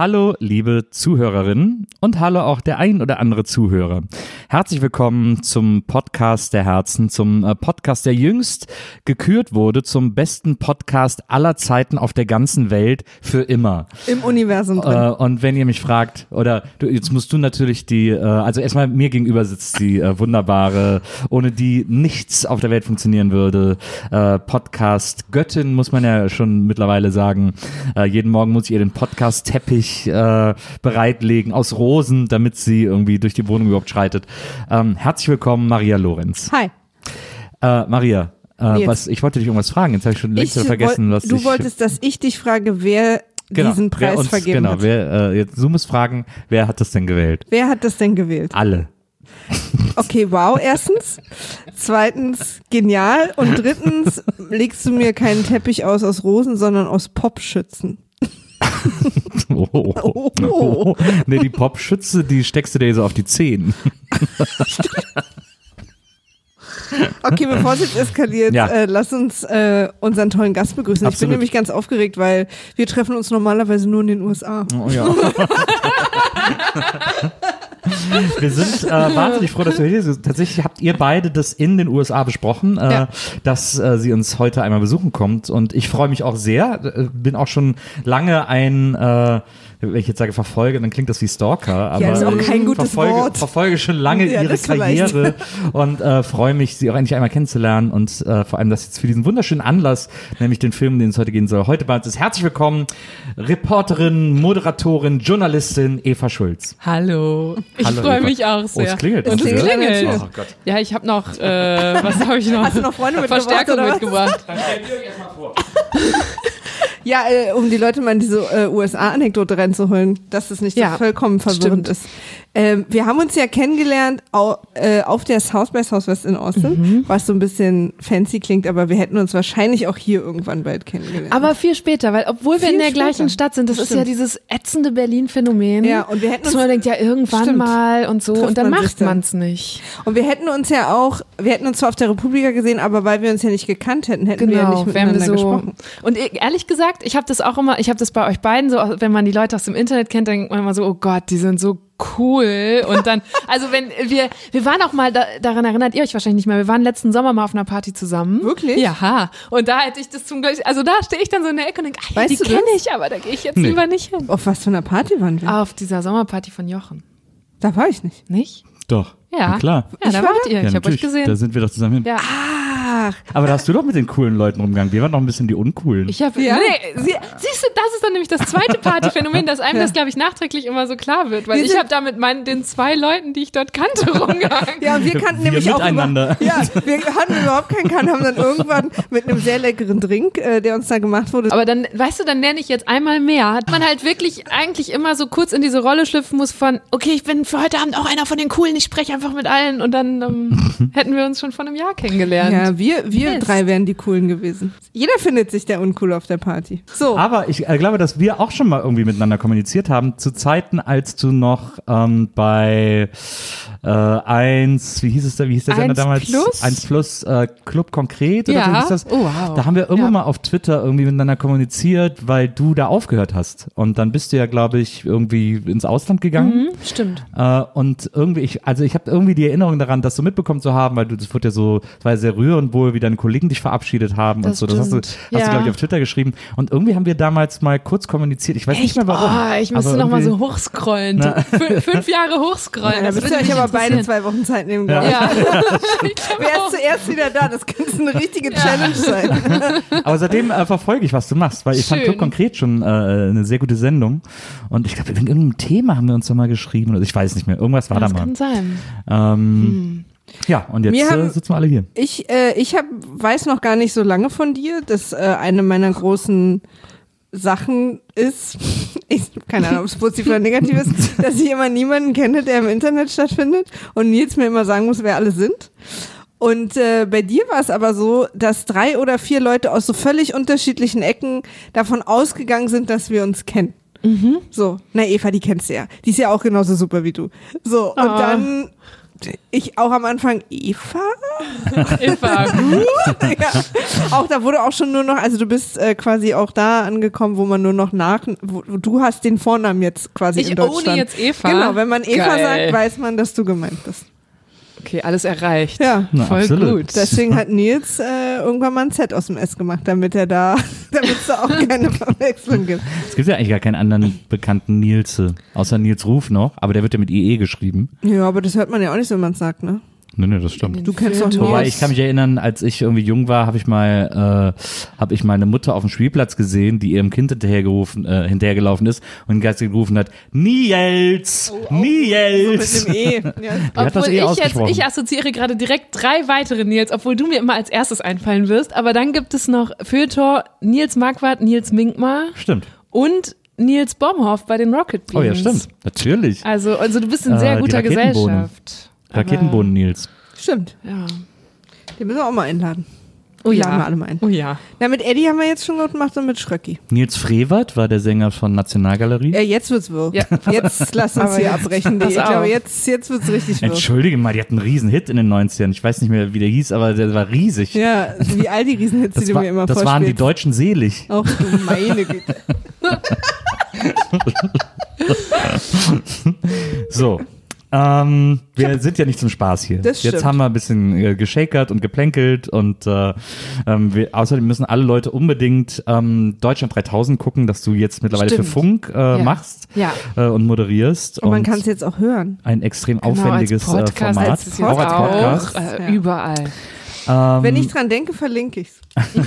Hallo, liebe Zuhörerinnen und hallo auch der ein oder andere Zuhörer. Herzlich willkommen zum Podcast der Herzen, zum Podcast, der jüngst gekürt wurde zum besten Podcast aller Zeiten auf der ganzen Welt für immer. Im Universum drin. Und wenn ihr mich fragt, oder jetzt musst du natürlich also erstmal mir gegenüber sitzt die wunderbare, ohne die nichts auf der Welt funktionieren würde, Podcast-Göttin, muss man ja schon mittlerweile sagen. Jeden Morgen muss ich ihr den Podcast-Teppich bereitlegen aus Rosen, damit sie irgendwie durch die Wohnung überhaupt schreitet. Herzlich willkommen, Maria Lorenz. Hi. Maria, ich wollte dich irgendwas fragen, jetzt habe ich schon längst vergessen, was du wolltest, dass ich dich frage, wer diesen Preis vergeben hat. Jetzt, du musst fragen, wer hat das denn gewählt? Wer hat das denn gewählt? Alle. Okay, wow, erstens. Zweitens, genial. Und drittens, legst du mir keinen Teppich aus Rosen, sondern aus Popschützen. Oh. Nee, die Popschütze, die steckst du dir so auf die Zehen. Okay, bevor es jetzt eskaliert, lass uns unseren tollen Gast begrüßen. Absolut. Ich bin nämlich ganz aufgeregt, weil wir treffen uns normalerweise nur in den USA. Oh ja. Wir sind wahnsinnig froh, dass wir hier sind. Tatsächlich habt ihr beide das in den USA besprochen, dass sie uns heute einmal besuchen kommt. Und ich freue mich auch sehr. Bin auch schon lange wenn ich jetzt sage Verfolge, dann klingt das wie Stalker, aber ist auch kein gutes Wort. Verfolge schon lange ihre Karriere und freue mich, sie auch endlich einmal kennenzulernen und vor allem das jetzt für diesen wunderschönen Anlass, nämlich den Film, den es heute gehen soll. Heute bei uns ist herzlich willkommen Reporterin, Moderatorin, Journalistin Eva Schulz. Hallo. Ich freue mich auch sehr. Oh, es klingelt. Und es klingelt. Oh Gott. Ja, ich habe noch, was habe ich noch? Hast du noch Freunde Verstärkung mitgebracht. Dann stell dir erstmal vor. Ja, um die Leute mal in diese USA-Anekdote reinzuholen, dass das nicht so vollkommen verwirrend ist. Wir haben uns ja kennengelernt auf der South by Southwest in Austin, was so ein bisschen fancy klingt, aber wir hätten uns wahrscheinlich auch hier irgendwann bald kennengelernt. Aber viel später, weil obwohl wir in der gleichen Stadt sind, das ist ja dieses ätzende Berlin-Phänomen. Ja, und wir hätten uns, man denkt ja irgendwann mal und so und dann macht man es nicht. Und wir hätten uns zwar auf der Republika gesehen, aber weil wir uns ja nicht gekannt hätten wir ja nicht miteinander gesprochen. Und ehrlich gesagt, ich habe das bei euch beiden so, wenn man die Leute aus dem Internet kennt, dann denkt man immer so, oh Gott, die sind so cool. Und dann, also wenn wir waren auch mal, daran erinnert ihr euch wahrscheinlich nicht mehr, wir waren letzten Sommer mal auf einer Party zusammen. Wirklich? Ja. Und da hätte ich das zum Glück, also da stehe ich dann so in der Ecke und denke, die kenne ich, aber da gehe ich jetzt lieber nicht hin. Auf was für einer Party waren wir? Auf dieser Sommerparty von Jochen. Da war ich nicht. Nicht? Doch. Ja. Na klar. Ja, da wart ihr. Ich habe euch gesehen. Da sind wir doch zusammen hin. Ja. Ach. Aber da hast du doch mit den coolen Leuten rumgegangen. Wir waren noch ein bisschen die Uncoolen. Siehst du, das ist dann nämlich das zweite Partyphänomen, dass einem das, glaube ich, nachträglich immer so klar wird. Weil ich habe da mit den 2 Leuten, die ich dort kannte, rumgegangen. Ja, und wir kannten nämlich auch miteinander. wir hatten überhaupt keinen Kann, haben dann irgendwann mit einem sehr leckeren Drink, der uns da gemacht wurde. Aber dann, weißt du, dann lerne ich jetzt einmal mehr. Hat man halt wirklich eigentlich immer so kurz in diese Rolle schlüpfen muss von, okay, ich bin für heute Abend auch einer von den Coolen, ich spreche einfach mit allen und dann hätten wir uns schon vor einem Jahr kennengelernt. Ja, wir 3 wären die Coolen gewesen. Jeder findet sich der Uncool auf der Party. So. Aber ich glaube, dass wir auch schon mal irgendwie miteinander kommuniziert haben, zu Zeiten, als du noch bei 1, wie hieß der Sender damals? 1 Plus, Club Konkret oder so hieß das? Oh, wow. Da haben wir irgendwann mal auf Twitter irgendwie miteinander kommuniziert, weil du da aufgehört hast. Und dann bist du ja, glaube ich, irgendwie ins Ausland gegangen. Stimmt. Und irgendwie, ich habe irgendwie die Erinnerung daran, das so mitbekommen zu haben, weil das wurde ja so, es war ja sehr rührend, wo wieder Kollegen dich verabschiedet haben und so. Das hast du, glaube ich, auf Twitter geschrieben. Und irgendwie haben wir damals mal kurz kommuniziert. Ich weiß nicht mehr warum. Ich müsste noch mal so hochscrollen. 5 Jahre hochscrollen. Da müsst ihr euch aber beide 2 Wochen Zeit nehmen. Ja. Wer ist zuerst wieder da? Das könnte eine richtige Challenge sein. Aber seitdem verfolge ich, was du machst, weil ich fand Club Konkret schon eine sehr gute Sendung. Und ich glaube, wegen irgendeinem Thema haben wir uns da mal geschrieben. Ich weiß nicht mehr. Irgendwas war da mal. Das kann sein. Ja, und jetzt sitzen wir alle hier. Ich weiß noch gar nicht so lange von dir, dass eine meiner großen Sachen ist, keine Ahnung, ob es positiv oder negativ ist, dass ich immer niemanden kenne, der im Internet stattfindet und Nils mir immer sagen muss, wer alle sind. Und bei dir war es aber so, dass 3 oder 4 Leute aus so völlig unterschiedlichen Ecken davon ausgegangen sind, dass wir uns kennen. So, na Eva, die kennst du ja. Die ist ja auch genauso super wie du. So, und dann Ich auch am Anfang, Eva? Eva. Ja. Auch da wurde auch schon nur noch, also du bist quasi auch da angekommen, wo man nur noch du hast den Vornamen jetzt quasi in Deutschland. Ich ohne jetzt Eva? Genau, wenn man Eva Geil. sagt, weiß man, dass du gemeint bist. Okay, alles erreicht. Ja. Na, Voll absolut. gut. Deswegen hat Nils irgendwann mal ein Z aus dem S gemacht, damit es da auch keine Verwechslung gibt. Es gibt ja eigentlich gar keinen anderen bekannten Nilse, außer Nils Ruf noch, aber der wird ja mit IE geschrieben. Ja, aber das hört man ja auch nicht so, wenn man es sagt, ne? Nee, das stimmt. Du kennst doch Wobei, Nils. ich kann mich erinnern, als ich irgendwie jung war, habe ich meine Mutter auf dem Spielplatz gesehen, die ihrem Kind hinterhergelaufen ist und den Geist gerufen hat, Nils! Nils! So mit einem E. Ja. Die hat das Obwohl ausgesprochen. ich assoziiere gerade direkt 3 weitere Nils, obwohl du mir immer als erstes einfallen wirst. Aber dann gibt es noch Feuilleton Nils Marquardt, Nils Minkmar Stimmt. und Nils Bomhoff bei den Rocket Beans. Oh ja, stimmt. Natürlich. Also du bist in sehr Die guter Raketenbohnen. Gesellschaft. Raketenbohnen Nils. Stimmt. Ja. Den müssen wir auch mal einladen. Oh Die ja. laden wir alle mal ein. Oh ja. Na, mit Eddie haben wir jetzt schon gemacht und mit Schröcki. Nils Frevert war der Sänger von Nationalgalerie. Jetzt wird's wirr. Ja. Jetzt lass uns Aber hier jetzt, abbrechen. pass Ich glaube, auf. jetzt wird's richtig wirr. Entschuldige mal, die hatten einen riesen Hit in den 90ern. Ich weiß nicht mehr, wie der hieß, aber der war riesig. Ja, wie all die Riesenhits, die du mir immer das vorspielst. waren die Deutschen selig. Auch du meine Güte. So. Wir sind ja nicht zum Spaß hier. Das Jetzt stimmt. haben wir ein bisschen geschakert und geplänkelt und außerdem müssen alle Leute unbedingt Deutschland 3000 gucken, dass du jetzt mittlerweile Stimmt. für Funk machst Ja. und moderierst. Und man kann es jetzt auch hören. ein extrem Genau, aufwendiges als Podcast, Format. als Auch als Podcast. Ja. Überall. Wenn ich dran denke, verlinke ich's.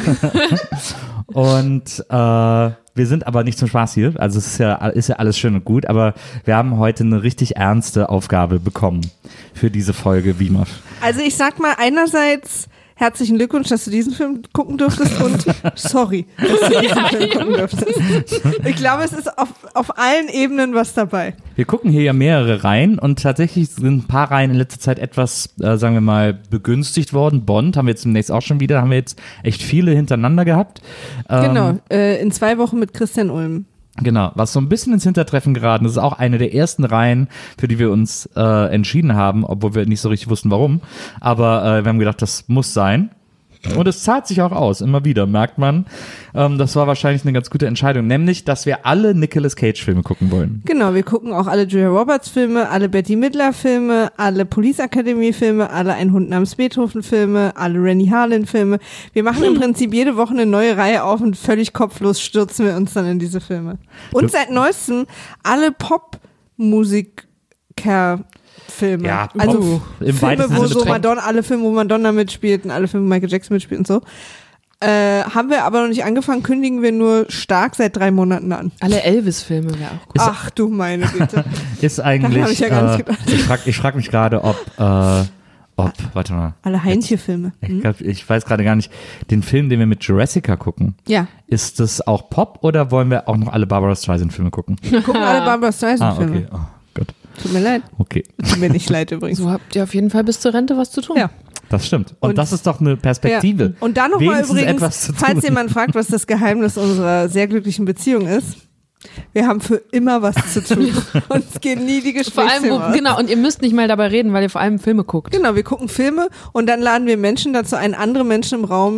Und wir sind aber nicht zum Spaß hier. Also es ist ja alles schön und gut, aber wir haben heute eine richtig ernste Aufgabe bekommen für diese Folge WIMAF. Also ich sag mal, einerseits herzlichen Glückwunsch, dass du diesen Film gucken durftest und sorry, dass du diesen Film gucken durftest. Ich glaube, es ist auf allen Ebenen was dabei. Wir gucken hier ja mehrere Reihen und tatsächlich sind ein paar Reihen in letzter Zeit etwas, sagen wir mal, begünstigt worden. Bond haben wir jetzt demnächst auch schon wieder, haben wir jetzt echt viele hintereinander gehabt. Genau, in 2 Wochen mit Christian Ulm. Genau, was so ein bisschen ins Hintertreffen geraten ist, ist auch eine der ersten Reihen, für die wir uns entschieden haben, obwohl wir nicht so richtig wussten, warum. Aber wir haben gedacht, das muss sein. Und es zahlt sich auch aus, immer wieder, merkt man. Das war wahrscheinlich eine ganz gute Entscheidung, nämlich, dass wir alle Nicolas Cage-Filme gucken wollen. Genau, wir gucken auch alle Julia Roberts Filme, alle Bette Midler Filme, alle Police Academy Filme, alle Ein Hund namens Beethoven Filme, alle Rennie Harlin Filme. Wir machen im Prinzip jede Woche eine neue Reihe auf und völlig kopflos stürzen wir uns dann in diese Filme. Und seit neuestem alle Popmusiker-Filme. Ja, also Pop im Filme, weitesten wo Sinne so betrachtet. alle Filme, wo Madonna mitspielt und alle Filme, wo Michael Jackson mitspielt und so. Haben wir aber noch nicht angefangen, kündigen wir nur stark seit 3 Monaten an. Alle Elvis-Filme wäre auch gut. Ach du meine Güte. Ist Daran hab eigentlich, ich ja gar nicht gedacht. ich frag mich gerade, ob, warte mal. Alle Heinche-Filme. Ich weiß gerade gar nicht, den Film, den wir mit Jurassica gucken, Ja. ist das auch Pop oder wollen wir auch noch alle Barbara Streisand-Filme gucken? Wir gucken alle Barbara Streisand-Filme. Okay. Oh Gott. Tut mir leid. Okay, Tut mir nicht leid übrigens. So habt ihr auf jeden Fall bis zur Rente was zu tun. Ja. das stimmt. Und Und- das ist doch eine Perspektive. Ja. Und dann nochmal Wenigstens übrigens, etwas zu tun. falls jemand fragt, was das Geheimnis unserer sehr glücklichen Beziehung ist, wir haben für immer was zu tun. Und es gehen nie die Vor allem, Gesprächsthemen aus. genau, und ihr müsst nicht mal dabei reden, weil ihr vor allem Filme guckt. Genau, wir gucken Filme und dann laden wir Menschen dazu ein, andere Menschen im Raum,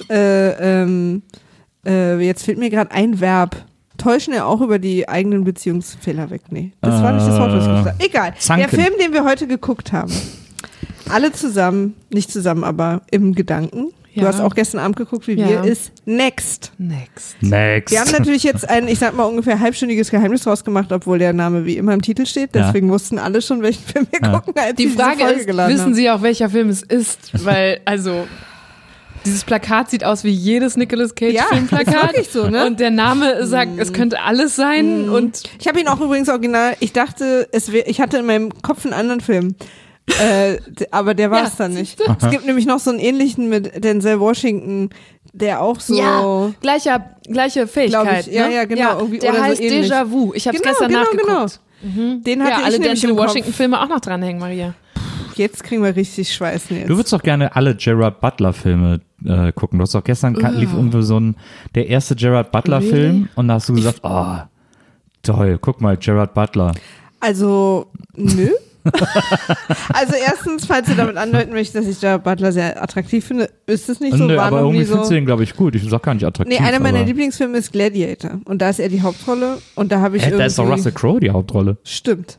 jetzt fehlt mir gerade ein Verb, täuschen ja auch über die eigenen Beziehungsfehler weg. Nee, das war nicht das Wort, was ich gesagt habe. Egal, zanken. der Film, den wir heute geguckt haben, alle zusammen, nicht zusammen, aber im Gedanken, Ja. du hast auch gestern Abend geguckt, wie Ja. wir, ist Next. Next. Next. Wir haben natürlich jetzt ein, ich sag mal, ungefähr halbstündiges Geheimnis draus gemacht, obwohl der Name wie immer im Titel steht. Ja. Deswegen wussten alle schon, welchen Film wir Ja. gucken, als Die sie diese Frage Folge ist, geladen wissen haben. Sie auch, welcher Film es ist? Weil, also, dieses Plakat sieht aus wie jedes Nicolas Cage Ja, Filmplakat. ist wirklich so, ne? Und der Name sagt, es könnte alles sein. Und Ich habe ihn auch übrigens original, ich dachte, ich hatte in meinem Kopf einen anderen Film. Aber der war es dann nicht. Es gibt nämlich noch so einen ähnlichen mit Denzel Washington, der auch so. gleiche Fähigkeit. ich. Ja, ne? ja, genau, irgendwie Der oder so heißt ähnlich. Déjà-vu. Ich habe es Genau, gestern nachgeguckt. Den hatte Ja, ich alle nämlich Denzel im Kopf. Washington-Filme auch noch dranhängen, Maria. Jetzt kriegen wir richtig Schweiß. Jetzt. Du würdest doch gerne alle Gerard Butler-Filme gucken. Du hast doch gestern lief irgendwo so der erste Gerard Butler-Film und da hast du gesagt, oh, toll, guck mal, Gerard Butler. Also, nö. Also erstens, falls ihr damit andeuten möchtet, dass ich Gerard Butler sehr attraktiv finde, ist es nicht so. Nö, war aber noch nie irgendwie so. findest du den, glaube ich, gut. Ich sag gar nicht attraktiv. Nee, einer meiner aber Lieblingsfilme ist Gladiator. Und da ist er die Hauptrolle. Und da habe ich irgendwie... Da ist doch Russell Crowe die Hauptrolle. Stimmt.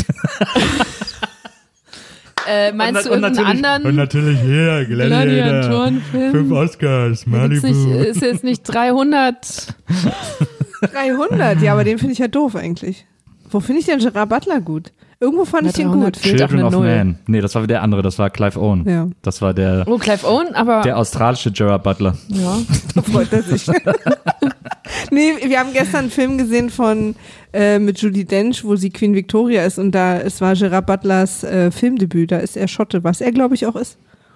Meinst du irgendeinen anderen Und natürlich hier, Gladiatorenfilm? 5 Oscars, Malibu. Ist jetzt nicht 300? 300, ja, aber den finde ich ja doof eigentlich. Wo finde ich denn Gerard Butler gut? Irgendwo fand ich den 300 gut. fehlt auch Children eine of Null. Man. Nee, das war der andere, das war Clive Owen. Ja. Das war der Oh, Clive Owen, aber australische Gerard Butler. ja. Da freut er sich. Nee, wir haben gestern einen Film gesehen mit Judi Dench, wo sie Queen Victoria ist und es war Gerard Butlers Filmdebüt, da ist er Schotte, was er glaube ich auch ist.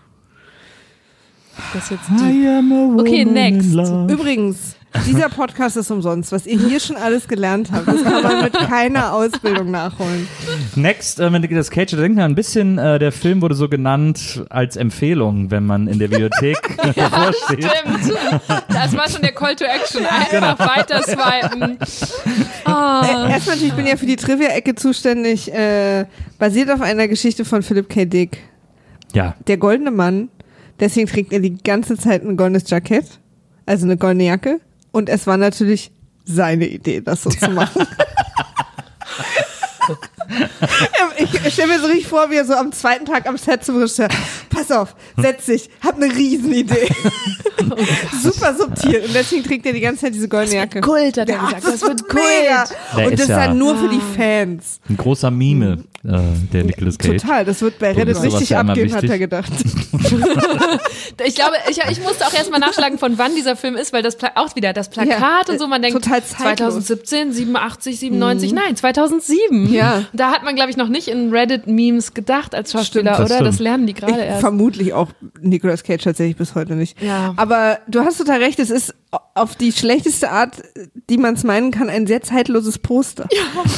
Das ist jetzt die. Okay, next. Übrigens, dieser Podcast ist umsonst. Was ihr hier schon alles gelernt habt, das kann man mit keiner Ausbildung nachholen. Next, wenn Nicolas Cage, da denkt man ein bisschen, der Film wurde so genannt als Empfehlung, wenn man in der Bibliothek davor steht. Stimmt. Das war schon der Call to Action. Einfach weiter swipen. Erstmal, ich bin ja für die Trivia-Ecke zuständig, basiert auf einer Geschichte von Philip K. Dick. Ja. Der goldene Mann, deswegen trägt er die ganze Zeit ein goldenes Jackett, also eine goldene Jacke. Und es war natürlich seine Idee, das so zu machen. Ich stelle mir so richtig vor, wie er so am zweiten Tag am Set zum Regisseur, pass auf, setz dich, hab eine Riesenidee. Super subtil. Und deswegen trägt er die ganze Zeit diese goldene Jacke. Kult, hat er gesagt. Das wird Kult. Mega. Der Und ist das ja dann nur für die Fans. ein großer Mime, der Nicolas Cage. Total, das wird bei Und Reddit ist sowas richtig ja immer abgehen, hat wichtig. er gedacht. Ich glaube, ich musste auch erstmal nachschlagen, von wann dieser Film ist, weil das auch wieder das Plakat Ja, und so, man denkt total zeitlos. 2017, 87, 97, nein, 2007. Ja. Da hat man, glaube ich, noch nicht in Reddit-Memes gedacht als Schauspieler, Stimmt, das oder? Das stimmt. lernen die gerade erst. Vermutlich auch Nicolas Cage tatsächlich bis heute nicht. Ja. Aber du hast total recht, es ist auf die schlechteste Art, die man es meinen kann, ein sehr zeitloses Poster.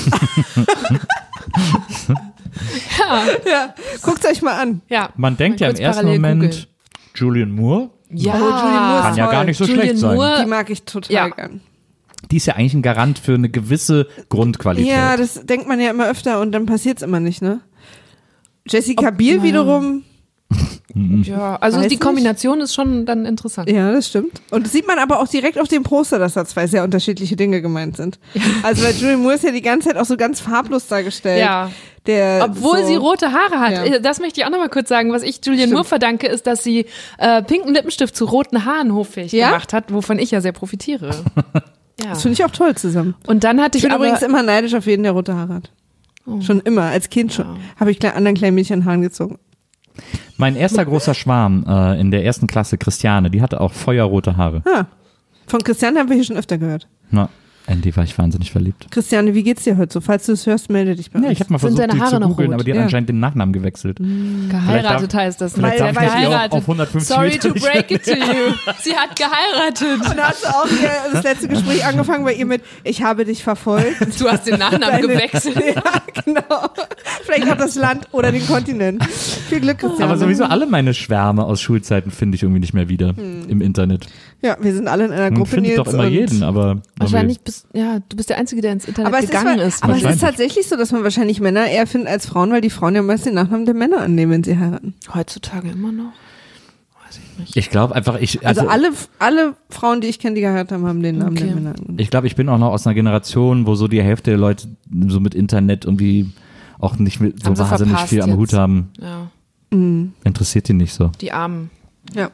Ja, guckt euch mal an. Ja. Man denkt Mal ja im kurz ersten parallel Moment, googeln. Julianne Moore, Ja, Oh, Julianne Moore ist kann ja toll. gar nicht so Julianne schlecht sein. Moore- Die mag ich total Ja. gern. Die ist ja eigentlich ein Garant für eine gewisse Grundqualität. Ja, das denkt man ja immer öfter und dann passiert es immer nicht, ne? Jessica Biel wiederum, Ja, also Weiß die nicht. Kombination ist schon dann interessant. ja, das stimmt. Und das sieht man aber auch direkt auf dem Poster, dass da zwei sehr unterschiedliche Dinge gemeint sind. Also weil Julianne Moore ist ja die ganze Zeit auch so ganz farblos dargestellt. Ja. so, Obwohl sie rote Haare hat. Ja. Das möchte ich auch nochmal kurz sagen. Was ich Julianne Stimmt. Moore verdanke, ist, dass sie pinken Lippenstift zu roten Haaren hoffähig Ja? gemacht hat, wovon ich ja sehr profitiere. Ja. Das finde ich auch toll zusammen. Und dann hatte Ich ich bin aber, übrigens immer neidisch auf jeden, der rote Haare hat. Schon immer, als Kind schon. Habe ich anderen kleinen Mädchen Haaren gezogen. Mein erster großer Schwarm in der ersten Klasse, Christiane, die hatte auch feuerrote Haare. Von Christiane haben wir hier schon öfter gehört. Na, in die war ich wahnsinnig verliebt. Christiane, wie geht's dir heute so? Falls du es hörst, melde dich bei Ja, uns. ich habe mal Sind versucht, deine die Haare zu noch googeln, rot? aber die hat Ja. anscheinend den Nachnamen gewechselt. geheiratet heißt das. Vielleicht Weil- darf ich weil- die auch geheiratet. auf 150 Sorry Meter. to break it to you. Sie hat geheiratet. Und da hast du auch hier das letzte Gespräch angefangen bei ihr mit, ich habe dich verfolgt. Du hast den Nachnamen gewechselt. Ja, genau. Vielleicht auch das Land oder den Kontinent. Viel Glück, Christiane. Aber sowieso alle meine Schwärme aus Schulzeiten finde ich irgendwie nicht mehr wieder im Internet. Ja, wir sind alle in einer Man Gruppe, findet Nils. doch immer und- jeden, aber Wahrscheinlich du bist der Einzige, der ins Internet Aber es, gegangen ist, ist. aber es ist wahrscheinlich. tatsächlich so, dass man wahrscheinlich Männer eher findet als Frauen, weil die Frauen ja meist den Nachnamen der Männer annehmen, wenn sie heiraten. Heutzutage immer noch. Weiß ich nicht. ich glaube einfach, Also alle Frauen, die ich kenne, die geheiratet haben, haben den Namen Okay. der Männer angenommen. ich glaube, ich bin auch noch aus einer Generation, wo so die Hälfte der Leute so mit Internet irgendwie auch nicht mit so Haben sie wahnsinnig verpasst viel am jetzt. Hut haben. Ja, Interessiert die nicht so. die Armen. Ja.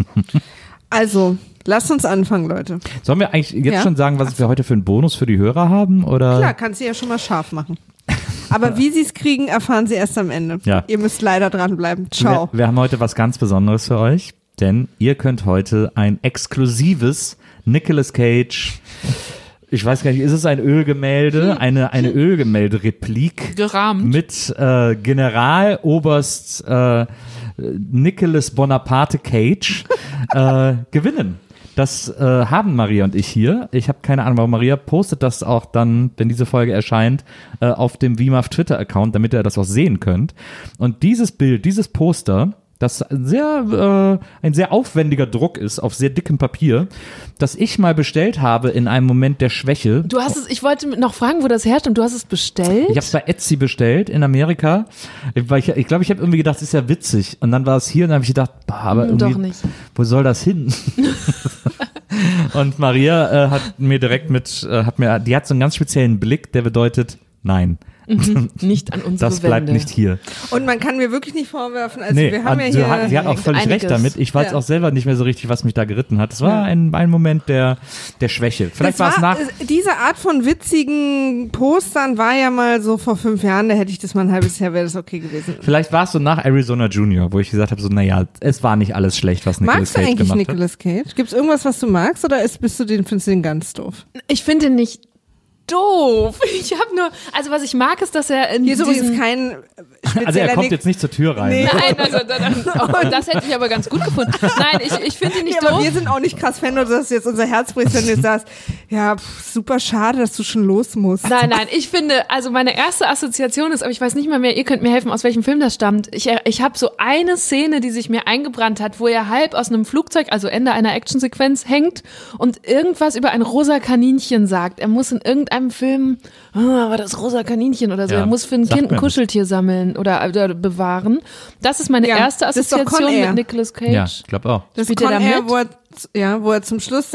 Also, lasst uns anfangen, Leute. Sollen wir eigentlich jetzt Ja. schon sagen, was wir heute für einen Bonus für die Hörer haben? Oder? Klar, kannst du ja schon mal scharf machen. Aber wie sie es kriegen, erfahren sie erst am Ende. Ja. Ihr müsst leider dranbleiben. Ciao. Wir haben heute was ganz Besonderes für euch, denn ihr könnt heute ein exklusives Nicolas Cage, ich weiß gar nicht, ist es ein Ölgemälde? Eine Ölgemälde-Replik Gerahmt. mit Generaloberst Nicolas Bonaparte Cage gewinnen. Das haben Maria und ich hier. Ich habe keine Ahnung, warum. Maria postet das auch dann, wenn diese Folge erscheint, auf dem WIMAF Twitter-Account, damit ihr das auch sehen könnt. Und dieses Bild, dieses Poster, das ein sehr aufwendiger Druck ist auf sehr dickem Papier, das ich mal bestellt habe in einem Moment der Schwäche. Du hast es, ich wollte noch fragen, wo das herrstammt. Du hast es bestellt? Ich habe es bei Etsy bestellt in Amerika. Ich glaube, ich habe irgendwie gedacht, das ist ja witzig. Und dann war es hier und dann habe ich gedacht, aber irgendwie, doch nicht. Wo soll das hin? Und Maria hat mir direkt die hat so einen ganz speziellen Blick, der bedeutet, nein. Nicht an unsere Das bleibt Wände. nicht hier. Und man kann mir wirklich nicht vorwerfen, also wir haben ja hier... Sie hat auch völlig einiges. recht damit. Ich weiß auch selber nicht mehr so richtig, was mich da geritten hat. Es war ein Moment der Schwäche. Vielleicht war es nach... Diese Art von witzigen Postern war ja mal so vor 5 Jahren, da hätte ich das mal ein halbes Jahr, wäre das okay gewesen. Vielleicht war es so nach Arizona Junior, wo ich gesagt habe, so naja, es war nicht alles schlecht, was Nicolas Magst du Cage eigentlich gemacht Nicolas Cage? Gibt es irgendwas, was du magst oder findest du den ganz doof? Ich finde ihn nicht doof. Ich habe nur, also was ich mag, ist, dass er in Hier ist diesen... übrigens kein spezieller Also er kommt jetzt nicht zur Tür rein. Nee. Ne? Nein, also das hätte ich aber ganz gut gefunden. Nein, ich finde ihn nicht Ja, aber doof. wir sind auch nicht krass Fan, dass das jetzt unser Herz bricht, wenn du jetzt sagst, ja, super schade, dass du schon los musst. Nein, ich finde, also meine erste Assoziation ist, aber ich weiß nicht mal mehr, ihr könnt mir helfen, aus welchem Film das stammt. Ich habe so eine Szene, die sich mir eingebrannt hat, wo er halb aus einem Flugzeug, also Ende einer Actionsequenz, hängt und irgendwas über ein rosa Kaninchen sagt. Er muss in irgendeinem Film, aber das rosa Kaninchen oder so, Ja, er muss für ein sagt Kind ein mir Kuscheltier sammeln oder bewahren. Das ist meine Ja, erste das ist doch Con Assoziation Air. mit Nicolas Cage. Ja, ich glaube auch. Das Spielt Con er da Air, mit? wo er zum Schluss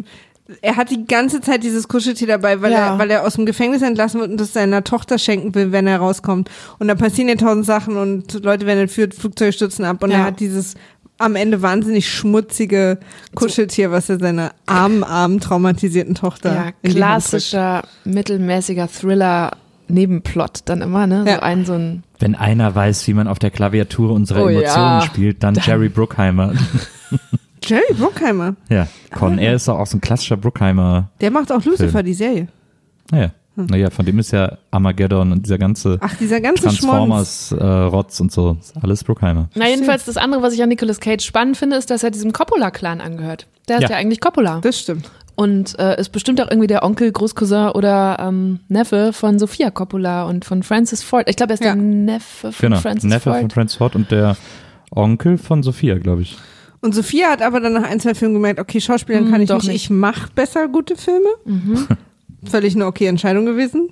er hat die ganze Zeit dieses Kuscheltier dabei, weil er aus dem Gefängnis entlassen wird und das seiner Tochter schenken will, wenn er rauskommt. Und da passieren ja 1000 Sachen und Leute werden entführt, Flugzeuge stürzen ab und er hat dieses am Ende wahnsinnig schmutzige Kuscheltier, was er seiner armen, traumatisierten Tochter Ja, in die Hand klassischer, mittelmäßiger Thriller-Nebenplot dann immer, ne? Ja. So ein Wenn einer weiß, wie man auf der Klaviatur unsere Oh ja. Emotionen spielt, dann Jerry Bruckheimer. drückt. Jerry Bruckheimer, Ja, Con Air ist doch auch so ein klassischer Bruckheimer. der macht auch Lucifer, die Serie. Naja, von dem ist ja Armageddon und dieser ganze Ach, dieser ganze Schmonz. Transformers-Rotz und so. Ist alles Bruckheimer. Na, jedenfalls das andere, was ich an Nicolas Cage spannend finde, ist, dass er diesem Coppola-Clan angehört. Der ist Ja. ja eigentlich Coppola. Das stimmt. Und ist bestimmt auch irgendwie der Onkel, Großcousin oder Neffe von Sofia Coppola und von Francis Ford. Ich glaube, er ist der Neffe von Genau, Francis Neffe Ford. von Francis Ford und der Onkel von Sophia, glaube ich. Und Sophia hat aber dann nach 1, 2 Filmen gemerkt, okay, Schauspielern kann ich doch nicht, nicht. ich mache besser gute Filme. Völlig eine okay Entscheidung gewesen.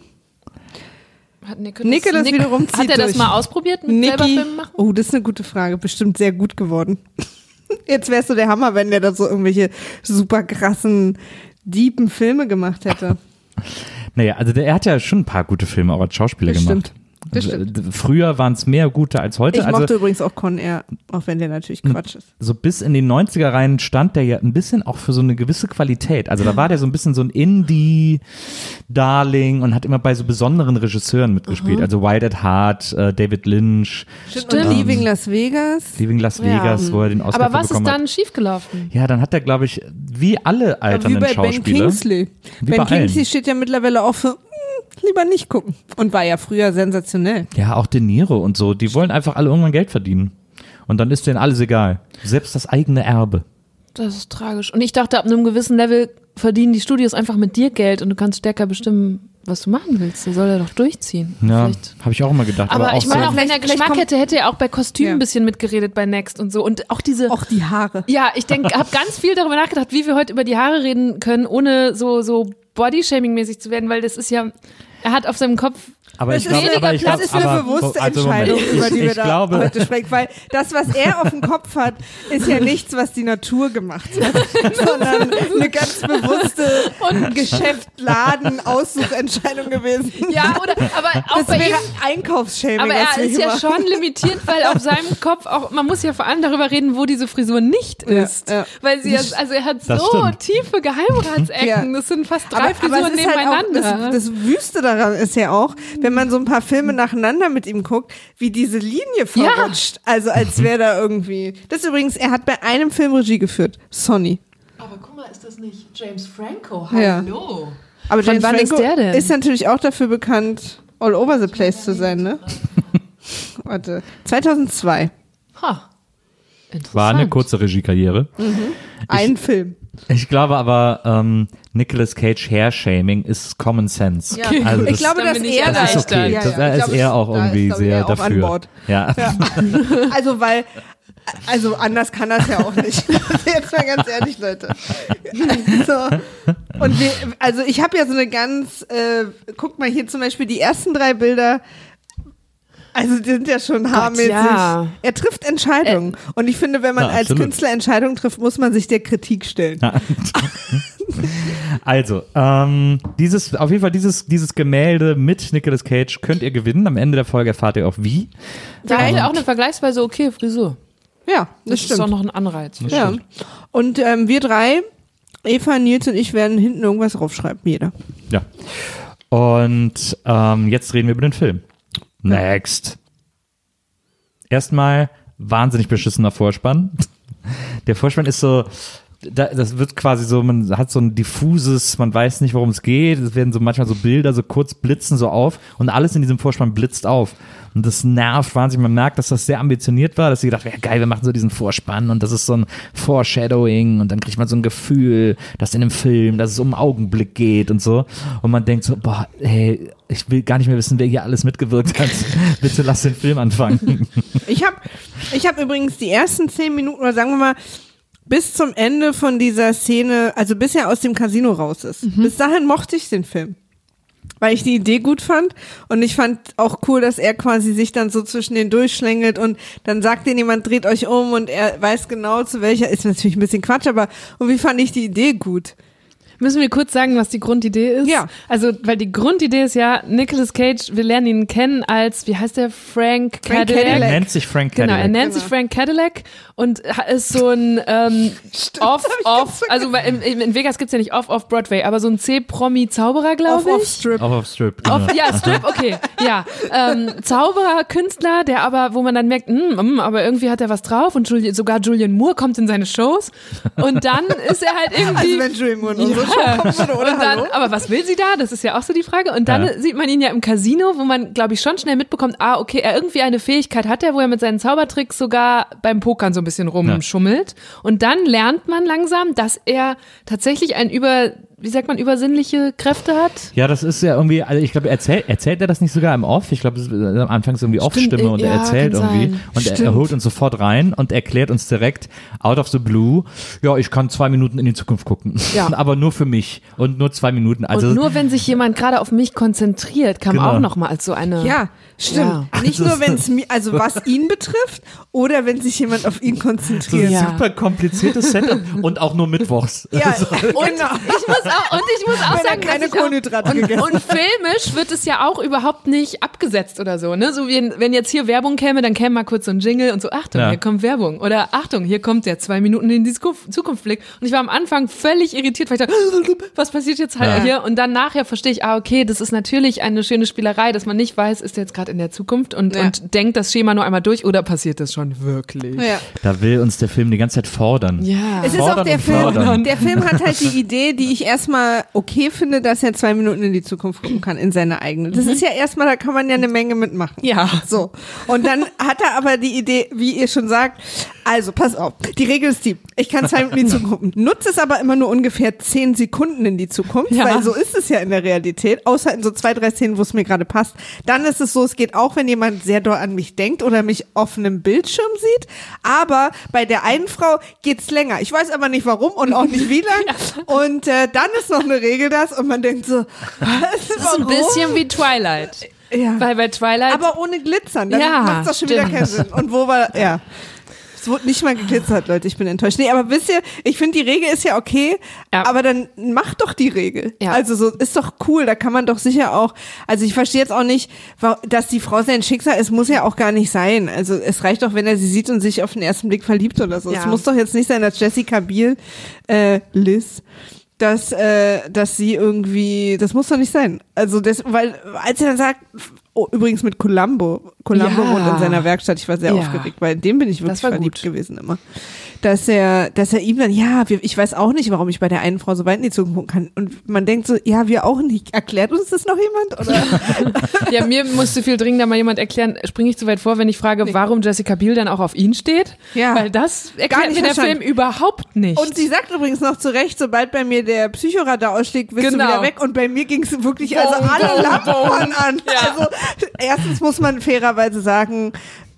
Hat Nicolas wiederum zieht Hat er das durch. mal ausprobiert mit selber Nicky, Filmen machen? oh, das ist eine gute Frage, bestimmt sehr gut geworden. Jetzt wärst du der Hammer, wenn der da so irgendwelche super krassen, deepen Filme gemacht hätte. Naja, also er hat ja schon ein paar gute Filme auch als Schauspieler Das gemacht. stimmt. Das stimmt. Früher waren es mehr gute als heute. Ich Also mochte übrigens auch Con Air, auch wenn der natürlich Quatsch ist. so bis in den 90er rein stand der ja ein bisschen auch für so eine gewisse Qualität. Also da war der so ein bisschen so ein Indie-Darling und hat immer bei so besonderen Regisseuren mitgespielt. Also Wild at Heart, David Lynch, Und Leaving Las Vegas. Leaving Las Vegas, wo er den Oscar Aber was ist bekommen dann hat. schiefgelaufen? Ja, dann hat er, glaube ich, wie alle Wie alternden bei Ben Schauspieler. Kingsley. Wie Ben bei allen. Kingsley steht ja mittlerweile auch für lieber nicht gucken. Und war ja früher sensationell. Ja, auch De Niro und so. Die wollen einfach alle irgendwann Geld verdienen. Und dann ist denen alles egal. Selbst das eigene Erbe. Das ist tragisch. Und ich dachte, ab einem gewissen Level verdienen die Studios einfach mit dir Geld und du kannst stärker bestimmen, was du machen willst. Der soll er doch durchziehen. Ja, Vielleicht. habe ich auch immer gedacht. Aber auch ich meine, so, auch wenn er Vielleicht Geschmack kommt- hätte, hätte er auch bei Kostümen Ja. ein bisschen mitgeredet bei Next und so. Und auch diese. Auch die Haare. Ja, ich denke, habe ganz viel darüber nachgedacht, wie wir heute über die Haare reden können, ohne so Bodyshaming-mäßig zu werden, weil das ist ja, er hat auf seinem Kopf. aber ich Das ist glaube, aber ich das glaube, ist eine bewusste Entscheidung, über die wir da glaube, heute sprechen. Weil das, was er auf dem Kopf hat, ist ja nichts, was die Natur gemacht hat, sondern eine ganz bewusste Geschäft-Laden-Aussuchentscheidung gewesen. Ja, oder, aber auch Das bei wäre ihm. Einkaufsshaming. Aber was er wir ist hier ja machen. schon limitiert, weil auf seinem Kopf auch, man muss ja vor allem darüber reden, wo diese Frisur nicht Ja, ist. ja. Weil sie also er hat Das so stimmt. tiefe Geheimratsecken. Ja. Das sind fast 3 Aber es Frisuren ist halt auch, nebeneinander. das Wüste daran ist ja auch, wenn man so ein paar Filme nacheinander mit ihm guckt, wie diese Linie verrutscht. Also als wäre da irgendwie. Das ist übrigens, er hat bei einem Film Regie geführt, Sonny. Aber guck mal, ist das nicht James Franco? Ja. Hallo. Aber Von James wann ist Franco der denn? ist natürlich auch dafür bekannt, all over the place zu sein, ne? Warte, 2002. Ha. Interessant. war eine kurze Regiekarriere. Ein Film. Ich glaube aber, Nicolas Cage Hair-Shaming ist Common Sense. Ja. Also Ich das, glaube, Dann dass bin ich er erleichtert. ist okay. Ja, Das, ja. da Ich ist glaube, er auch da ist, irgendwie glaube ich, sehr er auch an dafür. Bord. Ja. Ja. Also, weil Also anders kann das ja auch nicht. Jetzt mal ganz ehrlich, Leute. So. Und ich habe ja so eine ganz, guck mal hier zum Beispiel die ersten 3 Bilder. Also die sind ja schon haarmäßig. Ja. Er trifft Entscheidungen. Und ich finde, wenn man als Künstler Entscheidungen trifft, muss man sich der Kritik stellen. Also, auf jeden Fall dieses Gemälde mit Nicolas Cage könnt ihr gewinnen. Am Ende der Folge erfahrt ihr auch wie. Da hat er auch eine vergleichsweise okay Frisur. Ja, das stimmt. Das ist auch noch ein Anreiz. Ja. Und wir 3, Eva, Nils und ich, werden hinten irgendwas draufschreiben, jeder. Ja. Und jetzt reden wir über den Film. Next. Erstmal wahnsinnig beschissener Vorspann. Der Vorspann ist so, das wird quasi so, man hat so ein diffuses, man weiß nicht, worum es geht. Es werden so manchmal so Bilder so kurz blitzen so auf und alles in diesem Vorspann blitzt auf. Und das nervt wahnsinnig. Man merkt, dass das sehr ambitioniert war, dass sie gedacht, ja geil, wir machen so diesen Vorspann und das ist so ein Foreshadowing und dann kriegt man so ein Gefühl, dass in dem Film, dass es um einen Augenblick geht und so. Und man denkt so, boah, hey, ich will gar nicht mehr wissen, wer hier alles mitgewirkt hat. Bitte lass den Film anfangen. Ich hab übrigens die ersten 10 Minuten, oder sagen wir mal, bis zum Ende von dieser Szene, also bis er aus dem Casino raus ist. Bis dahin mochte ich den Film. Weil ich die Idee gut fand und ich fand auch cool, dass er quasi sich dann so zwischen den durchschlängelt und dann sagt denen jemand, dreht euch um und er weiß genau zu welcher, ist natürlich ein bisschen Quatsch, aber irgendwie fand ich die Idee gut. Müssen wir kurz sagen, was die Grundidee ist? Ja. Also, weil die Grundidee ist ja, Nicolas Cage, wir lernen ihn kennen als, wie heißt der, Frank Cadillac? Er nennt sich Frank Cadillac. Genau, er nennt sich Frank Cadillac und ist so ein Off, also in Vegas gibt's ja nicht Off-Broadway, aber so ein C-Promi-Zauberer, glaube ich. Off-Strip. Off-Strip, genau. Ja, Strip, okay, ja. Zauberer, Künstler, der aber, wo man dann merkt, aber irgendwie hat er was drauf und sogar Julian Moore kommt in seine Shows und dann ist er halt irgendwie... Also wenn Julian Moore in unsere Show kommen würde, oder? Und dann, aber was will sie da? Das ist ja auch so die Frage. Und dann sieht man ihn ja im Casino, wo man, glaube ich, schon schnell mitbekommt, okay, er irgendwie eine Fähigkeit hat wo er mit seinen Zaubertricks sogar beim Pokern so ein bisschen rumschummelt. Und dann lernt man langsam, dass er tatsächlich übersinnliche Kräfte hat. Ja, das ist ja irgendwie, also ich glaube, erzählt er das nicht sogar im Off? Ich glaube, am Anfang ist irgendwie Off-Stimme und er erzählt irgendwie. Sein. Und er holt uns sofort rein und erklärt uns direkt, out of the blue, ja, ich kann 2 Minuten in die Zukunft gucken. Ja. Aber nur für mich und nur 2 Minuten. Also und nur wenn sich jemand gerade auf mich konzentriert, kam auch nochmal als so eine... Ja, stimmt. Ja. Nicht nur, wenn es also was ihn betrifft oder wenn sich jemand auf ihn konzentriert. So ein super kompliziertes Setup und auch nur mittwochs. Ja, also, und ich muss auch sagen, keine Kohlenhydrate gegessen. Und filmisch wird es ja auch überhaupt nicht abgesetzt oder so, ne? So wie wenn jetzt hier Werbung käme, dann käme mal kurz so ein Jingle und so, Achtung, hier kommt Werbung. Oder Achtung, hier kommt der 2 Minuten in die Zukunftsblick. Und ich war am Anfang völlig irritiert, weil ich dachte, was passiert jetzt halt hier? Und dann nachher verstehe ich, okay, das ist natürlich eine schöne Spielerei, dass man nicht weiß, ist der jetzt gerade in der Zukunft und denkt das Schema nur einmal durch oder passiert das schon wirklich? Ja. Da will uns der Film die ganze Zeit fordern. Ja. Es ist auch der Film. Der Film hat halt die Idee, die ich erstmal okay finde, dass er 2 Minuten in die Zukunft gucken kann, in seine eigene. Das ist ja erstmal, da kann man ja eine Menge mitmachen. Ja. So. Und dann hat er aber die Idee, wie ihr schon sagt, also pass auf, die Regel ist die, ich kann 2 Minuten in die Zukunft gucken. Nutze es aber immer nur ungefähr 10 Sekunden in die Zukunft, weil so ist es ja in der Realität, außer in so 2, 3 Szenen, wo es mir gerade passt. Dann ist es so, es geht auch, wenn jemand sehr doll an mich denkt oder mich auf einem Bildschirm sieht, aber bei der einen Frau geht's länger. Ich weiß aber nicht warum und auch nicht wie lang. Und dann ist noch eine Regel und man denkt so, das ist ein bisschen wie Twilight. Ja. Weil bei Twilight... Aber ohne Glitzern, dann macht das schon wieder keinen Sinn. Und wo war, es wurde nicht mal geglitzert, Leute, ich bin enttäuscht. Nee, aber wisst ihr, ich finde, die Regel ist ja okay, aber dann macht doch die Regel. Ja. Also so, ist doch cool, da kann man doch sicher auch, also ich verstehe jetzt auch nicht, dass die Frau sein Schicksal ist, muss ja auch gar nicht sein. Also es reicht doch, wenn er sie sieht und sich auf den ersten Blick verliebt oder so. Es muss doch jetzt nicht sein, dass Jessica Biel, Liz, dass sie irgendwie, das muss doch nicht sein. Also weil als er dann sagt, übrigens mit Columbo wohnt in seiner Werkstatt, ich war sehr aufgeregt, weil in dem bin ich wirklich verliebt gewesen immer. Dass er ihm dann, ich weiß auch nicht, warum ich bei der einen Frau so weit in die Zukunft gucken kann. Und man denkt so, wir auch nicht. Erklärt uns das noch jemand? Oder? Ja, mir musste viel dringender mal jemand erklären, springe ich zu weit vor, wenn ich frage, warum Jessica Biel dann auch auf ihn steht? Ja. Weil das erklärt mir der Film überhaupt nicht. Und sie sagt übrigens noch zu Recht, sobald bei mir der Psychoradar ausschlägt, bist du wieder weg. Und bei mir ging es wirklich, alle Lampen an. Ja. Also erstens muss man fairerweise sagen,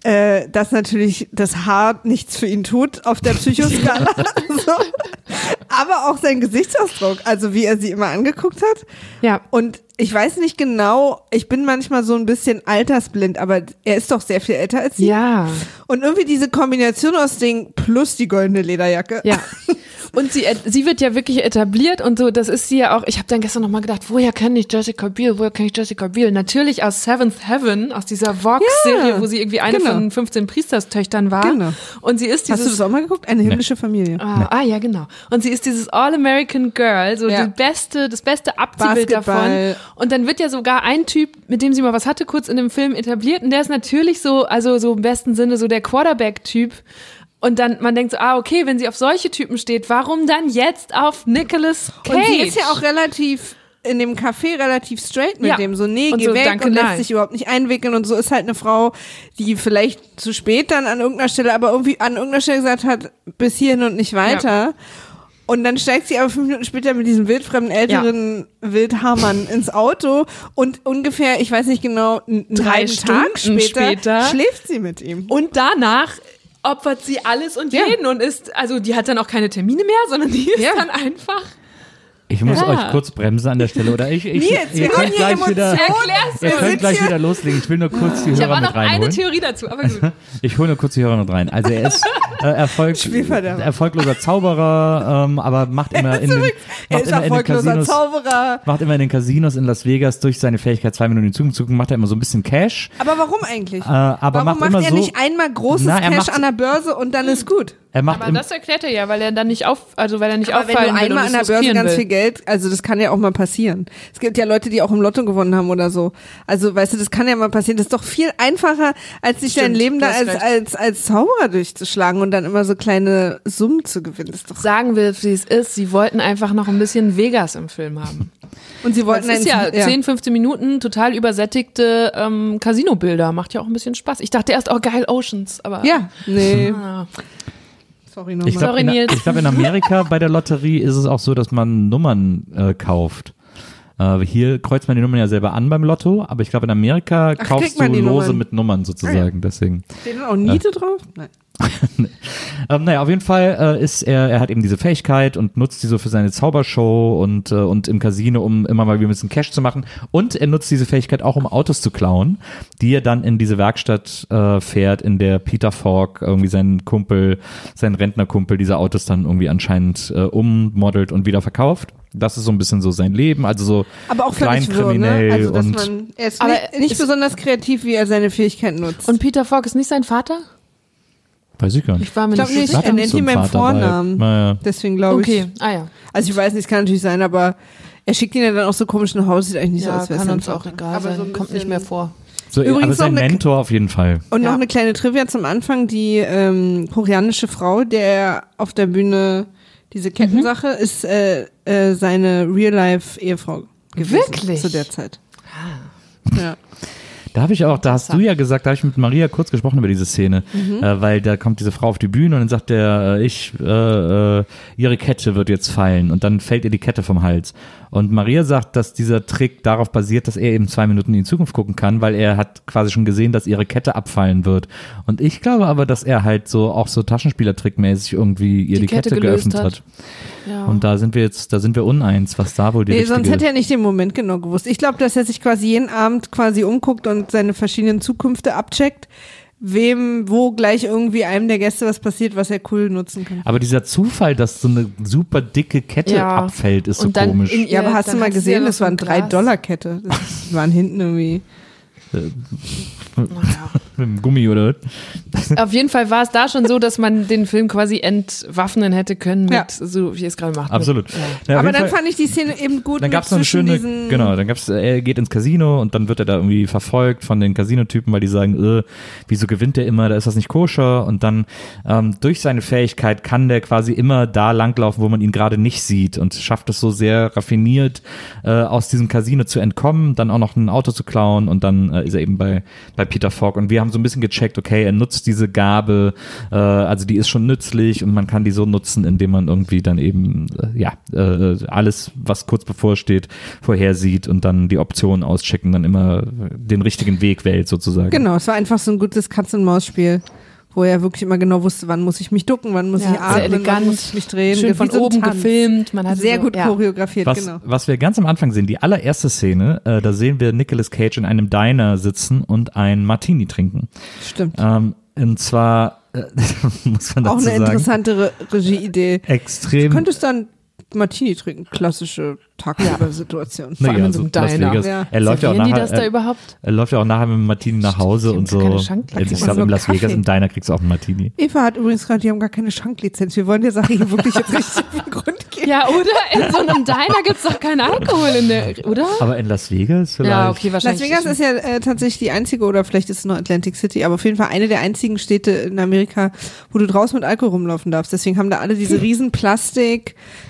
dass natürlich das Haar nichts für ihn tut auf der Psychoskala. So. Aber auch sein Gesichtsausdruck, also wie er sie immer angeguckt hat. Ja. Und ich weiß nicht genau, ich bin manchmal so ein bisschen altersblind, aber er ist doch sehr viel älter als sie. Ja. Und irgendwie diese Kombination aus Ding plus die goldene Lederjacke. Ja. Und sie wird ja wirklich etabliert und so, das ist sie ja auch, ich habe dann gestern nochmal gedacht, woher kenne ich Jessica Biel? Natürlich aus Seventh Heaven, aus dieser Vox-Serie, wo sie irgendwie eine von 15 Priesterstöchtern war. Genau. Und sie ist dieses... Hast du das auch mal geguckt? Eine himmlische Familie. Ja, genau. Und sie ist dieses All-American Girl, so das beste Abziehbild davon. Und dann wird ja sogar ein Typ, mit dem sie mal was hatte, kurz in dem Film etabliert und der ist natürlich so, also so im besten Sinne so der Quarterback-Typ. Und dann, man denkt so, okay, wenn sie auf solche Typen steht, warum dann jetzt auf Nicolas Cage? Und sie ist ja auch in dem Café relativ straight mit dem, so nee, geh weg und lässt sich überhaupt nicht einwickeln und so ist halt eine Frau, die vielleicht zu spät dann an irgendeiner Stelle, aber irgendwie an irgendeiner Stelle gesagt hat, bis hierhin und nicht weiter. Ja. Und dann steigt sie aber 5 Minuten später mit diesem wildfremden älteren Wildhaarmann ins Auto und ungefähr, ich weiß nicht genau, 3 Tage später schläft sie mit ihm. Und danach opfert sie alles und jeden und ist, also die hat dann auch keine Termine mehr, sondern die ist dann einfach... Ich muss euch kurz bremsen an der Stelle, oder? Ihr könnt gleich wieder loslegen. Ich will nur kurz die Hörer mit reinholen. Ich habe noch eine Theorie dazu, aber gut. Ich hole nur kurz die Hörer mit rein. Also er ist erfolgloser Zauberer, aber macht immer in den Casinos in Las Vegas durch seine Fähigkeit 2 Minuten in die Zukunft zu gucken, macht er immer so ein bisschen Cash. Aber warum eigentlich? Warum macht er nicht einmal großes Cash an der Börse und dann ist gut? Aber das erklärt er ja, weil er dann nicht auffallen will. Wenn du einmal an der Börse ganz viel Geld, also das kann ja auch mal passieren. Es gibt ja Leute, die auch im Lotto gewonnen haben oder so. Also weißt du, das kann ja mal passieren. Das ist doch viel einfacher, als sich dein Leben da als Zauberer durchzuschlagen und dann immer so kleine Summen zu gewinnen. Das ist doch sagen wir, wie es ist, sie wollten einfach noch ein bisschen Vegas im Film haben. Und sie wollten das ist 10, 15 Minuten total übersättigte Casino-Bilder. Macht ja auch ein bisschen Spaß. Ich dachte erst, geil, Oceans, aber... Ja, nee. Sorry nochmal. Ich glaube, in Amerika bei der Lotterie ist es auch so, dass man Nummern kauft. Hier kreuzt man die Nummern ja selber an beim Lotto, aber ich glaube, in Amerika kaufst du Lose mit Nummern sozusagen. Deswegen. Stehen auch Niete drauf? Nein. Naja, auf jeden Fall ist er hat eben diese Fähigkeit und nutzt die so für seine Zaubershow und im Casino, um immer mal wieder ein bisschen Cash zu machen. Und er nutzt diese Fähigkeit auch, um Autos zu klauen, die er dann in diese Werkstatt fährt, in der Peter Falk, irgendwie sein Rentnerkumpel, diese Autos dann irgendwie anscheinend ummodelt und wieder verkauft. Das ist so ein bisschen so sein Leben, also so aber auch kleinkriminell. Also, er ist nicht besonders kreativ, wie er seine Fähigkeiten nutzt. Und Peter Falk ist nicht sein Vater? Weiß ich gar nicht. Ich glaube nicht, er nennt ihn beim Vornamen. Naja. Deswegen glaube ich. Okay, Also ich weiß nicht, es kann natürlich sein, aber er schickt ihn ja dann auch so komisch nach Hause, sieht eigentlich nicht so aus. Kann uns auch egal sein, so kommt nicht mehr vor. So, übrigens aber sein Mentor auf jeden Fall. Und noch eine kleine Trivia zum Anfang, die koreanische Frau, der auf der Bühne diese Kettensache, ist seine Real-Life-Ehefrau gewesen. Wirklich? Zu der Zeit. Ja. Da hast du ja gesagt, da habe ich mit Maria kurz gesprochen über diese Szene, weil da kommt diese Frau auf die Bühne und dann sagt der, ihre Kette wird jetzt fallen und dann fällt ihr die Kette vom Hals. Und Maria sagt, dass dieser Trick darauf basiert, dass er eben 2 Minuten in die Zukunft gucken kann, weil er hat quasi schon gesehen, dass ihre Kette abfallen wird. Und ich glaube aber, dass er halt so auch so Taschenspielertrickmäßig irgendwie ihr die Kette geöffnet hat. Ja. Und da sind wir uneins, was da wohl die richtige... sonst hätte er nicht den Moment genau gewusst. Ich glaube, dass er sich quasi jeden Abend quasi umguckt und seine verschiedenen Zukünfte abcheckt, wo gleich irgendwie einem der Gäste was passiert, was er cool nutzen kann. Aber dieser Zufall, dass so eine super dicke Kette abfällt, ist so komisch. Aber hast du mal gesehen, das war eine $3-Kette. Das waren hinten irgendwie... Mit dem Gummi oder was? Auf jeden Fall war es da schon so, dass man den Film quasi entwaffnen hätte können, so wie es gerade macht. Absolut. Ja, aber dann fand ich die Szene eben gut. Dann gab es noch eine schöne, er geht ins Casino und dann wird er da irgendwie verfolgt von den Casinotypen, weil die sagen, wieso gewinnt der immer, da ist das nicht koscher, und dann durch seine Fähigkeit kann der quasi immer da langlaufen, wo man ihn gerade nicht sieht, und schafft es so sehr raffiniert, aus diesem Casino zu entkommen, dann auch noch ein Auto zu klauen, und dann ist er eben bei Peter Falk. Und wir haben so ein bisschen gecheckt, okay, er nutzt diese Gabe, also die ist schon nützlich und man kann die so nutzen, indem man irgendwie dann eben alles, was kurz bevorsteht, vorhersieht und dann die Optionen auschecken, dann immer den richtigen Weg wählt sozusagen. Genau, es war einfach so ein gutes Katz-und-Maus-Spiel, wo er wirklich immer genau wusste, wann muss ich mich ducken, wann muss ich atmen, elegant, wann muss ich mich drehen. schön von oben gefilmt. Man hat sehr gut choreografiert, genau. Was wir ganz am Anfang sehen, die allererste Szene, da sehen wir Nicolas Cage in einem Diner sitzen und ein Martini trinken. Stimmt. Und zwar, muss man dazu auch eine sagen, interessante Regieidee. extrem. Du könntest dann Martini trinken, klassische Tagsüber-Situation. Vor allem in so einem Las Diner. Vegas. Ja. Er läuft ja auch Servieren die nachher, das da überhaupt? er läuft ja auch nachher mit dem Martini nach Hause Die und haben so. keine Schanklizenz. Ich glaube, nur im Las Vegas Kaffee. im Diner kriegst du auch einen Martini. Eva hat übrigens gerade, die haben gar keine Schanklizenz. Wir wollen der Sache hier wirklich jetzt richtig auf den Grund gehen. Ja, oder? In so einem Diner gibt's doch keinen Alkohol in der, oder? Aber in Las Vegas vielleicht? Ja, okay, Las wahrscheinlich. Vegas ist ja tatsächlich die einzige, oder vielleicht ist es noch Atlantic City, aber auf jeden Fall eine der einzigen Städte in Amerika, wo du draußen mit Alkohol rumlaufen darfst. Deswegen haben da alle diese riesen Plastik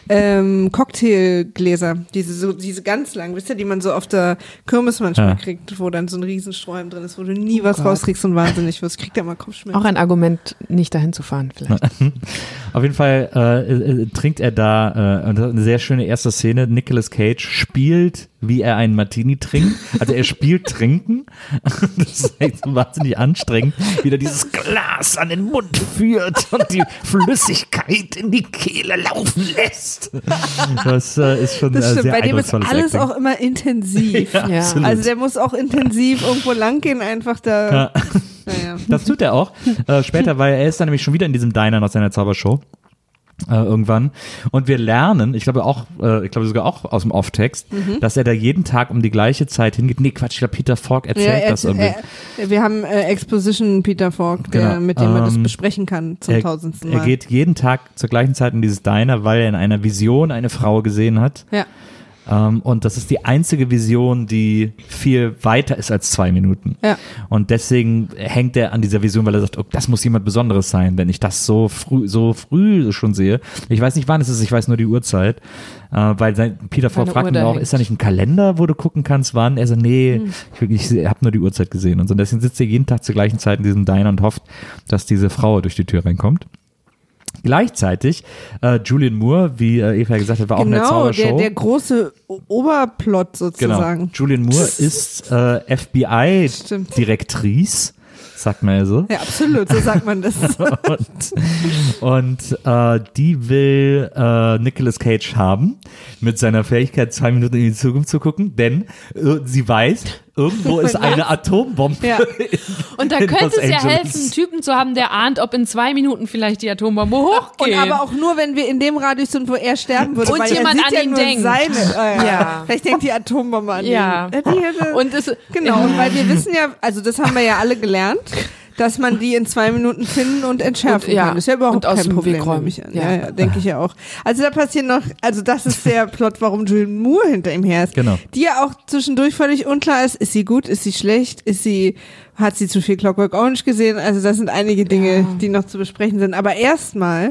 Cocktailgläser, diese ganz langen, wisst ihr, die man so auf der Kirmes manchmal kriegt, wo dann so ein riesen Strohhalm drin ist, wo du nie was rauskriegst und wahnsinnig wirst. Kriegt ja mal Kopfschmerzen. Auch ein Argument, nicht dahin zu fahren, vielleicht. Auf jeden Fall trinkt er da eine sehr schöne erste Szene. Nicolas Cage spielt, wie er einen Martini trinkt. Also er spielt Trinken. Das ist echt so wahnsinnig anstrengend, wie er dieses Glas an den Mund führt und die Flüssigkeit in die Kehle laufen lässt. Das ist schon Das stimmt, sehr bei dem ist eindrucksvolles alles Acting. auch immer intensiv. Ja. Absolut. Also der muss auch intensiv irgendwo lang gehen, einfach da. Ja. Naja. Das tut er auch später, weil er ist dann nämlich schon wieder in diesem Diner nach seiner Zaubershow. Irgendwann. Und wir lernen, ich glaube sogar auch aus dem Off-Text, dass er da jeden Tag um die gleiche Zeit hingeht. Nee, Quatsch, ich glaube, Peter Falk erzählt das irgendwie. Wir haben Exposition Peter Falk, mit dem man das besprechen kann zum 1000. Mal. Er geht jeden Tag zur gleichen Zeit in dieses Diner, weil er in einer Vision eine Frau gesehen hat. Ja. Und das ist die einzige Vision, die viel weiter ist als 2 Minuten. Ja. Und deswegen hängt er an dieser Vision, weil er sagt, oh, das muss jemand Besonderes sein, wenn ich das so früh schon sehe. Ich weiß nicht, wann es ist, ich weiß nur die Uhrzeit. Weil Peter Falk fragt ihn auch, ist da nicht ein Kalender, wo du gucken kannst, wann? Er sagt, nee, ich habe nur die Uhrzeit gesehen. Und so. Und deswegen sitzt er jeden Tag zur gleichen Zeit in diesem Diner und hofft, dass diese Frau durch die Tür reinkommt. Gleichzeitig, Julian Moore, wie Eva gesagt hat, war auch in der Zaubershow. Der große Oberplot sozusagen. Genau. Julian Moore ist FBI-Direktrice, sagt man ja so. Ja, absolut, so sagt man das. und die will Nicolas Cage haben, mit seiner Fähigkeit 2 Minuten in die Zukunft zu gucken, denn sie weiß, irgendwo ist eine Atombombe. Ja. Und da in könnte Los es ja Angeles. helfen, einen Typen zu haben, der ahnt, ob in 2 Minuten vielleicht die Atombombe hochgeht. Und aber auch nur, wenn wir in dem Radius sind, wo er sterben würde. Und weil jemand er sieht an ihn nur denkt. Seine. Ja. Vielleicht denkt die Atombombe an Ja. ihn. Die hätte, Und es, genau, und weil wir wissen ja, also das haben wir ja alle gelernt, dass man die in 2 Minuten finden und entschärfen Und, ja, kann. Das ist ja überhaupt und aus kein dem Problem, Weg räumen. nehme ich an. Ja. Ja, denke ich ja auch. Also da passieren noch, also das ist der Plot, warum Julian Moore hinter ihm her ist. Genau. Die ja auch zwischendurch völlig unklar ist sie gut, ist sie schlecht, hat sie zu viel Clockwork Orange gesehen? Also das sind einige Dinge, die noch zu besprechen sind. Aber erstmal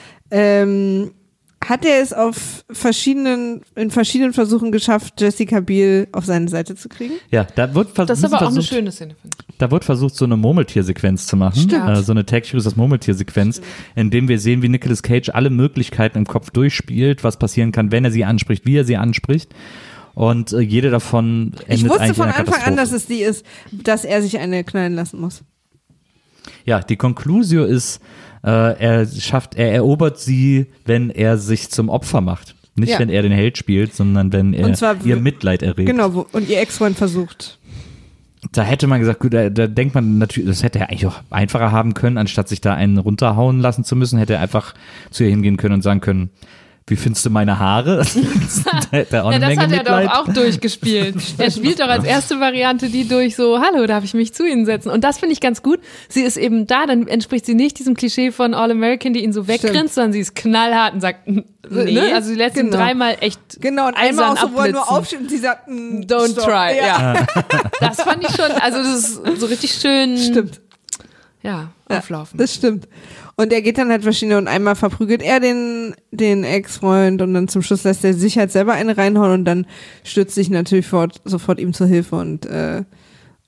hat er es in verschiedenen Versuchen geschafft, Jessica Biel auf seine Seite zu kriegen? Ja, da wird das ist aber auch eine schöne Szene, finde ich. Da wird versucht, so eine Murmeltiersequenz zu machen. Stimmt. So eine Tag das Murmeltiersequenz, in dem wir sehen, wie Nicolas Cage alle Möglichkeiten im Kopf durchspielt, was passieren kann, wenn er sie anspricht, wie er sie anspricht. Und jede davon endet Ich wusste eigentlich von in einer Anfang an, Katastrophe. dass es die ist, dass er sich eine knallen lassen muss. Ja, die Conclusio ist, er erobert sie, wenn er sich zum Opfer macht. Nicht, Ja. wenn er den Held spielt, sondern wenn er Und zwar ihr Mitleid erregt. Genau, und ihr Ex-Freund versucht. Da hätte man gesagt, gut, da denkt man natürlich, das hätte er eigentlich auch einfacher haben können, anstatt sich da einen runterhauen lassen zu müssen, hätte er einfach zu ihr hingehen können und sagen können, wie findest du meine Haare? Da hätte er auch Ja, eine das Menge hat er Mitleid. doch auch durchgespielt. Er spielt doch als erste Variante die durch so, hallo, darf ich mich zu Ihnen setzen? Und das finde ich ganz gut. Sie ist eben da, dann entspricht sie nicht diesem Klischee von All American, die ihn so weggrinst, sondern sie ist knallhart und sagt, ne? Also sie lässt ihn dreimal echt Genau, und einmal eisern auch so, wo er nur abblitzen. aufsteht und sie sagt, Don't stop. try, ja. Das fand ich schon, also das ist so richtig schön. Stimmt. Ja, Ja, auflaufen. das stimmt. Und er geht dann halt verschiedene und einmal verprügelt er den Ex-Freund und dann zum Schluss lässt er sich halt selber eine reinhauen und dann stürzt sich natürlich sofort ihm zur Hilfe und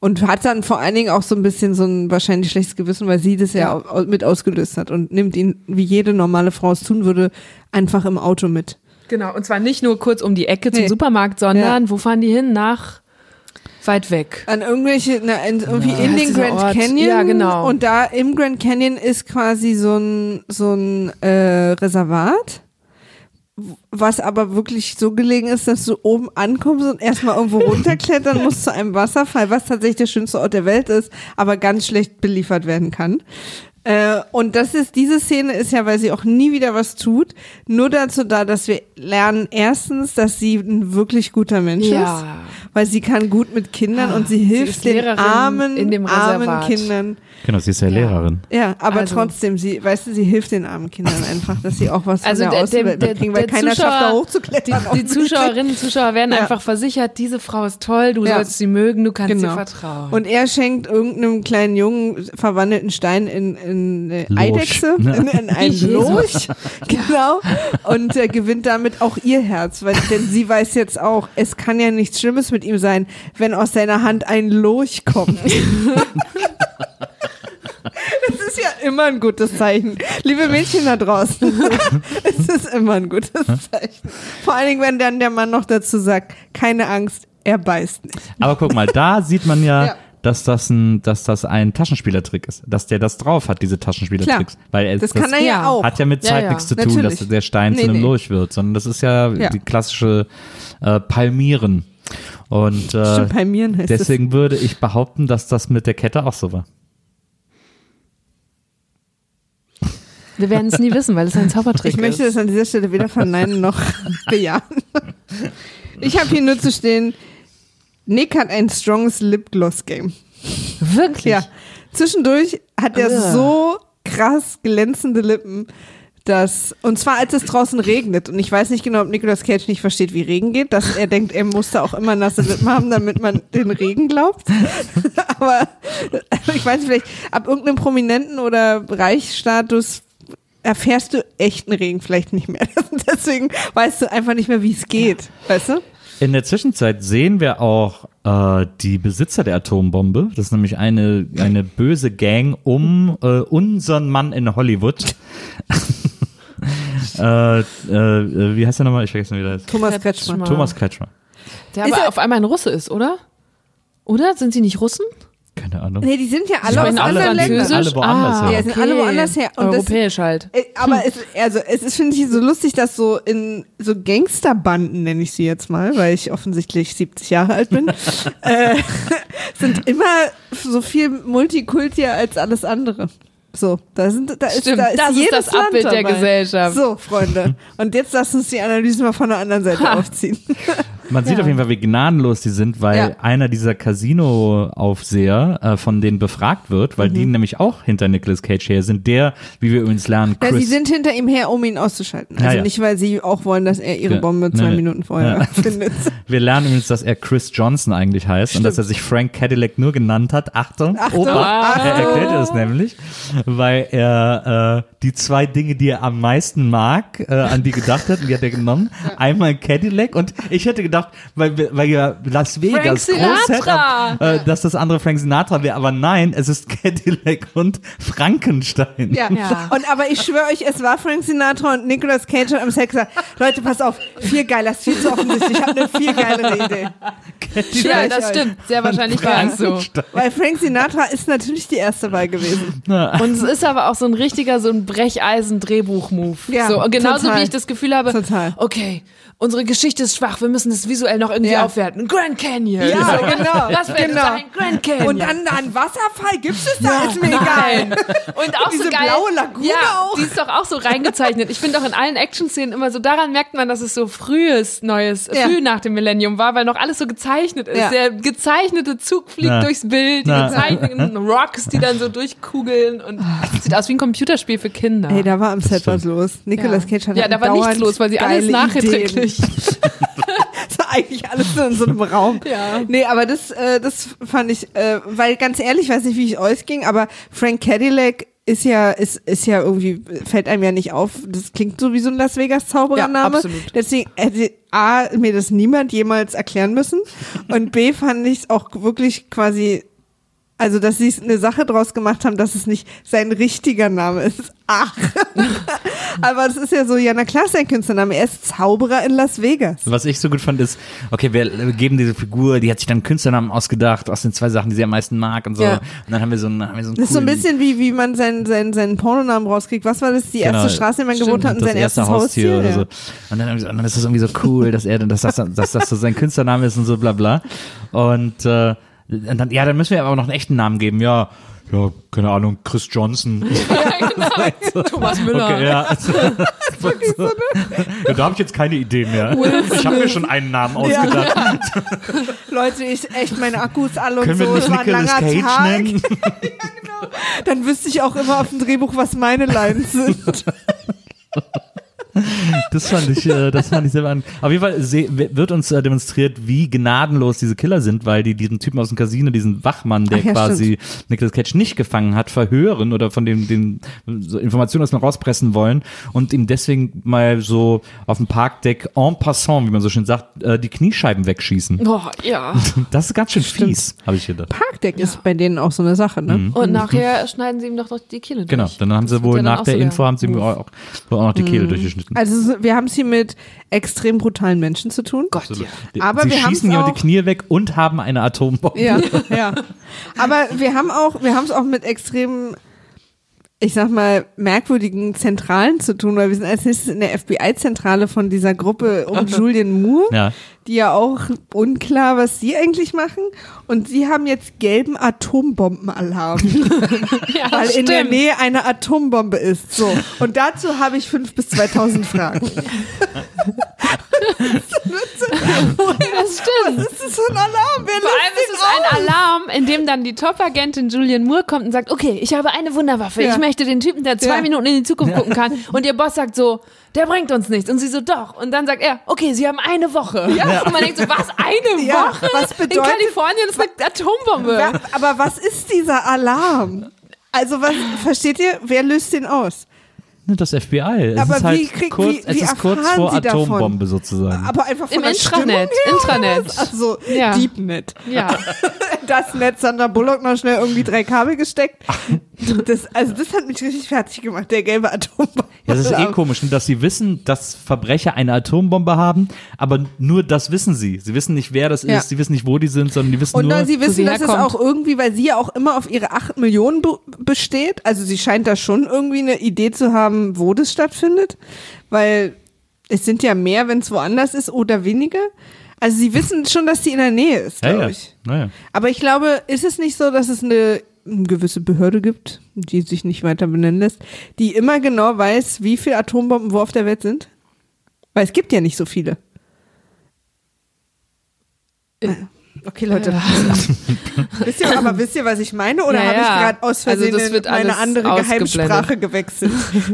Und hat dann vor allen Dingen auch so ein bisschen so ein wahrscheinlich schlechtes Gewissen, weil sie das ja mit ausgelöst hat und nimmt ihn, wie jede normale Frau es tun würde, einfach im Auto mit. Genau, und zwar nicht nur kurz um die Ecke zum Supermarkt, sondern wo fahren die hin? Nach weit weg. An irgendwelche, irgendwie in den Grand Canyon. Ja, genau. Und da im Grand Canyon ist quasi so ein Reservat, was aber wirklich so gelegen ist, dass du oben ankommst und erstmal irgendwo runterklettern musst zu einem Wasserfall, was tatsächlich der schönste Ort der Welt ist, aber ganz schlecht beliefert werden kann. Und diese Szene ist ja, weil sie auch nie wieder was tut, nur dazu da, dass wir lernen erstens, dass sie ein wirklich guter Mensch ist, weil sie kann gut mit Kindern und sie hilft den armen Kindern. Genau, sie ist ja Lehrerin. Ja, aber trotzdem, sie hilft den armen Kindern einfach, dass sie auch was von der Außenwelt mitkriegen, weil keiner schafft da hochzuklettern. Die Zuschauerinnen und Zuschauer werden einfach versichert, diese Frau ist toll, du sollst sie mögen, du kannst ihr vertrauen. Und er schenkt irgendeinem kleinen Jungen verwandelten Stein in eine Eidechse, in einen Lurch, genau, und gewinnt damit auch ihr Herz, denn sie weiß jetzt auch, es kann ja nichts Schlimmes mit ihm sein, wenn aus seiner Hand ein Lurch kommt. Das ist ja immer ein gutes Zeichen. Liebe Mädchen da draußen, es ist immer ein gutes Zeichen. Vor allen Dingen, wenn dann der Mann noch dazu sagt, keine Angst, er beißt nicht. Aber guck mal, da sieht man ja, dass das ein Taschenspielertrick ist, dass der das drauf hat, diese Taschenspielertricks. Weil das kann er ja auch. Hat ja mit Zeit nichts zu tun, dass der Stein zu einem Lurch wird, sondern das ist ja die klassische Palmieren. Und Stimmt, Palmieren heißt deswegen würde ich behaupten, dass das mit der Kette auch so war. Wir werden es nie wissen, weil es ein Zaubertrick ist. Ich möchte das an dieser Stelle weder verneinen noch bejahen. Ich habe hier nur zu stehen, Nick hat ein stronges Lipgloss-Game. Wirklich? Ja. Zwischendurch hat er so krass glänzende Lippen, und zwar als es draußen regnet, und ich weiß nicht genau, ob Nicolas Cage nicht versteht, wie Regen geht, dass er denkt, er musste auch immer nasse Lippen haben, damit man den Regen glaubt. Aber ich weiß nicht, vielleicht ab irgendeinem Prominenten oder Reichsstatus erfährst du echten Regen vielleicht nicht mehr. Deswegen weißt du einfach nicht mehr, wie es geht. Weißt du? In der Zwischenzeit sehen wir auch die Besitzer der Atombombe. Das ist nämlich eine böse Gang um unseren Mann in Hollywood. Wie heißt der nochmal? Ich vergesse wieder. Thomas Kretschmer. Der aber auf einmal ein Russe ist, oder? Oder? Sind sie nicht Russen? Keine Ahnung. Nee, die sind ja alle aus anderen Ländern. Alle woanders her. Ja, sind alle woanders her. Und europäisch halt. Aber es ist, finde ich, so lustig, dass so in so Gangsterbanden, nenne ich sie jetzt mal, weil ich offensichtlich 70 Jahre alt bin, sind immer so viel Multikultier als alles andere. So, das ist das Abbild der Gesellschaft. So, Freunde. Und jetzt lass uns die Analyse mal von der anderen Seite aufziehen. Man sieht auf jeden Fall, wie gnadenlos die sind, weil einer dieser Casino-Aufseher von denen befragt wird, weil die nämlich auch hinter Nicolas Cage her sind. Der, wie wir übrigens lernen, Chris... Ja, sie sind hinter ihm her, um ihn auszuschalten. Also nicht, weil sie auch wollen, dass er ihre Bombe 2 Minuten vorher findet. Wir lernen übrigens, dass er Chris Johnson eigentlich heißt und dass er sich Frank Cadillac nur genannt hat. Achtung. Opa, er erklärt es nämlich, weil er die 2 Dinge, die er am meisten mag, an die gedacht hat, und die hat er genommen. Einmal Cadillac, und ich hätte gedacht, weil ja Las Vegas groß hätte, dass das andere Frank Sinatra wäre, aber nein, es ist Cadillac und Frankenstein. Ja. Aber ich schwöre euch, es war Frank Sinatra, und Nicolas Cage hat am Set gesagt, Leute, pass auf, viel geiler, das ist viel zu offensichtlich, ich habe eine viel geilere Idee. Ja, das stimmt, sehr wahrscheinlich war es so. Weil Frank Sinatra ist natürlich die erste Wahl gewesen. Und es ist aber auch so ein richtiger, so ein Brecheisen-Drehbuch-Move. Ja, so, genauso wie ich das Gefühl habe, okay, unsere Geschichte ist schwach, wir müssen das visuell noch irgendwie aufwerten. Grand Canyon. Ja, genau. Das wird sein Grand Canyon. Und dann ein Wasserfall, gibt's es da? Ist mir egal. Und auch diese so geil. Blaue Lagune auch. Die ist doch auch so reingezeichnet. Ich finde auch in allen Action-Szenen immer so, daran merkt man, dass es so früh nach dem Millennium war, weil noch alles so gezeichnet ist. Der gezeichnete Zug fliegt durchs Bild, die gezeichneten Rocks, die dann so durchkugeln, und sieht aus wie ein Computerspiel für Kinder. Hey, da war am Set was los. Nicolas Cage hat da war nichts los, weil sie alles nachträglich. Das war eigentlich alles nur in so einem Raum. Ja. Nee, aber das fand ich, weil ganz ehrlich, ich weiß nicht, wie es euch ging, aber Frank Cadillac ist ja irgendwie, fällt einem ja nicht auf, das klingt so wie so ein Las Vegas Zauberername. Ja, absolut. Deswegen hätte A, mir das niemand jemals erklären müssen, und B, fand ich es auch wirklich quasi Also, dass sie eine Sache draus gemacht haben, dass es nicht sein richtiger Name ist. Ach. Aber das ist ja so, ja, na klar, sein Künstlername. Er ist Zauberer in Las Vegas. Was ich so gut fand, ist, okay, wir geben diese Figur, die hat sich dann einen Künstlernamen ausgedacht, aus den 2 Sachen, die sie am meisten mag und so. Ja. Und dann haben wir so einen Das ist so ein bisschen wie man seinen Pornonamen rauskriegt. Was war das? Die erste Straße, in der man gewohnt hat und sein erstes Haustier oder so. Und dann ist das irgendwie so cool, dass das so sein Künstlername ist und so bla bla. Und dann, ja, dann müssen wir aber noch einen echten Namen geben. Ja, keine Ahnung, Chris Johnson. Ja, genau. Thomas Müller. Okay, ja. Ja, da habe ich jetzt keine Idee mehr. Ich habe mir schon einen Namen ausgedacht. Ja. Leute, meine Akkus alle und Können so. wir nicht Es war ein Nicolas langer Cage Tag. nennen? Ja, genau. Dann wüsste ich auch immer auf dem Drehbuch, was meine Lines sind. Das fand ich sehr an. Auf jeden Fall wird uns demonstriert, wie gnadenlos diese Killer sind, weil die diesen Typen aus dem Casino, diesen Wachmann, der quasi Nicolas Cage nicht gefangen hat, verhören oder von den so Informationen aus dem rauspressen wollen und ihm deswegen mal so auf dem Parkdeck en passant, wie man so schön sagt, die Kniescheiben wegschießen. Oh, ja. Das ist ganz schön fies, habe ich gedacht. Parkdeck ist bei denen auch so eine Sache, ne? Und nachher schneiden sie ihm doch noch die Kehle durch. Genau, dann haben sie wohl nach der Info haben sie ihm auch noch die Kehle durchgeschnitten. Also wir haben es hier mit extrem brutalen Menschen zu tun. Gott, ja. Aber sie wir schießen haben's jemand die Knie weg und haben eine Atombombe. Ja, ja. Aber wir haben es auch mit extrem, ich sag mal, merkwürdigen Zentralen zu tun, weil wir sind als nächstes in der FBI-Zentrale von dieser Gruppe um Julianne Moore, die ja auch unklar, was sie eigentlich machen. Und sie haben jetzt gelben Atombombenalarm, Ja, weil stimmt. in der Nähe eine Atombombe ist. So. Und dazu habe ich 5.000 bis 2.000 Fragen. Das stimmt. Was ist das für ein Alarm? Wer Vor allem ist es ein Alarm, in dem dann die Top-Agentin Julianne Moore kommt und sagt, okay, ich habe eine Wunderwaffe. Ja. Ich möchte den Typen, der 2 Minuten in die Zukunft gucken kann. Und ihr Boss sagt so, der bringt uns nichts. Und sie so, doch. Und dann sagt er, okay, sie haben eine Woche. Ja. Und man denkt so, was, eine Ja, Woche? was bedeutet- in Kalifornien ist eine Atombombe. Aber was ist dieser Alarm? Also versteht ihr, wer löst den aus? Das FBI. Es Aber ist halt wie kurz vor erfahren Sie davon? Atombombe sozusagen. Aber einfach von Im der Intranet. Stimmung her? Intranet. Also Ja. Deepnet. Ja. Das Netz Sandra Bullock noch schnell irgendwie 3 Kabel gesteckt. Das hat mich richtig fertig gemacht, der gelbe Atombombe. Ja, das ist komisch, dass sie wissen, dass Verbrecher eine Atombombe haben, aber nur das wissen sie. Sie wissen nicht, wer das ist, Ja. sie wissen nicht, wo die sind, sondern die wissen Und nur, sie wo wissen, sie dass es herkommt. auch irgendwie, weil sie ja auch immer auf ihre 8 Millionen besteht, also sie scheint da schon irgendwie eine Idee zu haben, wo das stattfindet, weil es sind ja mehr, wenn es woanders ist oder weniger. Also sie wissen schon, dass sie in der Nähe ist, glaube ich. Naja. Aber ich glaube, ist es nicht so, dass es eine gewisse Behörde gibt, die sich nicht weiter benennen lässt, die immer genau weiß, wie viele Atombomben wo auf der Welt sind? Weil es gibt ja nicht so viele. Okay, Leute. Wisst ihr, was ich meine? Oder Ja, habe ich ja. gerade aus Versehen Also das wird in eine alles andere Geheimsprache ausgeblendet. gewechselt?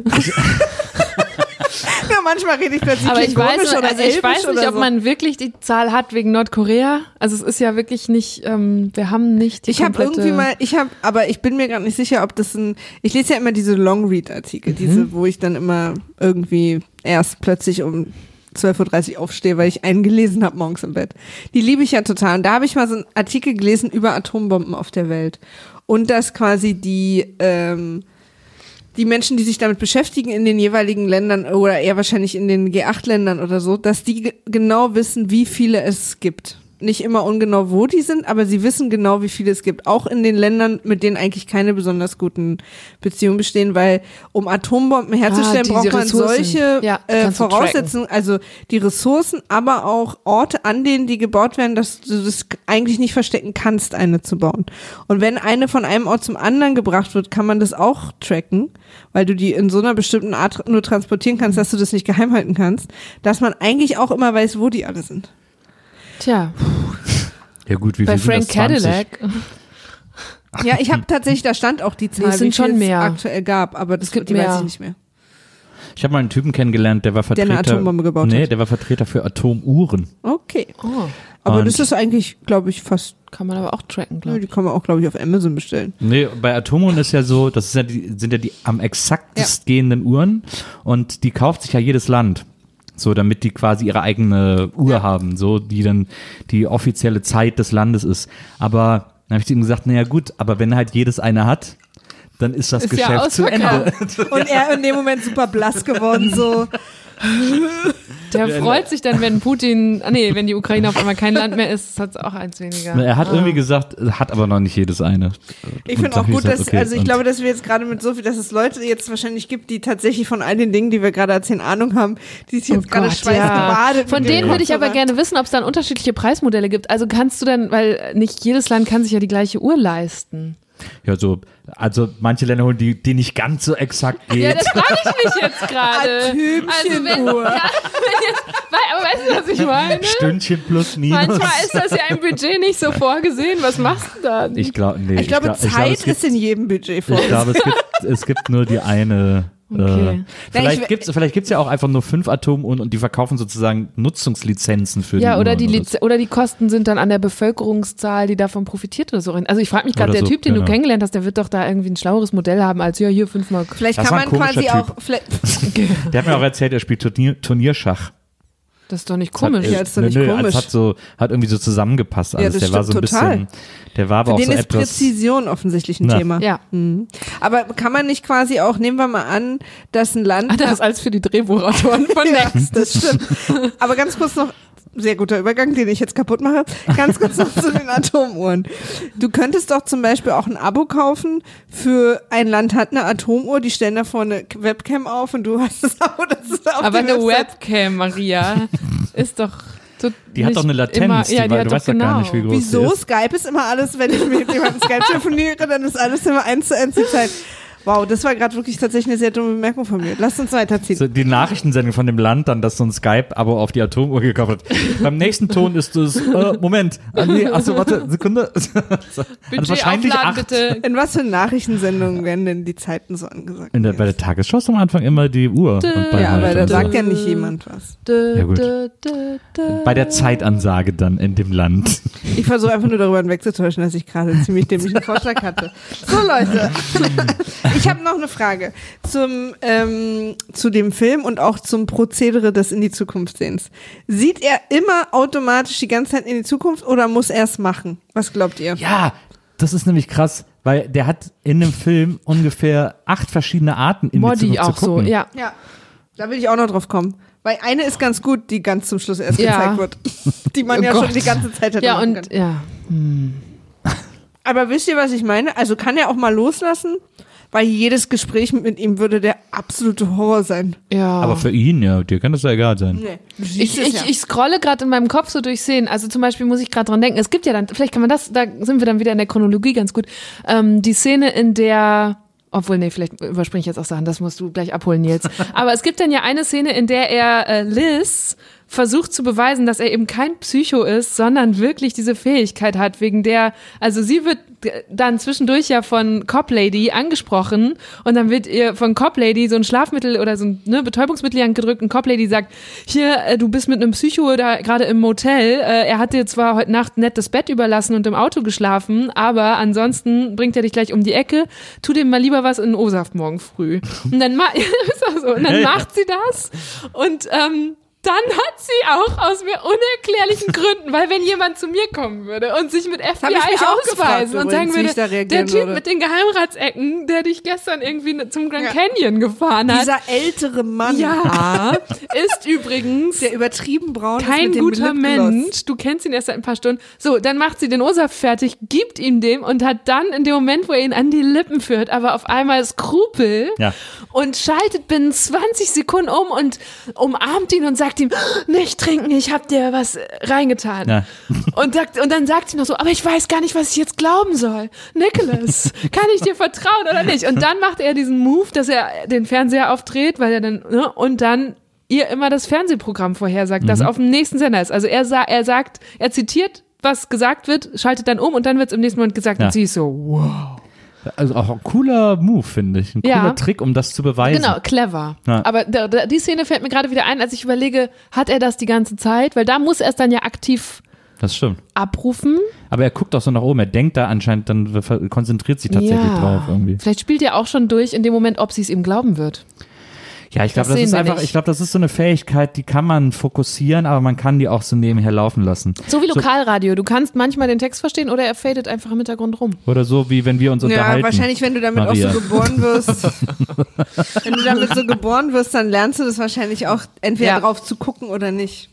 Ja, manchmal rede ich plötzlich Aber ich klingonisch weiß, oder also ich weiß Elbisch nicht, oder ob so. man wirklich die Zahl hat wegen Nordkorea. Also es ist ja wirklich nicht, wir haben nicht die Ich habe komplette... irgendwie mal, aber ich bin mir gerade nicht sicher, ob das ich lese ja immer diese Long-Read-Artikel, diese, wo ich dann immer irgendwie erst plötzlich um 12.30 Uhr aufstehe, weil ich einen gelesen habe morgens im Bett. Die liebe ich ja total. Und da habe ich mal so einen Artikel gelesen über Atombomben auf der Welt. Und dass quasi die Menschen, die sich damit beschäftigen in den jeweiligen Ländern oder eher wahrscheinlich in den G8-Ländern oder so, dass die genau wissen, wie viele es gibt. Nicht immer ungenau, wo die sind, aber sie wissen genau, wie viele es gibt. Auch in den Ländern, mit denen eigentlich keine besonders guten Beziehungen bestehen, weil um Atombomben herzustellen, diese braucht man Ressourcen. solche Ja, kannst du Voraussetzungen, also die Ressourcen, aber auch Orte, an denen die gebaut werden, dass du das eigentlich nicht verstecken kannst, eine zu bauen. Und wenn eine von einem Ort zum anderen gebracht wird, kann man das auch tracken, weil du die in so einer bestimmten Art nur transportieren kannst, dass du das nicht geheim halten kannst, dass man eigentlich auch immer weiß, wo die alle sind. Tja, Ja gut, wie bei viel sind Frank das? 20? Cadillac. Ja, ich habe tatsächlich, da stand auch die Zahl, Nee, es sind wie viel schon mehr. es aktuell gab, aber das Es gibt die weiß mehr. ich nicht mehr. Ich habe mal einen Typen kennengelernt, der war Vertreter. eine Atombombe gebaut Nee, hat. der war Vertreter für Atomuhren. Okay. Oh, Aber Und- das ist eigentlich, glaube ich, fast, kann man aber auch tracken, glaube die ich. kann man auch, glaube ich, auf Amazon bestellen. Nee, bei Atomuhren ist ja so, das ist ja sind ja die am exaktest gehenden Uhren und die kauft sich ja jedes Land. So, damit die quasi ihre eigene Uhr haben, so, die dann die offizielle Zeit des Landes ist. Aber Dann habe ich zu ihm gesagt, naja gut, aber wenn halt jedes eine hat, dann ist das Geschäft zu Ende. Und er in dem Moment super blass geworden, so. Der freut sich dann, wenn wenn die Ukraine auf einmal kein Land mehr ist, hat es auch eins weniger. Er hat irgendwie gesagt, hat aber noch nicht jedes eine. Ich finde auch gut, dass, ich glaube, dass wir jetzt gerade mit so viel, dass es Leute jetzt wahrscheinlich gibt, die tatsächlich von all den Dingen, die wir gerade erzählen, Ahnung haben, die sich jetzt gerade schweißgebadet. Von denen würde ich aber gerne wissen, ob es dann unterschiedliche Preismodelle gibt. Also kannst du dann, weil nicht jedes Land kann sich ja die gleiche Uhr leisten. Ja, also manche Länder holen die nicht ganz so exakt geht. Ja, das frage ich mich jetzt gerade. Tübchenuhr. Aber weißt du, was ich meine? Stündchen plus minus. Manchmal ist das ja im Budget nicht so vorgesehen. Was machst du dann? Ich glaube, Zeit ist in jedem Budget vorgesehen. Ich glaube, es gibt nur die eine. Okay. Vielleicht gibt's ja auch einfach nur 5 Atomuhren und die verkaufen sozusagen Nutzungslizenzen für die Uhren. Oder die Kosten sind dann an der Bevölkerungszahl, die davon profitiert oder so. Also ich frage mich gerade, der Typ, den du kennengelernt hast, der wird doch da irgendwie ein schlaueres Modell haben als hier 5 Mark. Vielleicht kann man quasi Typ. auch. Der hat mir auch erzählt, er spielt Turnierschach. Das ist doch nicht komisch. Das ist doch nicht komisch. Es hat irgendwie so zusammengepasst alles. Ja, das der war so ein total. bisschen, der war aber Für auch den so ist etwas. Präzision offensichtlich ein Thema. Ja. Mhm. Aber kann man nicht quasi auch, nehmen wir mal an, dass ein Land. Das als für die Drehbuchautoren von ja, Next. das stimmt. Aber ganz kurz noch, sehr guter Übergang, den ich jetzt kaputt mache. Ganz kurz noch zu den Atomuhren. Du könntest doch zum Beispiel auch ein Abo kaufen für ein Land hat eine Atomuhr, die stellen da vorne Webcam auf und du hast das Abo, das ist auf Aber der eine Website. Webcam, Maria, ist doch Die hat doch eine Latenz, immer, du weißt doch gar nicht, wie groß Wieso? die ist. Skype ist immer alles, wenn ich mit jemandem Skype telefoniere, dann ist alles immer 1:1 die Zeit. Wow, das war gerade wirklich tatsächlich eine sehr dumme Bemerkung von mir. Lasst uns weiterziehen. So, die Nachrichtensendung von dem Land, dann, dass so ein Skype-Abo auf die Atomuhr gekauft hat. Beim nächsten Ton ist es, Moment, warte, Sekunde. Budget wahrscheinlich aufladen, 8. bitte. In was für Nachrichtensendungen werden denn die Zeiten so angesagt? Bei der Tagesschau ist am Anfang immer die Uhr. Und bei Ja, aber da und so. sagt ja nicht jemand was. Ja, gut. Bei der Zeitansage dann in dem Land. Ich versuche einfach nur darüber hinwegzutäuschen, dass ich gerade einen ziemlich dämlichen Vorschlag hatte. So, Leute. Ich habe noch eine Frage zu dem Film und auch zum Prozedere des In die Zukunft Sehens. Sieht er immer automatisch die ganze Zeit in die Zukunft oder muss er es machen? Was glaubt ihr? Ja, das ist nämlich krass, weil der hat in dem Film ungefähr 8 verschiedene Arten in die Modi Zukunft auch zu gucken. so, ja. Ja, da will ich auch noch drauf kommen. Weil eine ist ganz gut, die ganz zum Schluss erst Ja. gezeigt wird. Die man Oh ja Gott. schon die ganze Zeit hätte Ja, machen und können. ja. Aber wisst ihr, was ich meine? Also kann er auch mal loslassen? Weil jedes Gespräch mit ihm würde der absolute Horror sein. Ja. Aber für ihn, ja, dir kann das ja egal sein. Nee. Ich scrolle gerade in meinem Kopf so durch Szenen. Also zum Beispiel muss ich gerade dran denken, es gibt ja dann, vielleicht kann man das, da sind wir dann wieder in der Chronologie ganz gut, die Szene, in der, obwohl, nee, vielleicht überspringe ich jetzt auch Sachen, das musst du gleich abholen, Nils. Aber es gibt dann ja eine Szene, in der er Liz versucht zu beweisen, dass er eben kein Psycho ist, sondern wirklich diese Fähigkeit hat, wegen der, also sie wird dann zwischendurch ja von Cop Lady angesprochen und dann wird ihr von Cop Lady so ein Schlafmittel oder so ein Betäubungsmittel gedrückt und Cop Lady sagt, hier, du bist mit einem Psycho da gerade im Motel, er hat dir zwar heute Nacht nett das Bett überlassen und im Auto geschlafen, aber ansonsten bringt er dich gleich um die Ecke, tu dem mal lieber was in den O-Saft morgen früh. Und dann, ist auch so. Und dann macht sie das und dann hat sie auch aus mir unerklärlichen Gründen, weil wenn jemand zu mir kommen würde und sich mit FBI ausweisen und sagen würde, der Typ mit den Geheimratsecken, der dich gestern irgendwie zum Grand Canyon gefahren hat. Dieser ältere Mann. Ja, ist übrigens der übertrieben braun kein ist mit guter dem Lipgloss. Mensch. Du kennst ihn erst seit ein paar Stunden. So, dann macht sie den O-Saft fertig, gibt ihm dem und hat dann in dem Moment, wo er ihn an die Lippen führt, aber auf einmal Skrupel und schaltet binnen 20 Sekunden um und umarmt ihn und sagt ihm, nicht trinken, ich hab dir was reingetan. Ja. Und dann sagt sie noch so, aber ich weiß gar nicht, was ich jetzt glauben soll. Nicholas, kann ich dir vertrauen oder nicht? Und dann macht er diesen Move, dass er den Fernseher aufdreht, weil er dann, und dann ihr immer das Fernsehprogramm vorhersagt, das auf dem nächsten Sender ist. Also er zitiert, was gesagt wird, schaltet dann um und dann wird es im nächsten Moment gesagt und sie ist so, wow. Also auch ein cooler Move, finde ich. Ein cooler Trick, um das zu beweisen. Genau, clever. Ja. Aber die Szene fällt mir gerade wieder ein, als ich überlege, hat er das die ganze Zeit? Weil da muss er es dann ja aktiv Das stimmt. abrufen. Aber er guckt auch so nach oben. Er denkt da anscheinend, dann konzentriert sich tatsächlich drauf irgendwie. Vielleicht spielt er auch schon durch in dem Moment, ob sie es ihm glauben wird. Ja, ich glaube, Das das ist sehen wir einfach, nicht. ich glaube, das ist so eine Fähigkeit, die kann man fokussieren, aber man kann die auch so nebenher laufen lassen. So wie Lokalradio. Du kannst manchmal den Text verstehen oder er fadet einfach im Hintergrund rum. Oder so, wie wenn wir uns unterhalten. Ja, wahrscheinlich, wenn du damit Maria. auch so geboren wirst. Wenn du damit so geboren wirst, dann lernst du das wahrscheinlich auch, entweder Ja. drauf zu gucken oder nicht.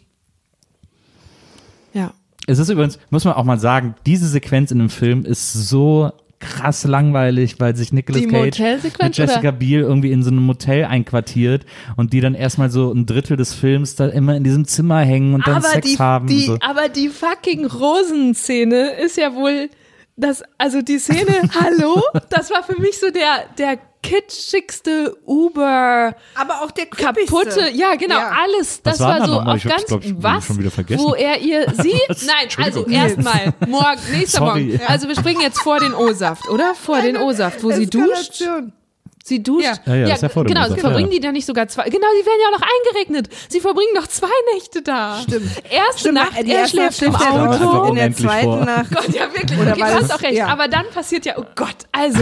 Ja. Es ist übrigens, muss man auch mal sagen, diese Sequenz in dem Film ist so krass langweilig, weil sich Nicolas Die Cage Motelsequenz, mit Jessica oder? Biel irgendwie in so einem Motel einquartiert und die dann erstmal so ein Drittel des Films da immer in diesem Zimmer hängen und dann Sex haben. und so. Aber die fucking Rosenszene ist ja wohl das, also die Szene, hallo? Das war für mich so der kitschigste Uber Aber auch der creepigste. kaputte, ja genau, Ja. alles, das Was war war da so nochmal? auf Ich hab's, ganz, glaub ich, was, schon wieder vergessen. wo er ihr, sie, nein, also Entschuldigung. erstmal, nächster Sorry. Morgen, also wir springen jetzt vor den O-Saft, oder? Vor den O-Saft, wo sie duscht. Eskalation. Sie duscht. Ja, ist ja vor dem genau, O-Saft, verbringen ja. die da nicht sogar zwei? Genau, die werden ja auch noch eingeregnet. Sie verbringen noch 2 Nächte da. Stimmt. Erste Nacht, die er erste schläft im Nacht schläft er Auto. Auto. in der Unendlich zweiten vor. Nacht. Gott, ja wirklich. Oder Okay, weil du hast es- auch recht. ja. Aber dann passiert ja, oh Gott, also,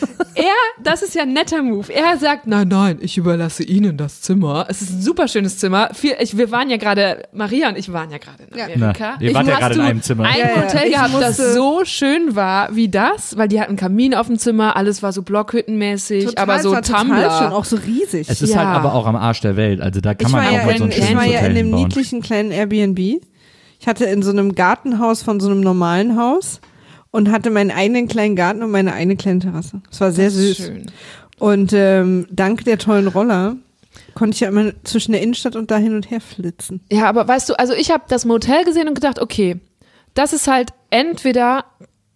das ist ja ein netter Move. Er sagt, nein, ich überlasse Ihnen das Zimmer. Es ist ein super schönes Zimmer. Wir waren ja gerade, Maria und ich waren ja gerade in Ja. Amerika. Na, ihr wart ja Hast gerade in du einem Zimmer. Ein Ja, ja. Hotel Ich gehabt, das musste- so schön war wie das, weil die hatten Kamin auf dem Zimmer, alles war so blockhüttenmäßig, aber so es war total Tumblr. schön, auch so riesig. Es ist Ja. halt aber auch am Arsch der Welt, also da kann Ich man war, auch ja mal so ein ich schönes war ja Hotel in einem hinbauen. niedlichen kleinen Airbnb. Ich hatte in so einem Gartenhaus von so einem normalen Haus und hatte meinen eigenen kleinen Garten und meine eigene kleine Terrasse. Es war sehr Das ist süß. schön. Und dank der tollen Roller konnte ich ja immer zwischen der Innenstadt und da hin und her flitzen. Ja, aber weißt du, also ich habe das Motel gesehen und gedacht, okay, das ist halt entweder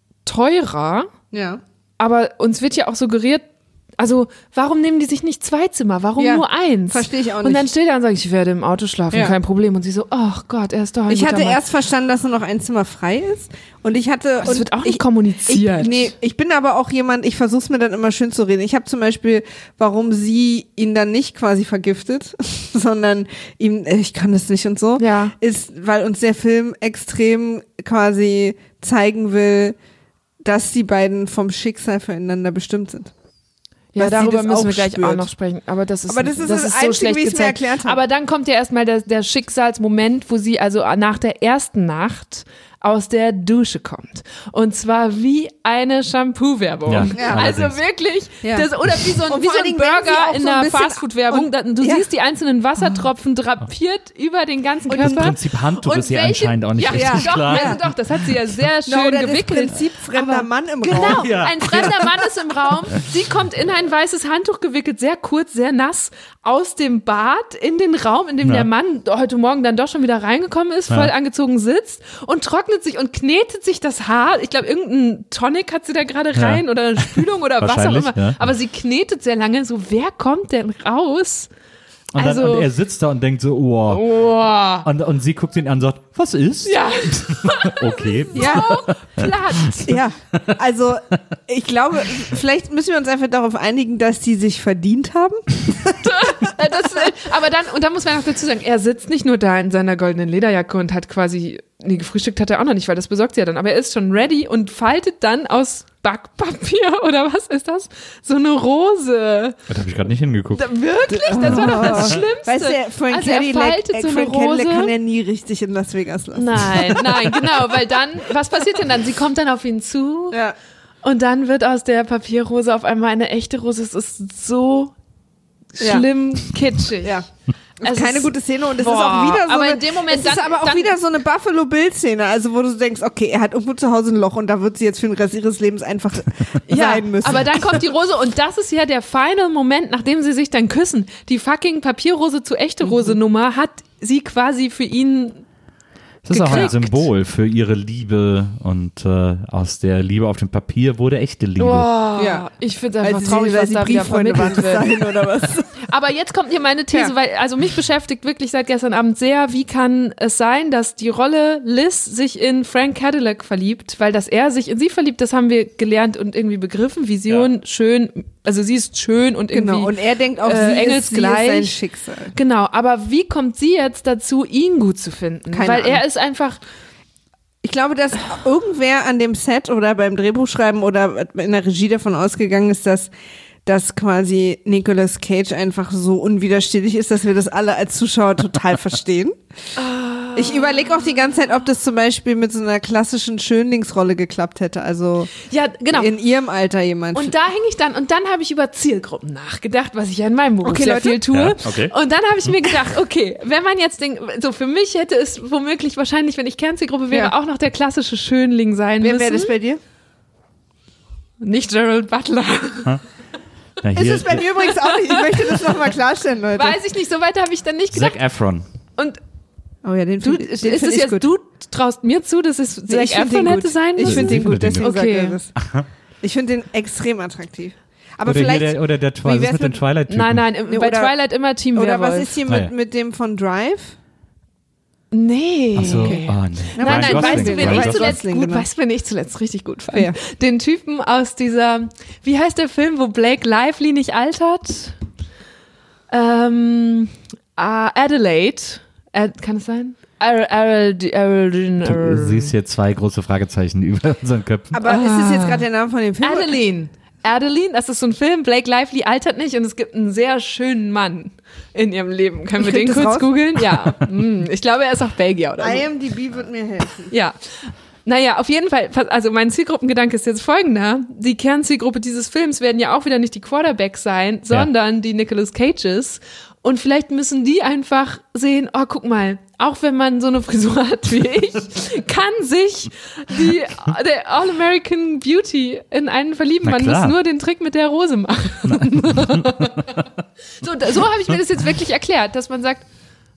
teurer, Ja. aber uns wird ja auch suggeriert, also warum nehmen die sich nicht 2 Zimmer? Warum Ja, nur 1? verstehe ich auch Und nicht. dann steht er und sagt, ich werde im Auto schlafen, Ja. kein Problem. Und sie so, ach Gott, er ist doch ein Ich guter hatte Mann. erst verstanden, dass nur noch ein Zimmer frei ist. Und ich hatte. Das und wird auch nicht ich, kommuniziert. Ich bin aber auch jemand, ich versuche es mir dann immer schön zu reden. Ich habe zum Beispiel, warum sie ihn dann nicht quasi vergiftet, sondern ihm, ich kann das nicht und so, Ja. ist, weil uns der Film extrem quasi zeigen will, dass die beiden vom Schicksal füreinander bestimmt sind. Ja, dass sie darüber das müssen auch wir gleich spürt. auch noch sprechen. Aber das ist Aber das ist das so Einzige, schlecht wie ich es mir gezeigt. erklärt habe. Aber dann kommt ja erstmal der Schicksalsmoment, wo sie also nach der ersten Nacht aus der Dusche kommt. Und zwar wie eine Shampoo-Werbung. Ja, also allerdings. wirklich, Ja. oder wie so Und wie vor so allen ein Dingen, wenn sie Burger auch in so ein einer bisschen- Fastfood-Werbung. und- Du ja. siehst die einzelnen Wassertropfen drapiert über den ganzen Körper. Das Prinzip Handtuch Und ist ihr welche- anscheinend auch nicht ja, richtig doch, klar. Also doch, das hat sie ja sehr schön Oder das gewickelt. Prinzip fremder Aber- Mann im Genau, Raum. Ja. ein fremder Mann ist im Raum. Sie kommt in ein weißes Handtuch gewickelt, sehr kurz, sehr nass, aus dem Bad in den Raum, in dem Ja. der Mann heute Morgen dann doch schon wieder reingekommen ist, voll Ja. angezogen sitzt und trocknet sich und knetet sich das Haar. Ich glaube, irgendein Tonic hat sie da gerade Ja. rein oder eine Spülung oder was auch Wahrscheinlich, immer. ja. Aber sie knetet sehr lange. So, wer kommt denn raus? Und, dann, Also- und er sitzt da und denkt so, wow. Boah. Und sie guckt ihn an und sagt, was ist? Ja, Okay. Ja. platt. Ja, also ich glaube, vielleicht müssen wir uns einfach darauf einigen, dass die sich verdient haben. Aber dann muss man noch dazu sagen, er sitzt nicht nur da in seiner goldenen Lederjacke und hat quasi, nee, gefrühstückt hat er auch noch nicht, weil das besorgt sie ja dann, aber er ist schon ready und faltet dann aus Backpapier oder was ist das? So eine Rose. Da habe ich gerade nicht hingeguckt. Wirklich? Das war doch das Schlimmste. Weißt du, Frank Also er Cadillac, faltet so eine Frank Cadillac Rose. kann er nie richtig in Las Vegas lassen. Nein, genau, weil dann, was passiert denn dann? Sie kommt dann auf ihn zu Ja. und dann wird aus der Papierrose auf einmal eine echte Rose. Es ist so Ja. schlimm kitschig. Ja. Es Keine ist- gute Szene und es Boah, ist auch wieder so aber eine, in dem Moment es ist dann- aber auch dann- wieder so eine Buffalo Bill Szene, also wo du denkst, okay, er hat irgendwo zu Hause ein Loch und da wird sie jetzt für den Rest ihres Lebens einfach sein müssen. Aber dann kommt die Rose und das ist ja der final Moment, nachdem sie sich dann küssen. Die fucking Papierrose zu echte Rose Nummer hat sie quasi für ihn. Das ist auch ein gekriegt. Symbol für ihre Liebe und aus der Liebe auf dem Papier wurde echte Liebe. Boah, Ja. ich finde es einfach weil traurig, was sie da wieder Brieffreunde waren vermittelt bis wird. dahin oder was? Aber jetzt kommt hier meine These, Ja. weil also mich beschäftigt wirklich seit gestern Abend sehr, wie kann es sein, dass die Rolle Liz sich in Frank Cadillac verliebt, weil dass er sich in sie verliebt, das haben wir gelernt und irgendwie begriffen. Vision, schön, also sie ist schön und irgendwie Genau, und er denkt auch, sie ist engelsgleich. sein Schicksal. Genau, aber wie kommt sie jetzt dazu, ihn gut zu finden? Keine Weil er Ahnung. ist einfach, Ich glaube, dass irgendwer an dem Set oder beim Drehbuchschreiben oder in der Regie davon ausgegangen ist, dass dass quasi Nicolas Cage einfach so unwiderstehlich ist, dass wir das alle als Zuschauer total verstehen. Ich überlege auch die ganze Zeit, ob das zum Beispiel mit so einer klassischen Schönlingsrolle geklappt hätte. Also Ja, genau. in ihrem Alter jemand. Und da hänge ich dann, und dann habe ich über Zielgruppen nachgedacht, was ich ja in meinem Beruf sehr Leute. viel tue. Ja, okay. Und dann habe ich mir gedacht, okay, wenn man jetzt so für mich hätte es womöglich wahrscheinlich, wenn ich Kernzielgruppe wäre, Ja. auch noch der klassische Schönling sein Wer müssen. wäre das bei dir? Nicht Gerald Butler. Na, Ist hier, es bei mir übrigens auch nicht. Ich möchte das nochmal klarstellen, Leute. Weiß ich nicht, so weit habe ich dann nicht gedacht. Zac Efron. Und Oh ja, den du, find ist den es find ich jetzt, gut. du traust mir zu, dass es Zac Ich find den Efron gut. hätte sein Ich müssen? finde den gut, deswegen Okay. sagt er das. Ich finde den extrem attraktiv. Aber Oder, vielleicht, hier der wie was ist wär's mit den mit- Twilight-Typen? Nein, Nee, bei oder- Twilight immer Team oder Werwolf. was ist hier Ah, ja. mit dem von Drive? Nee. Ach so, Okay. oh, nee. Nein, Ryan nein, Gosling, weißt du, wen Ryan ich Gosling. zuletzt Gosling, gut, genau. weißt du, wen ich zuletzt richtig gut fand? Wer? Den Typen aus dieser, wie heißt der Film, wo Blake Lively nicht altert? Adelaide. Kann es sein? Du siehst hier zwei große Fragezeichen über unseren Köpfen. Aber ist das jetzt gerade der Name von dem Film? Adeline, das ist so ein Film, Blake Lively altert nicht und es gibt einen sehr schönen Mann in ihrem Leben. Können wir Ich krieg den das kurz raus? googeln? Ja. Ich glaube, er ist auch Belgier oder so. IMDb wird mir helfen. Ja. Naja, auf jeden Fall, also mein Zielgruppengedanke ist jetzt folgender. Die Kernzielgruppe dieses Films werden ja auch wieder nicht die Quarterbacks sein, sondern die Nicolas Cages. Und vielleicht müssen die einfach sehen, oh, guck mal, auch wenn man so eine Frisur hat wie ich, kann sich der All-American Beauty in einen verlieben. Na Man klar. muss nur den Trick mit der Rose machen. So habe ich mir das jetzt wirklich erklärt, dass man sagt,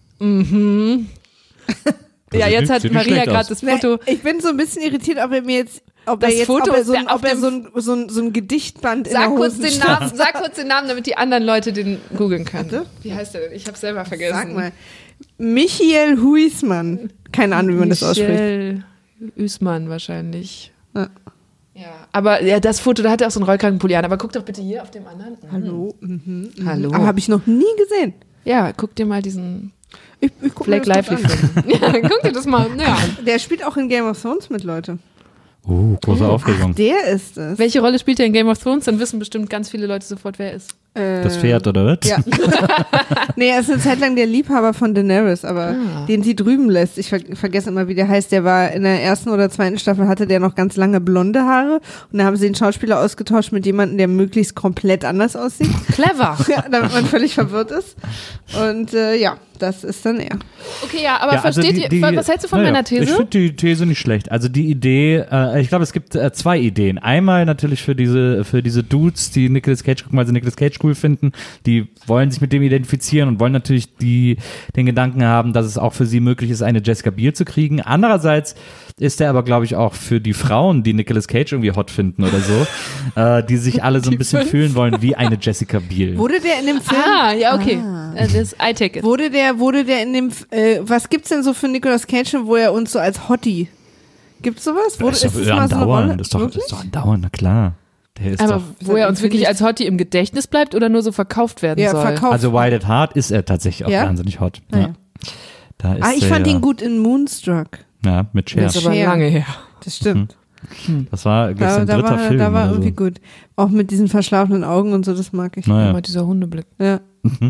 ja, sieht jetzt nicht- hat sieht nicht Maria schlecht gerade aus. das Foto. Ich bin so ein bisschen irritiert, ob er mir jetzt, ob Das er Foto so auf dem- ein Gedichtband in Sag der kurz, den Hosentasche- Namen, sag kurz den Namen, damit die anderen Leute den googeln können. Wie heißt der denn? Ich hab's selber vergessen. Sag mal. Michael Huismann. Keine Ahnung, wie man das ausspricht. Michel Üßmann wahrscheinlich. Ja. Ja, aber ja, das Foto, da hat er auch so einen Rollkragenpulli an. Aber guck doch bitte hier auf dem anderen. Hallo. Hallo. Aber habe ich noch nie gesehen. Ja, guck dir mal diesen Ich guck mir Blake das kurz Lively an. Film. Ja, guck dir das mal an. Der spielt auch in Game of Thrones mit, Leute. Große Aufregung. Der ist es. Welche Rolle spielt er in Game of Thrones? Dann wissen bestimmt ganz viele Leute sofort, wer er ist. Das Pferd, oder was? Ja. Nee, er ist eine Zeit lang der Liebhaber von Daenerys, aber den sie drüben lässt. Ich vergesse immer, wie der heißt. Der war in der ersten oder zweiten Staffel, hatte der noch ganz lange blonde Haare. Und da haben sie den Schauspieler ausgetauscht mit jemandem, der möglichst komplett anders aussieht. Clever. Ja, damit man völlig verwirrt ist. Und ja, das ist dann er. Okay, ja, aber Ja, also versteht ihr, was hältst du von meiner These? Ich finde die These nicht schlecht. Also die Idee, ich glaube, es gibt zwei Ideen. Einmal natürlich für diese Dudes, die Nicolas Cage gucken, weil sie Nicolas Cage cool finden. Die wollen sich mit dem identifizieren und wollen natürlich den Gedanken haben, dass es auch für sie möglich ist, eine Jessica Biel zu kriegen. Andererseits ist er aber, glaube ich, auch für die Frauen, die Nicolas Cage irgendwie hot finden oder so, die sich alle so ein bisschen fühlen wollen wie eine Jessica Biel. Wurde der in dem Film? Ja, okay. Das I-Ticket. Wurde der in dem, was gibt's denn so für Nicolas Cage, wo er uns so als Hottie, gibt's sowas? Das ist doch andauernd. Das ist doch andauernd, na klar. Der ist Aber doch, wo er uns wirklich als Hottie im Gedächtnis bleibt oder nur so verkauft werden Ja, soll? verkauft. also Wild at Heart ist er tatsächlich auch Ja? wahnsinnig hot. Ah, Ja. ja. Da ist Ich er, fand ja. ihn gut in Moonstruck. Ja, mit Cher. Das ist aber Cher. lange her. Das stimmt. Das war, glaube ich, sein dritter Film. Da war oder irgendwie so. gut. Auch mit diesen verschlafenen Augen und so, das mag ich. Naja. Immer dieser Hundeblick. Ja.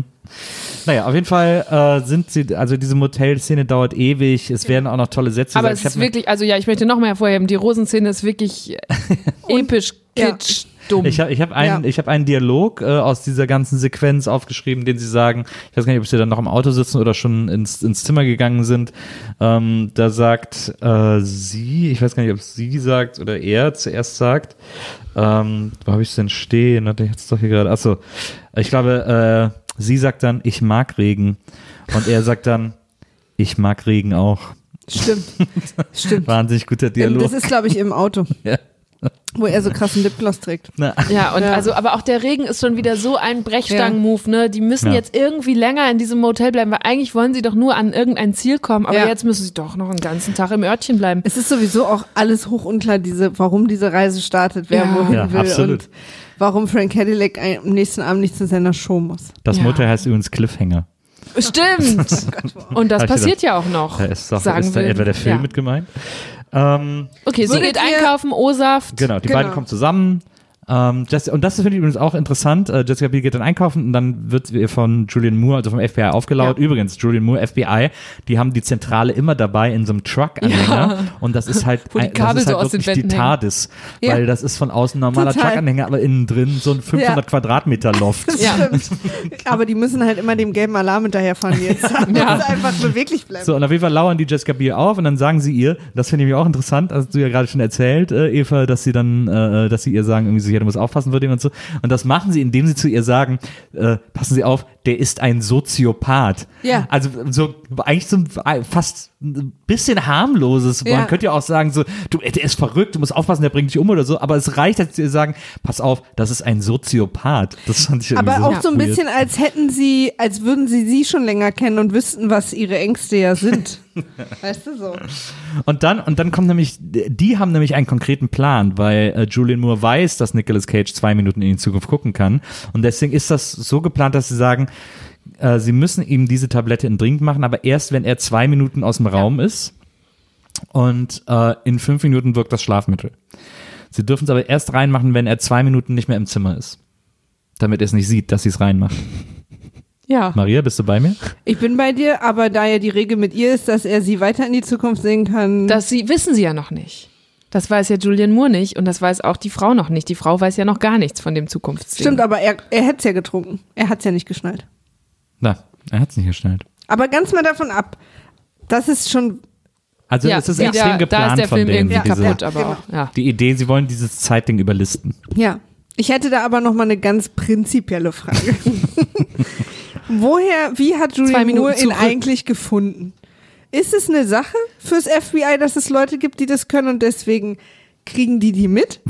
Naja, auf jeden Fall sind sie, also diese Motel-Szene dauert ewig, es werden auch noch tolle Sätze Aber gesagt. es ist wirklich, also ja, ich möchte noch mal hervorheben, die Rosenszene ist wirklich episch, Ja. kitsch, dumm. Ich hab einen Dialog aus dieser ganzen Sequenz aufgeschrieben, den sie sagen, ich weiß gar nicht, ob sie dann noch im Auto sitzen oder schon ins Zimmer gegangen sind. Da sagt sie, ich weiß gar nicht, ob sie sagt oder er zuerst sagt, wo habe ich es denn stehen? Hatte ich jetzt doch hier gerade, achso, ich glaube, sie sagt dann, ich mag Regen. Und er sagt dann, ich mag Regen auch. Stimmt. Wahnsinnig guter Dialog. Das ist, glaube ich, im Auto. Ja. Wo er so krassen Lipgloss trägt. Ja, und Ja. also, aber auch der Regen ist schon wieder so ein Brechstangen-Move, ne? Die müssen Ja. jetzt irgendwie länger in diesem Motel bleiben, weil eigentlich wollen sie doch nur an irgendein Ziel kommen, aber Ja. jetzt müssen sie doch noch einen ganzen Tag im Örtchen bleiben. Es ist sowieso auch alles hoch unklar, warum diese Reise startet, wer Ja. wohin Ja, will absolut. und warum Frank Cadillac am nächsten Abend nicht zu seiner Show muss. Das Ja. Motel heißt übrigens Cliffhanger. Stimmt! Und das Hab ich passiert ja auch noch. Da ist da sagen wir. etwa der Film Ja. mit gemeint. Okay, sie Würdet geht ihr- einkaufen, O-Saft. Genau, die Genau. beiden kommen zusammen. Und das finde ich übrigens auch interessant. Jessica Biel geht dann einkaufen und dann wird ihr von Julianne Moore, also vom FBI, aufgelauert. Ja. Übrigens, Julianne Moore, FBI, die haben die Zentrale immer dabei in so einem Truck-Anhänger. Und das ist halt, Wo die Kabel so aus den wirklich die Wänden TARDIS. Ja. Weil das ist von außen ein normaler Total. Truck-Anhänger, aber innen drin so ein 500 Quadratmeter Loft. Das Ja. stimmt. Aber die müssen halt immer dem gelben Alarm hinterherfahren, die jetzt haben. Ja. Das einfach beweglich bleiben. So, und auf jeden Fall lauern die Jessica Biel auf und dann sagen sie ihr, das finde ich mir auch interessant, hast du ja gerade schon erzählt, Eva, dass sie dann, dass sie ihr sagen, irgendwie so, ja, du musst aufpassen für den und so. Und das machen sie, indem sie zu ihr sagen, passen Sie auf, der ist ein Soziopath. Ja. Also so eigentlich so fast ein bisschen harmloses. Ja. Man könnte ja auch sagen, so, der ist verrückt, du musst aufpassen, der bringt dich um oder so. Aber es reicht, dass sie ihr sagen, pass auf, das ist ein Soziopath. Das fand ich irgendwie Aber auch so ein weird. bisschen, als würden sie schon länger kennen und wüssten, was ihre Ängste ja sind. Weißt du so? Und dann kommt nämlich, die haben nämlich einen konkreten Plan, weil Julianne Moore weiß, dass Nicolas Cage 2 Minuten in die Zukunft gucken kann. Und deswegen ist das so geplant, dass sie sagen, sie müssen ihm diese Tablette in Drink machen, aber erst, wenn er 2 Minuten aus dem Raum ist. Und in 5 Minuten wirkt das Schlafmittel. Sie dürfen es aber erst reinmachen, wenn er 2 Minuten nicht mehr im Zimmer ist. Damit er es nicht sieht, dass sie es reinmachen. Ja. Maria, bist du bei mir? Ich bin bei dir, aber da ja die Regel mit ihr ist, dass er sie weiter in die Zukunft sehen kann. Wissen sie ja noch nicht. Das weiß ja Julianne Moore nicht und das weiß auch die Frau noch nicht. Die Frau weiß ja noch gar nichts von dem Zukunftssinn. Stimmt, aber er hätte es ja getrunken. Er hat es ja nicht geschnallt. Na, er hat es nicht geschnallt. Aber ganz mal davon ab, das ist schon, Also ja, es ist da- extrem da geplant ist der von Film denen. irgendwie diese, kaputt, aber genau. auch, ja. Die Idee, sie wollen dieses Zeitding überlisten. ja. Ich hätte da aber noch mal eine ganz prinzipielle Frage. Wie hat 2 Julianne Minuten Moore ihn zurück. eigentlich gefunden? Ist es eine Sache fürs FBI, dass es Leute gibt, die das können und deswegen kriegen die mit?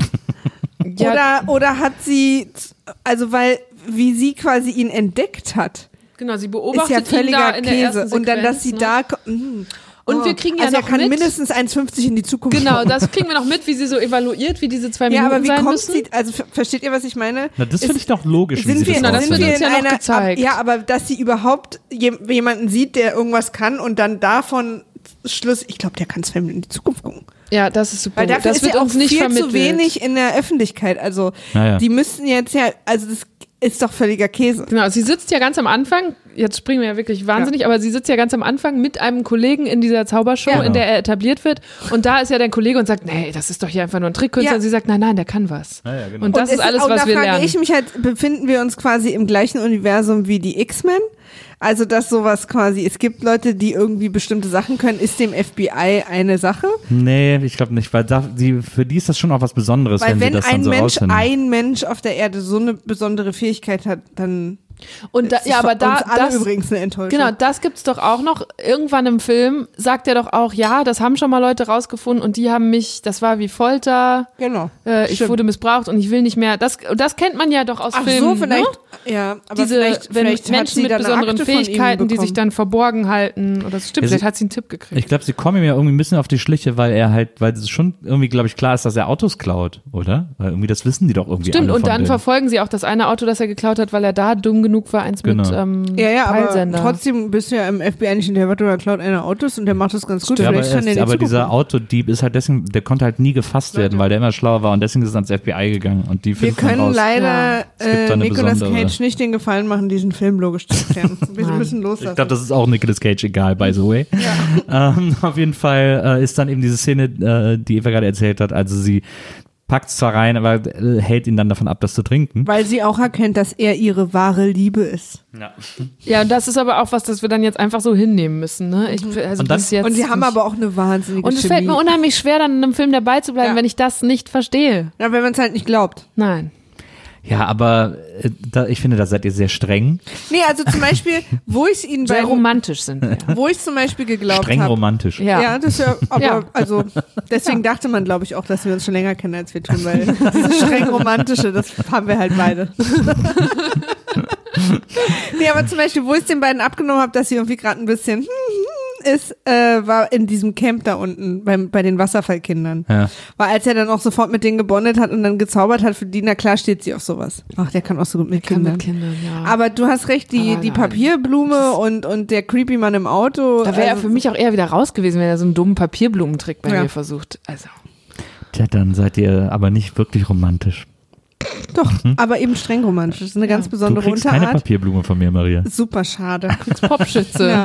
Ja, Oder hat sie, also wie sie quasi ihn entdeckt hat, genau, sie ist beobachtet ja ihn da völliger in der ersten Käse. Und dann, dass sie Sequenz, ne? Und wir kriegen ja also noch er kann mit- mindestens 1,50 in die Zukunft Genau, gucken. das kriegen wir noch mit, wie sie so evaluiert, wie diese 2 Ja, Minuten aber wie sein kommt müssen. sie, also versteht ihr, was ich meine? Na, das finde ich doch logisch, wie Sind sie wir, das Genau, das sind wird wir uns in ja noch einer, gezeigt. Ja, aber dass sie überhaupt jemanden sieht, der irgendwas kann und dann davon Schluss, ich glaube, der kann 2 Minuten in die Zukunft gucken. Ja, das ist super. Weil dafür Das ist wird ja auch uns nicht viel vermittelt. zu wenig in der Öffentlichkeit. Also Naja. die müssten jetzt ja, also das ist doch völliger Käse. Genau, sie sitzt ja ganz am Anfang, jetzt springen wir ja wirklich wahnsinnig, aber sie sitzt ja ganz am Anfang mit einem Kollegen in dieser Zaubershow, Ja. in der er etabliert wird und da ist ja der Kollege und sagt, nee, das ist doch hier einfach nur ein Trickkünstler Ja. und sie sagt, nein, der kann was. Ja, genau. Und das Und ist alles, und was da wir frage lernen. ich mich halt, befinden wir uns quasi im gleichen Universum wie die X-Men? Also, dass sowas quasi, es gibt Leute, die irgendwie bestimmte Sachen können, ist dem FBI eine Sache? Nee, ich glaube nicht, weil für die ist das schon auch was Besonderes, Weil wenn sie wenn das dann ein so Mensch, rausfinden. ein Mensch auf der Erde so eine besondere Fähigkeit hat, dann Und da, ist ja, es aber für da, uns alle das, übrigens eine Enttäuschung. genau, das gibt's doch auch noch. Irgendwann im Film sagt er doch auch, ja, das haben schon mal Leute rausgefunden und die haben mich, das war wie Folter, Genau. ich Stimmt. wurde missbraucht und ich will nicht mehr. Das kennt man ja doch aus Ach Filmen. so, vielleicht, Ne? ja, aber Diese, vielleicht wenn hat Menschen sie mit dann eine besonderen Akte von ihm Fähigkeiten, die sich bekommen. dann verborgen halten. Oder das stimmt, Ja, vielleicht hat sie einen Tipp gekriegt. Ich glaube, sie kommen ihm ja irgendwie ein bisschen auf die Schliche, weil es schon irgendwie, glaube ich, klar ist, dass er Autos klaut, oder? Weil irgendwie das wissen die doch irgendwie Stimmt, alle und von dann dem. verfolgen sie auch das eine Auto, das er geklaut hat, weil er da dumm genug war, eins Genau. mit Ja, aber Peilsender. trotzdem bist du ja im FBI nicht hinterher, oder klaut einer Autos und der macht das ganz gut. Ja, Vielleicht kann der in die aber Zukunft dieser gucken. Autodieb ist halt deswegen, der konnte halt nie gefasst werden, weil der immer schlauer war und deswegen ist es ans FBI gegangen und die Wir finden dann können raus. leider Es gibt da eine Nicolas besondere- Cage nicht den Gefallen machen, diesen Film logisch zu erklären. Wir Nein. müssen Ich loslassen. glaube, das ist auch Nicolas Cage egal, by the way. Auf jeden Fall ist dann eben diese Szene, die Eva gerade erzählt hat, also sie packt es zwar rein, aber hält ihn dann davon ab, das zu trinken. Weil sie auch erkennt, dass er ihre wahre Liebe ist. Ja, und das ist aber auch was, das wir dann jetzt einfach so hinnehmen müssen. Ne? Also Und dann- bis jetzt Und sie haben nicht. aber auch eine wahnsinnige Und es Chemie. fällt mir unheimlich schwer, dann in einem Film dabei zu bleiben, Ja. wenn ich das nicht verstehe. Ja, wenn man es halt nicht glaubt. Nein. Ja, aber ich finde, da seid ihr sehr streng. Nee, also zum Beispiel, wo ich ihn Sehr bei, romantisch sind wir. wo ich zum Beispiel geglaubt Streng habe. romantisch. Ja. Das ist ja, aber Ja. also deswegen dachte man, glaube ich, auch, dass wir uns schon länger kennen, als wir tun, weil dieses streng romantische, das haben wir halt beide. Nee, aber zum Beispiel, wo ich es den beiden abgenommen habe, dass sie irgendwie gerade ein bisschen ist, war in diesem Camp da unten bei den Wasserfallkindern. Ja. Weil als er dann auch sofort mit denen gebondet hat und dann gezaubert hat für die, na klar steht sie auf sowas. Ach, der kann auch so gut mit Kann Kindern. mit Kindern, ja. Aber du hast recht, die nein. Papierblume und der creepy Mann im Auto. Da wäre er also- für mich auch eher wieder raus gewesen, wenn er so einen dummen Papierblumentrick bei Ja. mir versucht. Also. Tja, dann seid ihr aber nicht wirklich romantisch. Doch, aber eben streng romantisch. Das ist eine ganz Du besondere kriegst Unterart. keine Papierblume von mir, Maria. Super schade. Popschütze. Ja.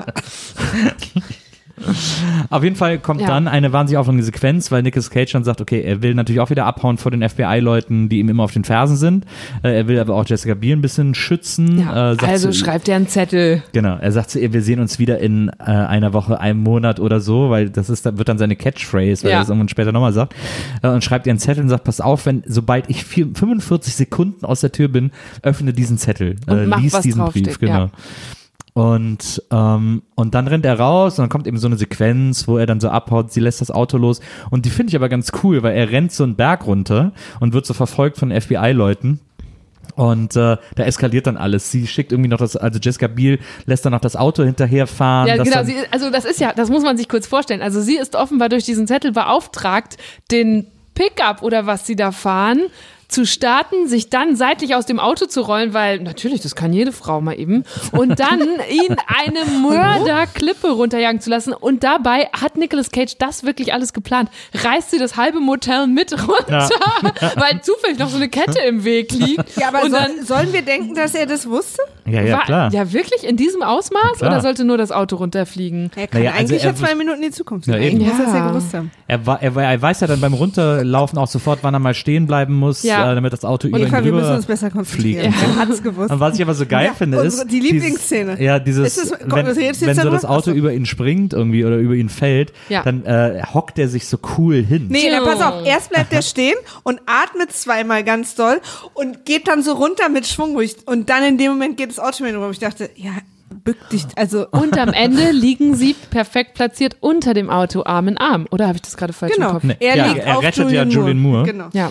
Auf jeden Fall kommt dann eine wahnsinnig aufregende Sequenz, weil Nicolas Cage dann sagt, okay, er will natürlich auch wieder abhauen vor den FBI-Leuten, die ihm immer auf den Fersen sind. Er will aber auch Jessica Biel ein bisschen schützen. Ja, also schreibt er einen Zettel. Genau, er sagt zu ihr, wir sehen uns wieder in einer Woche, einem Monat oder so, weil wird dann seine Catchphrase, weil er das irgendwann später nochmal sagt. Und schreibt ihr einen Zettel und sagt, pass auf, sobald ich 45 Sekunden aus der Tür bin, öffne diesen Zettel, lies diesen Brief. Genau. Ja. Und dann rennt er raus und dann kommt eben so eine Sequenz, wo er dann so abhaut, sie lässt das Auto los und die finde ich aber ganz cool, weil er rennt so einen Berg runter und wird so verfolgt von FBI-Leuten. Und da eskaliert dann alles. Sie schickt irgendwie noch also Jessica Biel lässt dann noch das Auto hinterherfahren. Ja, genau. Das muss man sich kurz vorstellen. Also sie ist offenbar durch diesen Zettel beauftragt, den Pickup oder was sie da fahren, zu starten, sich dann seitlich aus dem Auto zu rollen, weil natürlich, das kann jede Frau mal eben, und dann ihn eine Mörderklippe runterjagen zu lassen. Und dabei hat Nicolas Cage das wirklich alles geplant. Reißt sie das halbe Motel mit runter, weil zufällig noch so eine Kette im Weg liegt. Ja, aber und dann sollen wir denken, dass er das wusste? Ja, klar. Ja, wirklich in diesem Ausmaß? Oder sollte nur das Auto runterfliegen? Er kann eigentlich ja 2 Minuten in die Zukunft sehen. Ja, eben. Muss das ja gewusst haben. Er weiß ja dann beim Runterlaufen auch sofort, wann er mal stehen bleiben muss, damit das Auto über ihn wir müssen drüber uns besser konzentrieren. fliegt. Er hat es gewusst. Und was ich aber so geil finde, ist die Lieblingsszene. Wenn so das Auto über ihn springt irgendwie oder über ihn fällt, dann hockt er sich so cool hin. Nee, dann pass auf, erst bleibt er stehen und atmet zweimal ganz doll und geht dann so runter mit Schwung. Und dann in dem Moment geht das Auto mir rum. Ich dachte, ja, bück dich. Also und am Ende liegen sie perfekt platziert unter dem Auto, Arm in Arm. Oder habe ich das gerade falsch im Kopf? Nee. Er rettet ja Julianne Moore. Genau. Ja.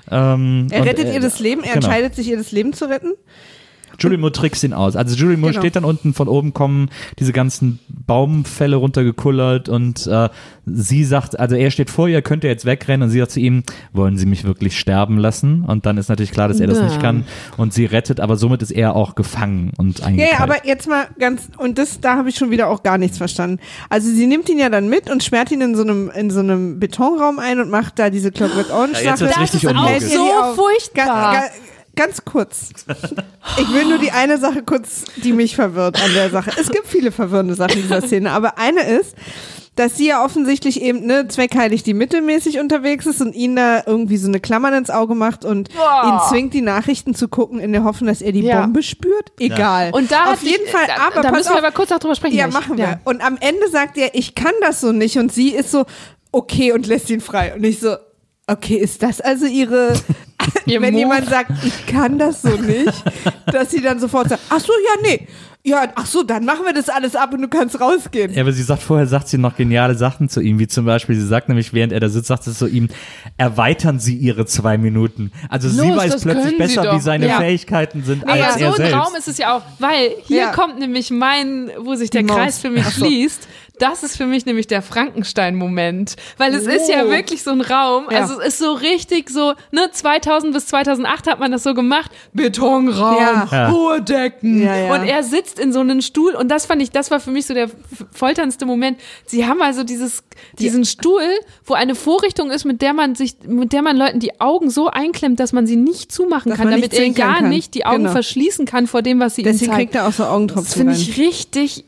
Er rettet ihr das Leben, er entscheidet sich, ihr das Leben zu retten. Julianne Moore trickst ihn aus. Also Julianne Moore steht dann unten, von oben kommen diese ganzen Baumfälle runtergekullert und sie sagt, also er steht vor ihr, könnte jetzt wegrennen und sie sagt zu ihm, wollen Sie mich wirklich sterben lassen? Und dann ist natürlich klar, dass er das nicht kann und sie rettet, aber somit ist er auch gefangen und eingekeilt. Ja, aber jetzt mal da habe ich schon wieder auch gar nichts verstanden. Also sie nimmt ihn ja dann mit und sperrt ihn in so einem Betonraum ein und macht da diese Clockwork Orange Sache. Das ist auch so furchtbar. Ganz kurz. Ich will nur die eine Sache kurz, die mich verwirrt an der Sache. Es gibt viele verwirrende Sachen in dieser Szene, aber eine ist, dass sie ja offensichtlich eben zweckheilig die mittelmäßig unterwegs ist und ihn da irgendwie so eine Klammer ins Auge macht und ihn zwingt, die Nachrichten zu gucken, in der Hoffnung, dass er die Bombe spürt. Egal. Und da auf jeden Fall, aber da müssen wir aber kurz auch drüber sprechen. Ja, machen wir. Und am Ende sagt er, ich kann das so nicht und sie ist so, okay, und lässt ihn frei. Und ich so, okay, ist das also ihre... Wenn jemand sagt, ich kann das so nicht, dass sie dann sofort sagt, ach so, ja, nee. Ja, ach so, dann machen wir das alles ab und du kannst rausgehen. Ja, aber vorher sagt sie noch geniale Sachen zu ihm, wie zum Beispiel, sie sagt nämlich, während er da sitzt, sagt sie zu ihm, erweitern Sie Ihre 2 Minuten. Also sie weiß plötzlich besser, wie seine Fähigkeiten sind, als er selbst. Aber so ein Raum ist es ja auch, weil hier kommt nämlich wo sich der Kreis für mich schließt. Das ist für mich nämlich der Frankenstein-Moment, weil es ist ja wirklich so ein Raum, also es ist so richtig so, 2000 bis 2008 hat man das so gemacht, Betonraum, hohe Decken und er sitzt in so einem Stuhl und das war für mich so der folterndste Moment. Sie haben also diesen Stuhl, wo eine Vorrichtung ist, mit der man Leuten die Augen so einklemmt, dass man sie nicht zumachen kann, damit er gar nicht die Augen verschließen kann vor dem, was sie ihm zeigt. Deswegen kriegt er auch so Augentropfen. Das finde ich richtig,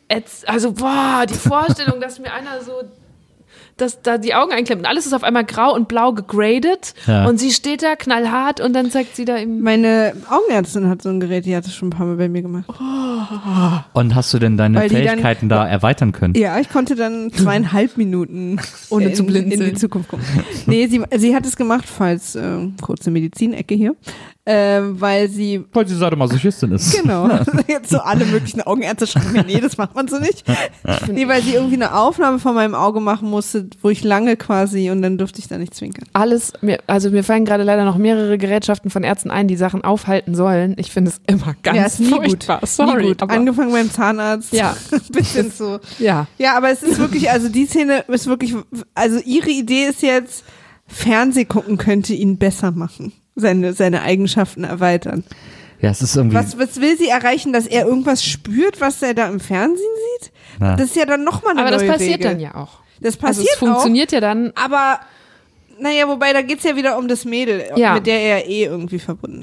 die Vorstellung, dass mir einer so, dass da die Augen einklemmt und alles ist auf einmal grau und blau gegradet und sie steht da knallhart und dann zeigt sie da eben. Meine Augenärztin hat so ein Gerät, die hat das schon ein paar Mal bei mir gemacht. Und hast du denn deine Fähigkeiten da erweitern können? Ja, ich konnte dann 2,5 Minuten ohne zu blinzeln in die Zukunft gucken. Nee, sie hat es gemacht, falls kurze Medizinecke hier. Weil sie Sadomasochistin ist. Genau. Jetzt so alle möglichen Augenärzte schreiben mir, nee, das macht man so nicht. Nee, weil sie irgendwie eine Aufnahme von meinem Auge machen musste, wo ich lange quasi und dann durfte ich da nicht zwinkern. Mir fallen gerade leider noch mehrere Gerätschaften von Ärzten ein, die Sachen aufhalten sollen. Ich finde es immer ganz furchtbar. Sorry. Nie gut. Angefangen beim Zahnarzt. Ja. Bis hin so. Ja. Ja, aber es ist wirklich, also die Szene ist wirklich, also ihre Idee ist jetzt, Fernseh gucken könnte ihn besser machen. Seine Eigenschaften erweitern. Ja, es ist irgendwie. Was will sie erreichen, dass er irgendwas spürt, was er da im Fernsehen sieht? Das ist ja dann nochmal eine neue Regel. Aber das passiert dann ja auch. Das passiert es funktioniert auch, ja dann. Aber, naja, wobei, da geht's ja wieder um das Mädel, mit der er irgendwie verbunden ist.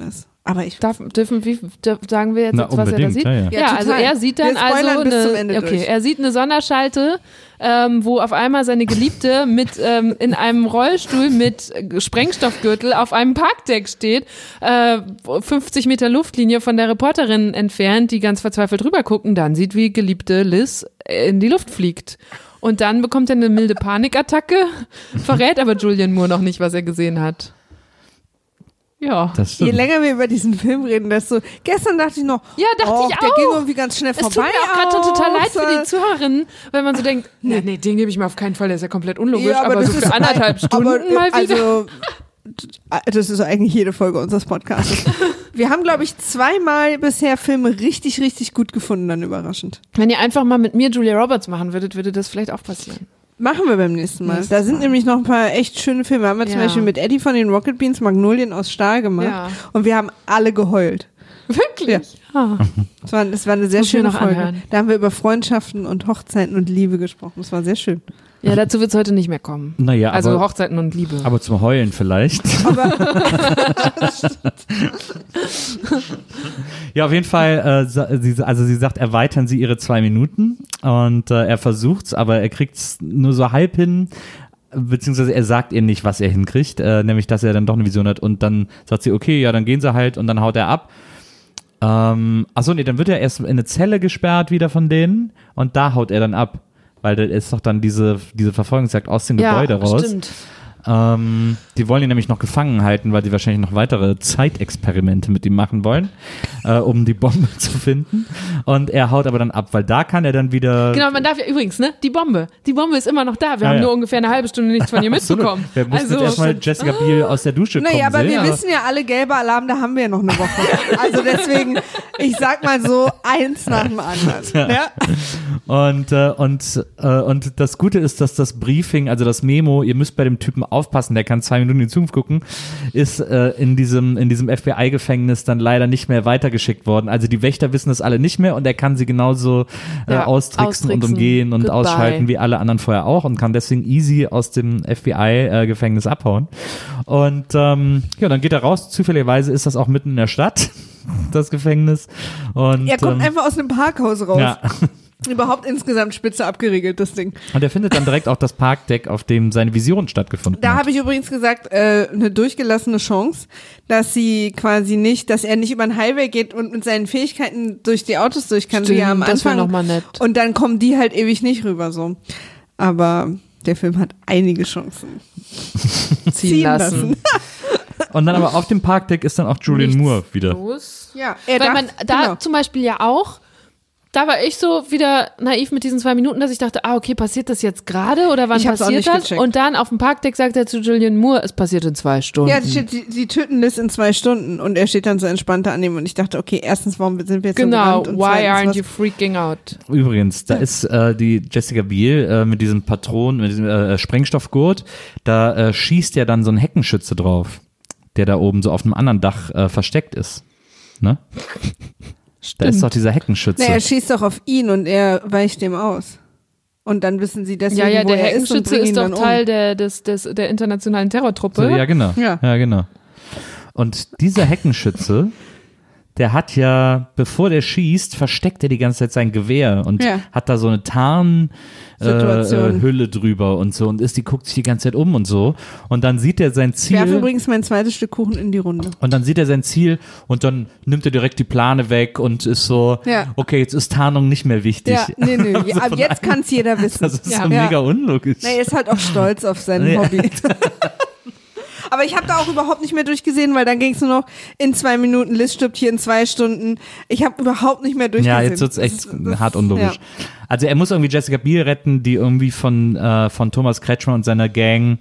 Aber ich sagen wir jetzt, Na, was er da sieht? ja. Ja, also er sieht dann bis zum Ende durch. er sieht eine Sonderschalte, wo auf einmal seine Geliebte mit in einem Rollstuhl mit Sprengstoffgürtel auf einem Parkdeck steht, 50 Meter Luftlinie von der Reporterin entfernt, die ganz verzweifelt rüber gucken, dann sieht, wie Geliebte Liz in die Luft fliegt. Und dann bekommt er eine milde Panikattacke, verrät aber Julianne Moore noch nicht, was er gesehen hat. Ja. Je länger wir über diesen Film reden, desto. Gestern dachte ich noch, ja, ich auch. Der ging irgendwie ganz schnell vorbei. Es tut mir auch gerade total leid für die Zuhörerinnen, wenn man so denkt, nee, den gebe ich mir auf keinen Fall, der ist ja komplett unlogisch, ja, aber so für 1,5 Stunden mal wieder. Also, das ist eigentlich jede Folge unseres Podcasts. Wir haben, glaube ich, 2-mal bisher Filme richtig, richtig gut gefunden, dann überraschend. Wenn ihr einfach mal mit mir Julia Roberts machen würdet, würde das vielleicht auch passieren. Machen wir beim nächsten Mal. Da sind nämlich noch ein paar echt schöne Filme. Haben wir zum Beispiel mit Eddie von den Rocket Beans Magnolien aus Stahl gemacht. Ja. Und wir haben alle geheult. Wirklich? Ja. Es war eine sehr schöne Folge. Anhören. Da haben wir über Freundschaften und Hochzeiten und Liebe gesprochen. Das war sehr schön. Ja, dazu wird es heute nicht mehr kommen. Naja, also aber, Hochzeiten und Liebe. Aber zum Heulen vielleicht. Ja, auf jeden Fall, sie sagt, erweitern Sie Ihre 2 Minuten und er versucht's, aber er kriegt's nur so halb hin, beziehungsweise er sagt ihr nicht, was er hinkriegt, nämlich, dass er dann doch eine Vision hat und dann sagt sie, okay, ja, dann gehen sie halt und dann haut er ab. Achso, nee, dann wird er erst in eine Zelle gesperrt wieder von denen und da haut er dann ab. Weil da ist doch dann diese Verfolgungsjagd aus dem Gebäude raus. Stimmt. Die wollen ihn nämlich noch gefangen halten, weil die wahrscheinlich noch weitere Zeitexperimente mit ihm machen wollen, um die Bombe zu finden. Und er haut aber dann ab, weil da kann er dann wieder... Genau, man darf ja übrigens, ne, die Bombe ist immer noch da. Wir haben nur ungefähr eine halbe Stunde nichts von ihr mitbekommen. Wir mussten jetzt erstmal Jessica Biel aus der Dusche kommen Naja, aber sehen, wir wissen ja alle, gelber Alarm, da haben wir ja noch eine Woche. Also deswegen, ich sag mal so, eins nach dem anderen. Ja. Und das Gute ist, dass das Briefing, also das Memo, ihr müsst bei dem Typen aufpassen, der kann 2 Minuten in die Zukunft gucken, ist in diesem FBI-Gefängnis dann leider nicht mehr weitergeschickt worden. Also die Wächter wissen das alle nicht mehr und er kann sie genauso austricksen und umgehen und ausschalten wie alle anderen vorher auch und kann deswegen easy aus dem FBI-Gefängnis abhauen. Und dann geht er raus. Zufälligerweise ist das auch mitten in der Stadt, das Gefängnis. Und, er kommt einfach aus einem Parkhaus raus. Ja. Überhaupt insgesamt spitze abgeriegelt, das Ding. Und er findet dann direkt auch das Parkdeck, auf dem seine Vision stattgefunden hat. Da habe ich übrigens gesagt, eine durchgelassene Chance, dass er nicht über den Highway geht und mit seinen Fähigkeiten durch die Autos durch kann, wie er am Anfang. Das wäre nochmal nett. Und dann kommen die halt ewig nicht rüber, so. Aber der Film hat einige Chancen. Ziehen lassen. Und dann aber auf dem Parkdeck ist dann auch Julianne Moore wieder. Los. Ja, zum Beispiel ja auch, da war ich so wieder naiv mit diesen 2 Minuten, dass ich dachte, okay, passiert das jetzt gerade oder wann passiert das? Gecheckt. Und dann auf dem Parkdeck sagt er zu Julianne Moore, es passiert in 2 Stunden. Ja, sie töten Liz in 2 Stunden und er steht dann so entspannt da an ihm und ich dachte, okay, erstens, warum sind wir jetzt so gerannt? Genau, why aren't you freaking out? Übrigens, da ist die Jessica Biel mit diesem Patron, mit diesem Sprengstoffgurt, da schießt ja dann so ein Heckenschütze drauf, der da oben so auf einem anderen Dach versteckt ist. Ne? Da ist doch dieser Heckenschütze. Er schießt doch auf ihn und er weicht dem aus. Und dann wissen sie deswegen, wo der er ist und Heckenschütze ist doch Teil der internationalen Terrortruppe. So, ja, genau. Ja, genau. Und dieser Heckenschütze, der hat ja, bevor der schießt, versteckt er die ganze Zeit sein Gewehr und hat da so eine Hülle drüber und so und guckt sich die ganze Zeit um und so und dann sieht er sein Ziel. Ich werfe übrigens mein zweites Stück Kuchen in die Runde. Und dann sieht er sein Ziel und dann nimmt er direkt die Plane weg und ist so, okay, jetzt ist Tarnung nicht mehr wichtig. Ja, nee. Also ab jetzt kann es jeder wissen. Das ist so mega unlogisch. Er ist halt auch stolz auf sein Hobby. Aber ich habe da auch überhaupt nicht mehr durchgesehen, weil dann ging es nur noch in 2 Minuten, Liz stirbt hier in 2 Stunden. Ich habe überhaupt nicht mehr durchgesehen. Ja, jetzt wird's echt hart unlogisch. Ja. Also er muss irgendwie Jessica Biel retten, die irgendwie von Thomas Kretschmer und seiner Gang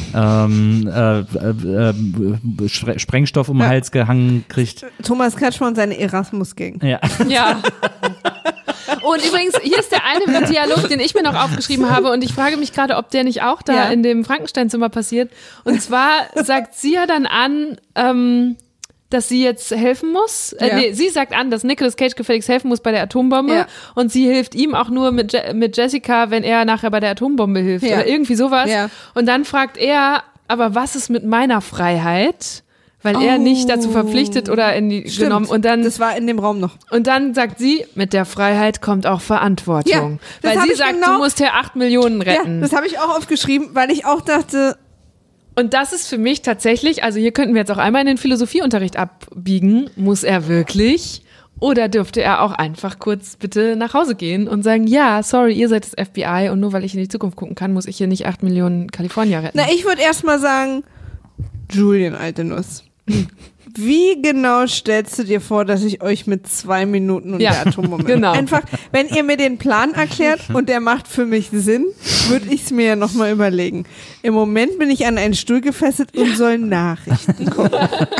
Sprengstoff um den Hals gehangen kriegt. Thomas Kretschmer und seine Erasmus-Gang. Ja. Und übrigens, hier ist der eine Dialog, den ich mir noch aufgeschrieben habe und ich frage mich gerade, ob der nicht auch da in dem Frankenstein-Zimmer passiert. Und zwar sagt sie ja dann an, dass sie jetzt helfen muss. Sie sagt an, dass Nicolas Cage gefälligst helfen muss bei der Atombombe und sie hilft ihm auch nur mit Jessica, wenn er nachher bei der Atombombe hilft oder irgendwie sowas. Ja. Und dann fragt er, aber was ist mit meiner Freiheit? weil er nicht dazu verpflichtet oder genommen. Und dann, das war in dem Raum noch. Und dann sagt sie, mit der Freiheit kommt auch Verantwortung. Ja, weil sie sagt, du musst hier 8 Millionen retten. Ja, das habe ich auch aufgeschrieben, weil ich auch dachte... Und das ist für mich tatsächlich, also hier könnten wir jetzt auch einmal in den Philosophieunterricht abbiegen, muss er wirklich oder dürfte er auch einfach kurz bitte nach Hause gehen und sagen, ja, sorry, ihr seid das FBI und nur weil ich in die Zukunft gucken kann, muss ich hier nicht 8 Millionen Kalifornier retten. Na, ich würde erstmal sagen, Julian, alte Nuss. Wie genau stellst du dir vor, dass ich euch mit 2 Minuten und der Atombombe... Genau. Einfach, wenn ihr mir den Plan erklärt und der macht für mich Sinn, würde ich es mir ja nochmal überlegen. Im Moment bin ich an einen Stuhl gefesselt und soll Nachrichten gucken.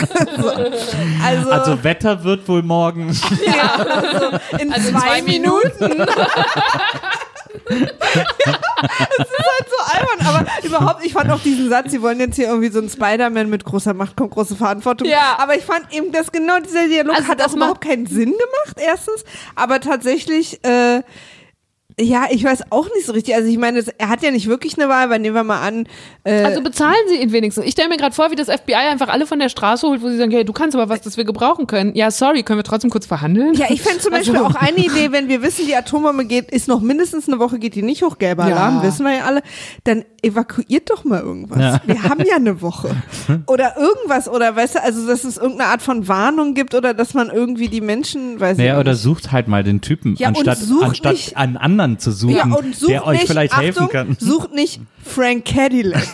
Also Wetter wird wohl morgen... Ja, also in 2 Minuten. Es ist halt so albern, aber überhaupt, ich fand auch diesen Satz, sie wollen jetzt hier irgendwie so ein Spider-Man mit großer Macht kommt große Verantwortung. Ja. Aber ich fand eben, dass genau dieser Dialog also hat auch überhaupt keinen Sinn gemacht, erstens. Aber tatsächlich, ja, ich weiß auch nicht so richtig. Also ich meine, er hat ja nicht wirklich eine Wahl, weil nehmen wir mal an. Also bezahlen sie ihn wenigstens. Ich stelle mir gerade vor, wie das FBI einfach alle von der Straße holt, wo sie sagen, hey, du kannst aber was, das wir gebrauchen können. Ja, sorry, können wir trotzdem kurz verhandeln? Ja, ich fände zum Beispiel auch eine Idee, wenn wir wissen, die Atombombe ist noch mindestens eine Woche, geht die nicht hoch, gelber Alarm, wissen wir ja alle, dann evakuiert doch mal irgendwas. Ja. Wir haben ja eine Woche. Oder irgendwas, oder weißt du, also dass es irgendeine Art von Warnung gibt oder dass man irgendwie die Menschen, weiß ich nicht. Oder sucht halt mal den Typen, ja, anstatt einen anderen zu suchen, ja, und sucht der euch nicht, vielleicht helfen kann. Sucht nicht Frank Cadillac.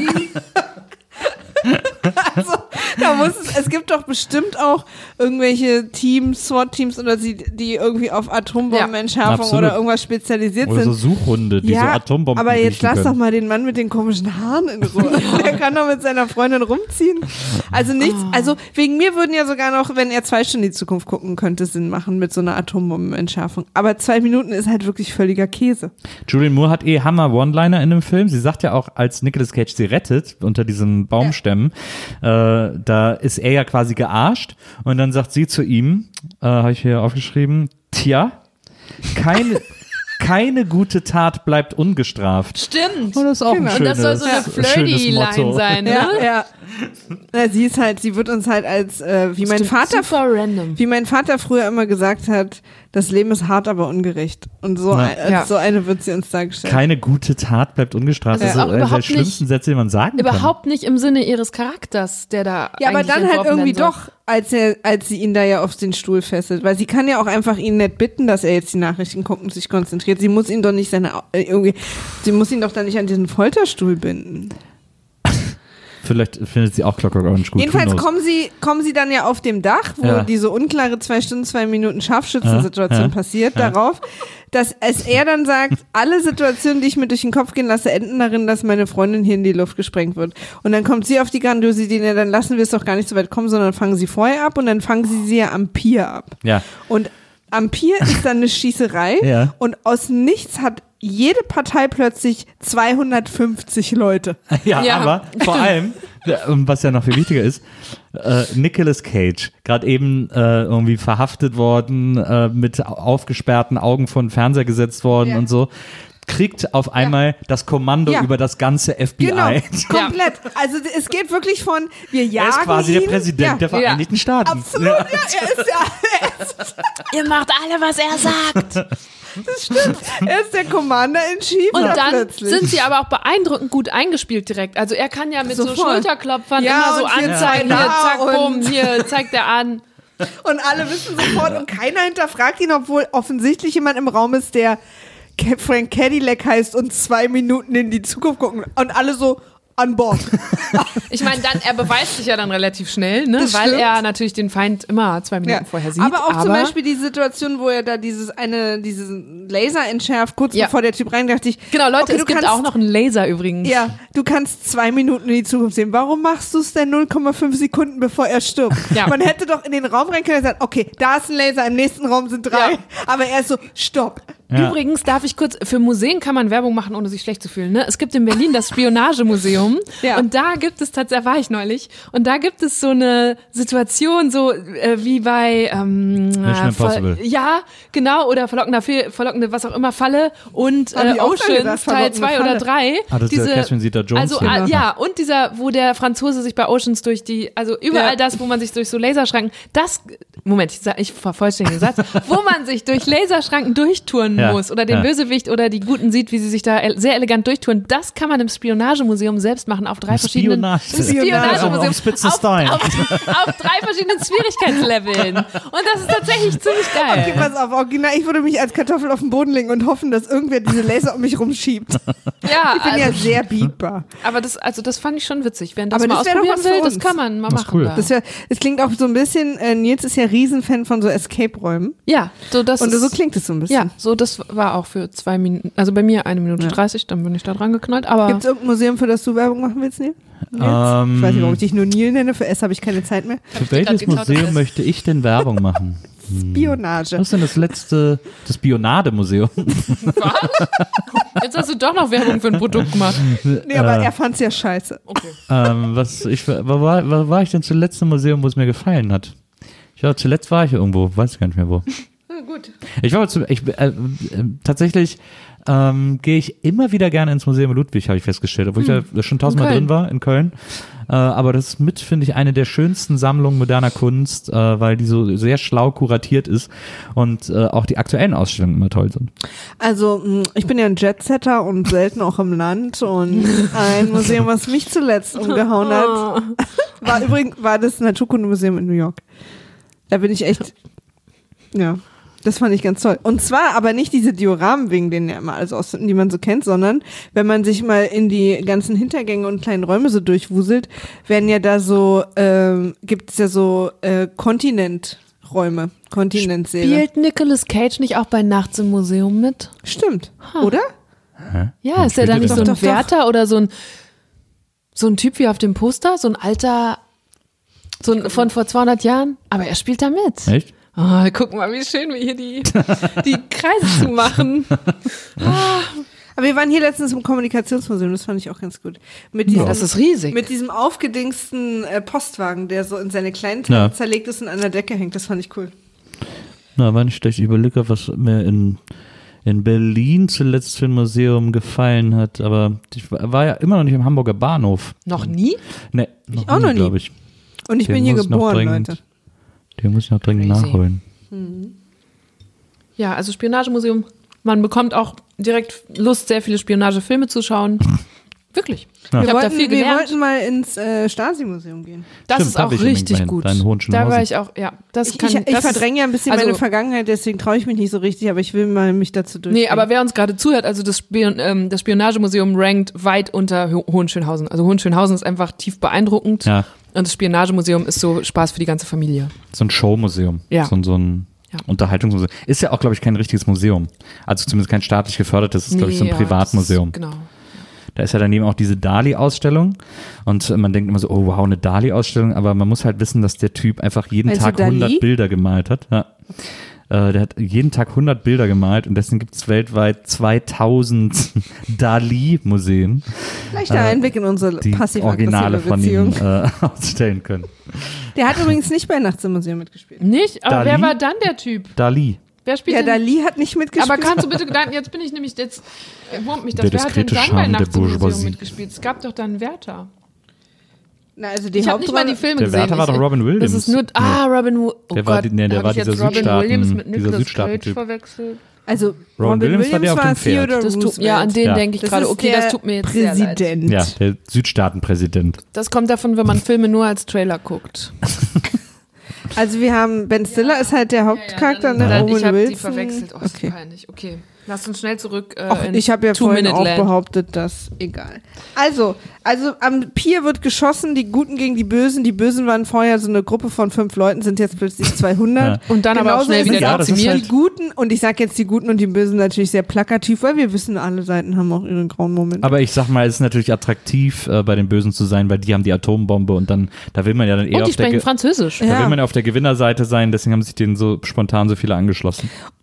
Also, es gibt doch bestimmt auch irgendwelche Teams, SWAT-Teams oder die irgendwie auf Atombombenentschärfung oder irgendwas spezialisiert oder sind. Oder so Suchhunde, die so Atombomben aber jetzt lass können. doch mal den Mann mit den komischen Haaren in Ruhe. Der kann doch mit seiner Freundin rumziehen. Also nichts, also wegen mir würden ja sogar noch, wenn er 2 Stunden in die Zukunft gucken könnte, Sinn machen mit so einer Atombombenentschärfung. Aber 2 Minuten ist halt wirklich völliger Käse. Julianne Moore hat Hammer One-Liner in dem Film. Sie sagt ja auch, als Nicolas Cage sie rettet unter diesem Baumstämmen, da ist er ja quasi gearscht und dann sagt sie zu ihm, habe ich hier aufgeschrieben, tja, keine gute Tat bleibt ungestraft. Stimmt. Oh, das ist auch ein schönes, und das soll so eine Flirty-Line sein, ne? Ja. Na, sie wird uns halt als, wie mein Vater früher immer gesagt hat, das Leben ist hart, aber ungerecht. Und so, so eine wird sie uns dargestellt. Keine gute Tat bleibt ungestraft. Das ist einer der schlimmsten Sätze, die man sagen kann. Überhaupt nicht im Sinne ihres Charakters, der da ja, aber dann halt irgendwie doch, als sie ihn da ja auf den Stuhl fesselt. Weil sie kann ja auch einfach ihn nicht bitten, dass er jetzt die Nachrichten guckt und sich konzentriert. Sie muss ihn doch nicht sie muss ihn doch dann nicht an diesen Folterstuhl binden. Vielleicht findet sie auch Clockwork Orange gut. Jedenfalls kommen sie dann ja auf dem Dach, wo diese unklare 2 Stunden, 2 Minuten Scharfschützensituation passiert, darauf, dass er dann sagt, alle Situationen, die ich mir durch den Kopf gehen lasse, enden darin, dass meine Freundin hier in die Luft gesprengt wird. Und dann kommt sie auf die grandiose Idee, ja, dann lassen wir es doch gar nicht so weit kommen, sondern fangen sie vorher ab und dann fangen sie ja am Pier ab. Ja. Und am Pier ist dann eine Schießerei und aus nichts hat jede Partei plötzlich 250 Leute. Ja, aber vor allem, was ja noch viel wichtiger ist, Nicolas Cage, gerade eben irgendwie verhaftet worden, mit aufgesperrten Augen vor den Fernseher gesetzt worden und so, kriegt auf einmal das Kommando über das ganze FBI. Genau, komplett. Also es geht wirklich von, wir jagen ihn. Er ist quasi der Präsident der Vereinigten Staaten. Absolut, er ist Ihr macht alle, was er sagt. Das stimmt. Er ist der Commander in Chief. Und dann sind sie aber auch beeindruckend gut eingespielt direkt. Also er kann ja mit so Schulterklopfern immer so anzeigen, hier, zack, bumm, hier zeigt er an. Und alle wissen sofort und keiner hinterfragt ihn, obwohl offensichtlich jemand im Raum ist, der Frank Cadillac heißt und 2 Minuten in die Zukunft gucken und alle so an Bord. Ich meine, er beweist sich ja dann relativ schnell, ne? Weil er natürlich den Feind immer 2 Minuten vorher sieht. Aber auch zum Beispiel die Situation, wo er da diesen Laser entschärft, kurz bevor der Typ rein, dachte ich. Genau, Leute, es gibt auch noch einen Laser übrigens. Ja, du kannst 2 Minuten in die Zukunft sehen. Warum machst du es denn 0,5 Sekunden, bevor er stirbt? Ja. Man hätte doch in den Raum rein können und gesagt, okay, da ist ein Laser, im nächsten Raum sind 3. Ja. Aber er ist so, stopp. Ja. Übrigens darf ich kurz, für Museen kann man Werbung machen, ohne sich schlecht zu fühlen. Ne? Es gibt in Berlin das Spionagemuseum und da gibt es tatsächlich, da war ich neulich, und da gibt es so eine Situation, so wie bei Mission Impossible. Ja, genau, oder verlockende was auch immer, Falle und Oceans Teil 2 oder 3. Das ist der Catherine Zeta-Jones. Also ja, und dieser, wo der Franzose sich bei Oceans durch die, also überall das, wo man sich durch so Laserschranken, ich vervollständige den Satz, wo man sich durch Laserschranken durchtouren muss oder den Bösewicht oder die Guten sieht, wie sie sich da sehr elegant durchtouren, das kann man im Spionagemuseum selbst machen auf 3 verschiedenen Spionagemuseum. auf 3 verschiedenen Schwierigkeitsleveln. Und das ist tatsächlich ziemlich geil. Okay, pass auf, original, ich würde mich als Kartoffel auf den Boden legen und hoffen, dass irgendwer diese Laser um mich rumschiebt. Ja, ich bin ja sehr biegbar. Aber das fand ich schon witzig. Wer das aber mal das wäre doch ausprobieren was für will, das uns. kann man mal Das ist machen. cool. Da. Es klingt auch so ein bisschen, Nils ist ja Riesenfan von so Escape-Räumen. Ja, so das Und ist, so klingt es so ein bisschen. ja, so das war auch für 2 Minuten, also bei mir 1 Minute 30, dann bin ich da dran geknallt. Aber Gibt es irgendein Museum, für das du Werbung machen willst, Neil? Ich weiß nicht, warum ich dich nur Neil nenne. Für S habe ich keine Zeit mehr. Für welches Museum möchte ich denn Werbung machen? Spionage. Was ist denn das letzte, das Spionademuseum? jetzt hast du doch noch Werbung für ein Produkt gemacht. Nee, aber er fand es ja scheiße. Okay. Wo war ich denn zuletzt im Museum, wo es mir gefallen hat? Ich glaube, zuletzt war ich irgendwo, weiß gar nicht mehr wo. Gut. Tatsächlich gehe ich immer wieder gerne ins Museum Ludwig, habe ich festgestellt, obwohl ich da schon 1000-mal drin war in Köln. Aber das ist mit, finde ich, eine der schönsten Sammlungen moderner Kunst, weil die so sehr schlau kuratiert ist und auch die aktuellen Ausstellungen immer toll sind. Also, ich bin ja ein Jetsetter und selten auch im Land und ein Museum, was mich zuletzt umgehauen hat, war das Naturkundemuseum in New York. Da bin ich echt, ja, das fand ich ganz toll. Und zwar aber nicht diese Dioramen, wegen denen ja immer alles ausfinden, die man so kennt, sondern wenn man sich mal in die ganzen Hintergänge und kleinen Räume so durchwuselt, werden ja da so, gibt es ja so Kontinenträume, Kontinentsäle. Spielt Nicolas Cage nicht auch bei Nachts im Museum mit? Stimmt, oder? Ja, ist er da nicht so ein Doch. Wärter oder so ein Typ wie auf dem Poster, so ein alter, von vor 200 Jahren? Aber er spielt da mit. Echt? Oh, guck mal, wie schön wir hier die Kreise zu machen. Aber wir waren hier letztens im Kommunikationsmuseum, das fand ich auch ganz gut. Mit diesem, Das ist riesig. Mit diesem aufgedingsten Postwagen, der so in seine kleinen Teile zerlegt ist und an der Decke hängt, das fand ich cool. Na, war nicht schlecht. Ich überlege, was mir in Berlin zuletzt für ein Museum gefallen hat, aber ich war ja immer noch nicht im Hamburger Bahnhof. Noch nie? Nee, auch noch nie. glaube ich. Und ich Den bin hier muss ich noch geboren, dringend- Leute. Den muss ich noch dringend Crazy. nachholen. Ja, also Spionagemuseum. Man bekommt auch direkt Lust, sehr viele Spionagefilme zu schauen. Wirklich. Ja. Ich habe da viel Wir gelernt. wollten mal ins Stasi-Museum gehen. Das Stimmt, ist da auch bin ich richtig in gut. deinen Da Hohenschönhausen. war ich auch, ja. Das Ich kann, das verdränge ja ein bisschen also- meine Vergangenheit, deswegen traue ich mich nicht so richtig, aber ich will mal mich dazu durchgehen. Nee, aber wer uns gerade zuhört, also das Spionagemuseum rankt weit unter Hohenschönhausen. Also Hohenschönhausen ist einfach tief beeindruckend. Ja, Und das Spionagemuseum ist so Spaß für die ganze Familie. so ein Showmuseum. Ja. So ein Ja. Unterhaltungsmuseum. Ist ja auch, glaube ich, kein richtiges Museum. Also zumindest kein staatlich gefördertes, ist, glaube ich, so ein Nee, ja, Privatmuseum. das ist- Genau. Da ist ja daneben auch diese Dali-Ausstellung und man denkt immer so, oh wow, eine Dali-Ausstellung, aber man muss halt wissen, dass der Typ einfach jeden Also Tag Dali? 100 Bilder gemalt hat. Ja. Der hat jeden Tag 100 Bilder gemalt und deswegen gibt es weltweit 2000 Dali-Museen, Leichter Einblick in unsere die Originale passiv-aggressive von ihm Beziehung. ausstellen können. Der hat übrigens nicht bei Nachts im Museum mitgespielt. Nicht? Aber Dali? wer war dann der Typ? Dali. Wer spielt Ja, denn? Dali hat nicht mitgespielt. Aber kannst du bitte, jetzt bin ich nämlich, jetzt wurmt mich das. Der Wer hat denn diskrete dann bei Charme der Nachts im Museum Bourgeoisie. mitgespielt? Es gab doch dann Wärter. Na, also die Ich habe nicht mal die Hauptrolle. Filme Der gesehen. Wärter war doch Robin Williams. Das ist nur, Robin Williams. Oh Der war Gott, der hab war ich jetzt dieser Robin Williams mit dieser Nicolas Cage Südstaaten-Typ. verwechselt. Also Robin Williams war der auf dem Pferd. Theodore Das tut, Roosevelt. ja, an den Ja. denke ich Das gerade. ist Okay, der das tut mir jetzt sehr leid. Präsident. Ja, der Südstaatenpräsident. Das kommt davon, wenn man Filme nur als Trailer guckt. Also wir haben Ben Stiller ist halt der Hauptcharakter, dann, ne? ich Owen habe die Wilson. verwechselt. Oh, ist Okay. peinlich. Okay, lass uns schnell zurück Ach, in ich habe ja vorhin auch Two-Minute-Land. behauptet, dass egal. Also am Pier wird geschossen, die Guten gegen die Bösen. Die Bösen waren vorher so eine Gruppe von 5 Leuten, sind jetzt plötzlich 200. Und dann aber auch Genauso schnell ist wieder es Ja, das ist dezimiert. halt- Die Guten, und ich sag jetzt die Guten und die Bösen natürlich sehr plakativ, weil wir wissen, alle Seiten haben auch ihre grauen Momente. Aber ich sag mal, es ist natürlich attraktiv, bei den Bösen zu sein, weil die haben die Atombombe und dann, da will man ja dann eher Und die auf der sprechen Französisch. da will man ja auf der Gewinnerseite sein, deswegen haben sich denen so spontan so viele angeschlossen.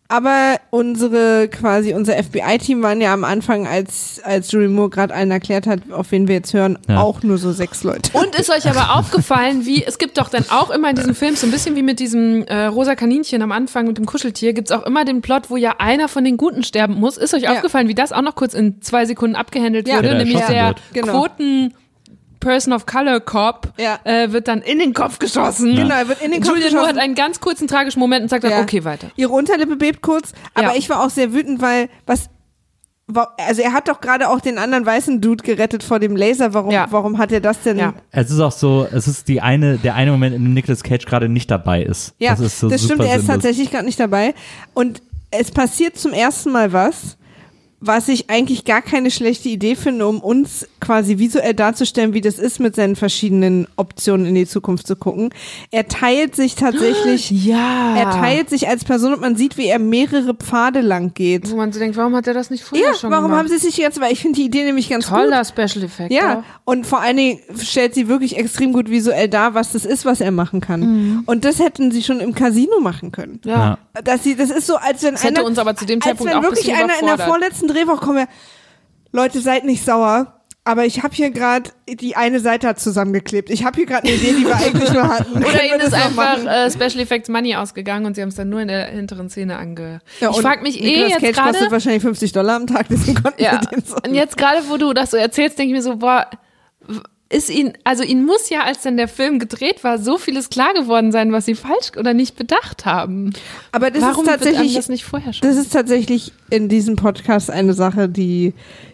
Aber unser FBI-Team waren ja am Anfang, als Julie Moore gerade allen erklärt hat, auf wen wir jetzt hören, auch nur so 6 Leute. Und ist euch aber aufgefallen, es gibt doch dann auch immer in diesem Film, so ein bisschen wie mit diesem rosa Kaninchen am Anfang mit dem Kuscheltier, gibt's auch immer den Plot, wo ja einer von den Guten sterben muss. Ist euch aufgefallen, wie das auch noch kurz in 2 Sekunden abgehandelt wurde? der Nämlich der Genau. Person of Color Cop wird dann in den Kopf geschossen. Genau, er wird in den Kopf Julianne geschossen. Moore hat einen ganz kurzen tragischen Moment und sagt dann, okay, weiter. Ihre Unterlippe bebt kurz, aber ich war auch sehr wütend, weil also er hat doch gerade auch den anderen weißen Dude gerettet vor dem Laser. Warum hat er das denn? Ja. Es ist auch so, es ist der eine Moment, in dem Nicolas Cage gerade nicht dabei ist. Ja, das ist so das stimmt, super er ist sinnlos. tatsächlich gerade nicht dabei. Und es passiert zum ersten Mal was ich eigentlich gar keine schlechte Idee finde, um uns quasi visuell darzustellen, wie das ist, mit seinen verschiedenen Optionen in die Zukunft zu gucken. Er teilt sich tatsächlich, er teilt sich als Person und man sieht, wie er mehrere Pfade lang geht. Wo man sich denkt, warum hat er das nicht früher schon warum gemacht? haben sie es nicht jetzt? Weil ich finde die Idee nämlich ganz Toller gut. Special Effekt. Ja, und vor allen Dingen stellt sie wirklich extrem gut visuell dar, was das ist, was er machen kann. Mhm. Und das hätten sie schon im Casino machen können. Ja. Das ist so, als wenn Das hätte uns aber zu dem Zeitpunkt als wenn auch ein wirklich bisschen einer in der überfordert. vorletzten Drehwoche kommt, Leute, seid nicht sauer, aber ich habe hier gerade die eine Seite hat zusammengeklebt. Ich habe hier gerade eine Idee, die wir eigentlich nur hatten. Oder Können wir ihnen das ist noch einfach machen? Special Effects Money ausgegangen und sie haben es dann nur in der hinteren Szene Ja, ich und frage mich Nicolas jetzt Cage gerade. kostet wahrscheinlich $50 am Tag, deswegen konnten wir den so. Und jetzt gerade, wo du das so erzählst, denke ich mir so, boah, ihnen muss ja, als dann der Film gedreht war, so vieles klar geworden sein, was sie falsch oder nicht bedacht haben. Aber das Warum ist tatsächlich, wird einem das nicht vorher schon? das ist tatsächlich in diesem Podcast eine Sache, die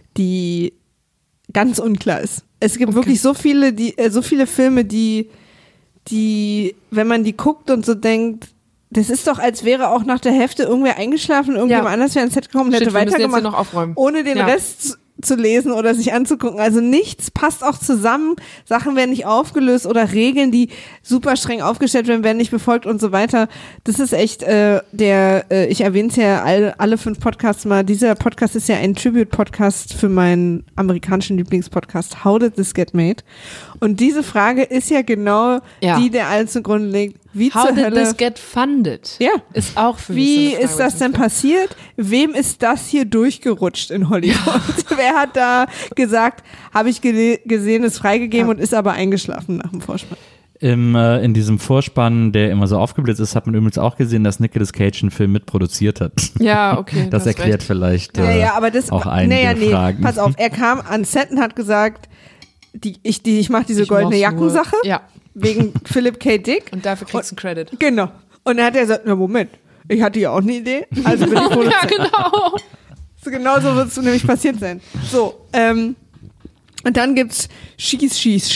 ganz unklar ist. Es gibt wirklich so viele Filme, die, wenn man die guckt und so denkt, das ist doch, als wäre auch nach der Hälfte irgendwer eingeschlafen, irgendjemand anders wäre ins Set gekommen und hätte wir müssen jetzt hier weitergemacht, noch aufräumen. ohne den Rest zu lesen oder sich anzugucken. Also nichts passt auch zusammen. Sachen werden nicht aufgelöst oder Regeln, die super streng aufgestellt werden nicht befolgt und so weiter. Das ist echt ich erwähne es ja alle 5 Podcasts mal. Dieser Podcast ist ja ein Tribute-Podcast für meinen amerikanischen Lieblingspodcast How Did This Get Made? Und diese Frage ist ja genau die, der allen zugrunde liegt. Wie How zur did Hölle? this get funded? Ja. Ist auch für mich Wie so eine ist Frage, das denn passiert? Wem ist das hier durchgerutscht in Hollywood? Wer hat da gesagt, habe ich gesehen, ist freigegeben und ist aber eingeschlafen nach dem Vorspann? In diesem Vorspann, der immer so aufgeblitzt ist, hat man übrigens auch gesehen, dass Nicolas Cage einen Film mitproduziert hat. Ja, okay. Das erklärt vielleicht aber das, auch einige Fragen. Pass auf, er kam an Set und hat gesagt, ich mache diese goldene Jackensache wegen Philip K. Dick. Und dafür kriegst du einen Credit. Genau. Und dann hat er gesagt, na Moment, ich hatte ja auch eine Idee, also bin ich Produzent. Ja, genau. So, genau so wird es nämlich passiert sein. So, und dann gibt's Schieß,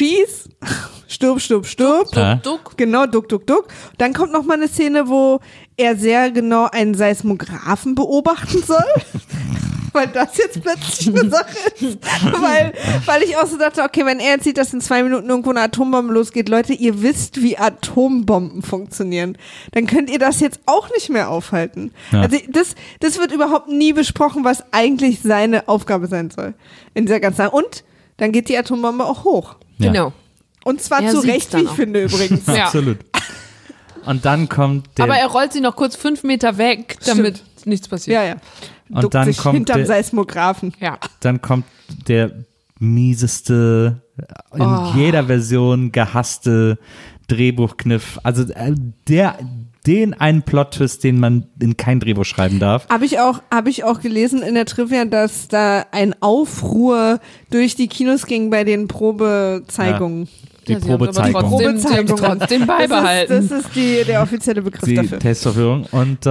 Stirb, Stirb. Duck. Genau, Duck. Dann kommt noch mal eine Szene, wo er sehr genau einen Seismographen beobachten soll. Weil das jetzt plötzlich eine Sache ist. Weil ich auch so dachte, okay, wenn er jetzt sieht, dass in 2 Minuten irgendwo eine Atombombe losgeht, Leute, ihr wisst, wie Atombomben funktionieren, dann könnt ihr das jetzt auch nicht mehr aufhalten. Ja. Also das wird überhaupt nie besprochen, was eigentlich seine Aufgabe sein soll in dieser ganzen Sache. Und dann geht die Atombombe auch hoch. Ja. Genau. Und zwar Er zu sieht's Recht, dann wie ich auch. finde übrigens. Ja. Absolut. Und dann kommt der... Aber er rollt sie noch kurz 5 Meter weg, damit nichts passiert. Ja. Und Duckt dann sich kommt hinterm der- Seismographen. Ja. Dann kommt der mieseste, in jeder Version gehasste Drehbuchkniff. Also den einen Plot-Twist, den man in kein Drehbuch schreiben darf. Habe ich auch gelesen in der Trivia, dass da ein Aufruhr durch die Kinos ging bei den Probezeigungen. Die Ja, sie haben's aber Probezeigung. trotzdem- sie haben's trotzdem beibehalten. Das ist der offizielle Begriff Die dafür. Testverführung. Und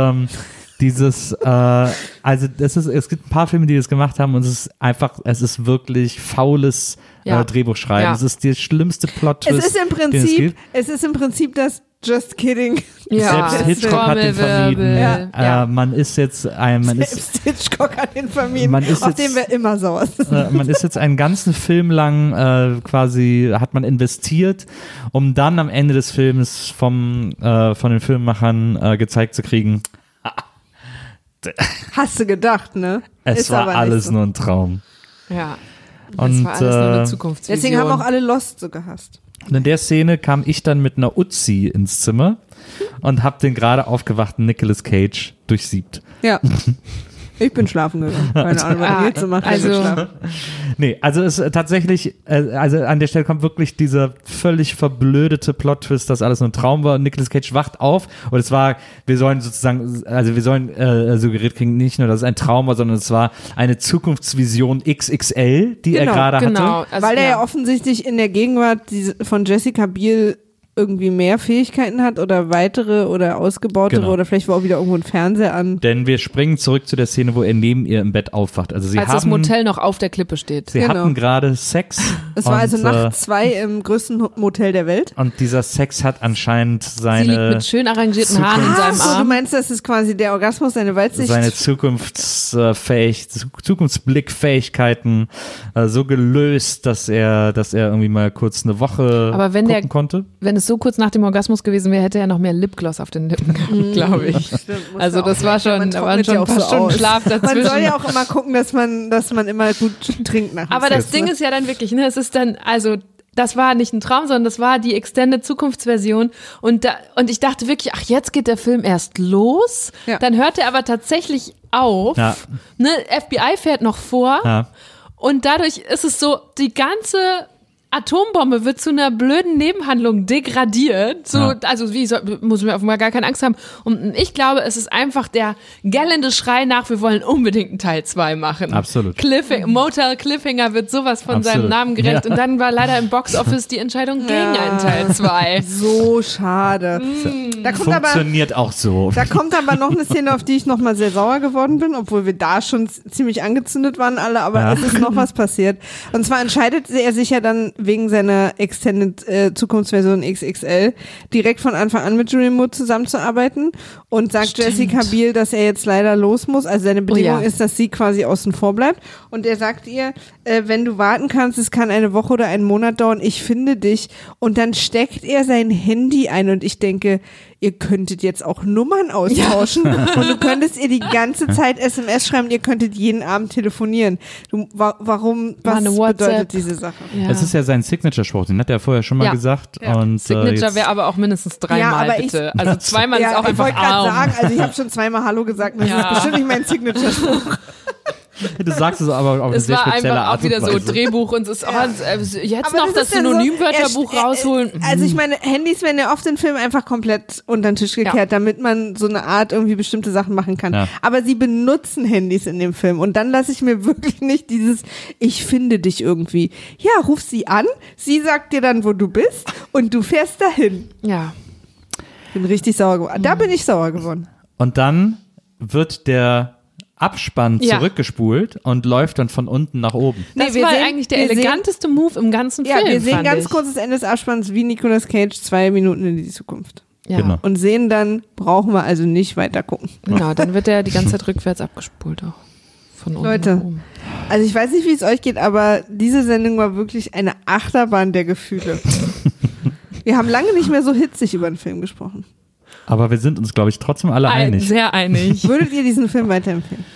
es gibt ein paar Filme, die das gemacht haben und es ist wirklich faules Drehbuchschreiben. Ja. Es ist der schlimmste Plot-Twist, Es ist im Prinzip das Just kidding. Ja. Selbst Hitchcock hat den Trommelwirbel. vermieden. Ja. Man ist jetzt Selbst Hitchcock hat den vermieden, Man ist auf jetzt- den wir immer sauer sind. man ist jetzt einen ganzen Film lang quasi, hat man investiert, um dann am Ende des Films von den Filmemachern gezeigt zu kriegen, Hast du gedacht, ne? es Ist war aber nicht alles so. nur ein Traum. Ja. Das Und, war alles nur eine Zukunftsvision. Deswegen haben auch alle Lost so gehasst. Und in der Szene kam ich dann mit einer Uzi ins Zimmer und habe den gerade aufgewachten Nicolas Cage durchsiebt. Ja. Ich bin schlafen gegangen. Keine Ahnung, was ich jetzt so mache. Nee, also es ist tatsächlich, also an der Stelle kommt wirklich dieser völlig verblödete Plot-Twist, dass alles nur ein Traum war und Nicolas Cage wacht auf und es war, wir sollen suggeriert kriegen, nicht nur, dass es ein Traum war, sondern es war eine Zukunftsvision XXL, die er gerade hatte. Also, weil er ja offensichtlich in der Gegenwart von Jessica Biel irgendwie mehr Fähigkeiten hat oder weitere oder ausgebautere oder vielleicht war auch wieder irgendwo ein Fernseher an. Denn wir springen zurück zu der Szene, wo er neben ihr im Bett aufwacht. Also als das Motel noch auf der Klippe steht. Sie hatten gerade Sex. Es war also Nacht 2 im größten Motel der Welt. Und dieser Sex hat anscheinend seine... Sie liegt mit schön arrangierten Haaren in seinem Arm. Du meinst, das ist quasi der Orgasmus, seine Weitsicht? Seine Zukunftsblickfähigkeiten so gelöst, dass er irgendwie mal kurz eine Woche gucken konnte. Wenn es so kurz nach dem Orgasmus gewesen wäre, hätte er noch mehr Lipgloss auf den Lippen gehabt, glaube ich. Stimmt, also das war schon, da waren schon ein paar Stunden Schlaf dazwischen. Man soll ja auch immer gucken, dass man immer gut trinkt nach dem Aber das Ding ist ja dann wirklich, ne, es ist dann, also das war nicht ein Traum, sondern das war die Extended Zukunftsversion und ich dachte wirklich, ach, jetzt geht der Film erst los, dann hört er aber tatsächlich auf, ne, FBI fährt noch vor und dadurch ist es so, die ganze Atombombe wird zu einer blöden Nebenhandlung degradiert. Also muss man offenbar gar keine Angst haben. Und ich glaube, es ist einfach der gellende Schrei nach, wir wollen unbedingt einen Teil 2 machen. Absolut. Motel Cliffhanger wird sowas von seinem Namen gerecht. Und dann war leider im Boxoffice die Entscheidung gegen einen Teil 2. So schade. Funktioniert auch so. Da kommt aber noch eine Szene, auf die ich nochmal sehr sauer geworden bin, obwohl wir da schon ziemlich angezündet waren alle, aber es ist noch was passiert. Und zwar entscheidet er sich ja dann wegen seiner Extended Zukunftsversion XXL direkt von Anfang an mit Julianne Moore zusammenzuarbeiten und sagt Jessica Biel, dass er jetzt leider los muss. Also seine Bedingung ist, dass sie quasi außen vor bleibt. Und er sagt ihr, wenn du warten kannst, es kann eine Woche oder einen Monat dauern, ich finde dich. Und dann steckt er sein Handy ein und ich denke, ihr könntet jetzt auch Nummern austauschen und du könntest ihr die ganze Zeit SMS schreiben, ihr könntet jeden Abend telefonieren. Warum, was bedeutet diese Sache? Ja. Es ist ja sein Signature-Spruch, den hat er vorher schon mal gesagt. Ja. Und, Signature wäre aber auch mindestens 3-mal, bitte. Also 2-mal ist auch einfach arm. Ich wollte gerade sagen, also ich habe schon 2-mal Hallo gesagt, das ist bestimmt nicht mein Signature-Spruch. Du sagst es aber auf eine sehr spezielle Art und Weise. Es war einfach auch wieder so Drehbuch und es ist jetzt aber noch das Synonymwörterbuch rausholen. Also ich meine, Handys werden ja oft in Filmen einfach komplett unter den Tisch gekehrt, damit man so eine Art irgendwie bestimmte Sachen machen kann. Ja. Aber sie benutzen Handys in dem Film und dann lasse ich mir wirklich nicht dieses, ich finde dich irgendwie. Ja, ruf sie an, sie sagt dir dann, wo du bist und du fährst dahin. Ja. Bin richtig sauer geworden. Da bin ich sauer geworden. Und dann wird der Abspann zurückgespult und läuft dann von unten nach oben. Das war eigentlich der eleganteste Move im ganzen Film. Ja, wir sehen ganz kurz das Ende des Abspanns wie Nicolas Cage 2 Minuten in die Zukunft. Ja. Genau. Und sehen dann, brauchen wir also nicht weiter gucken. Genau, dann wird der die ganze Zeit rückwärts abgespult auch. Von unten Leute, nach oben. Also ich weiß nicht, wie es euch geht, aber diese Sendung war wirklich eine Achterbahn der Gefühle. Wir haben lange nicht mehr so hitzig über einen Film gesprochen. Aber wir sind uns, glaube ich, trotzdem alle einig. Sehr einig. Würdet ihr diesen Film weiterempfehlen?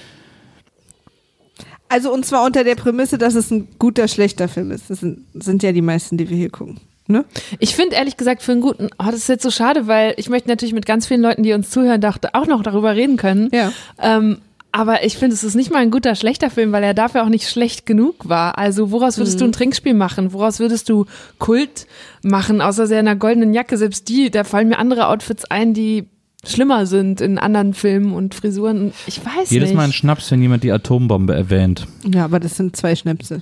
Also und zwar unter der Prämisse, dass es ein guter, schlechter Film ist. Das sind ja die meisten, die wir hier gucken. Ne? Ich finde ehrlich gesagt für einen guten, das ist jetzt so schade, weil ich möchte natürlich mit ganz vielen Leuten, die uns zuhören, auch noch darüber reden können. Ja. Aber ich finde, es ist nicht mal ein guter, schlechter Film, weil er dafür auch nicht schlecht genug war. Also woraus würdest du ein Trinkspiel machen? Woraus würdest du Kult machen, außer seiner goldenen Jacke? Selbst da fallen mir andere Outfits ein, die schlimmer sind in anderen Filmen und Frisuren. Ich weiß nicht. Jedes Mal ein Schnaps, wenn jemand die Atombombe erwähnt. Ja, aber das sind 2 Schnäpse.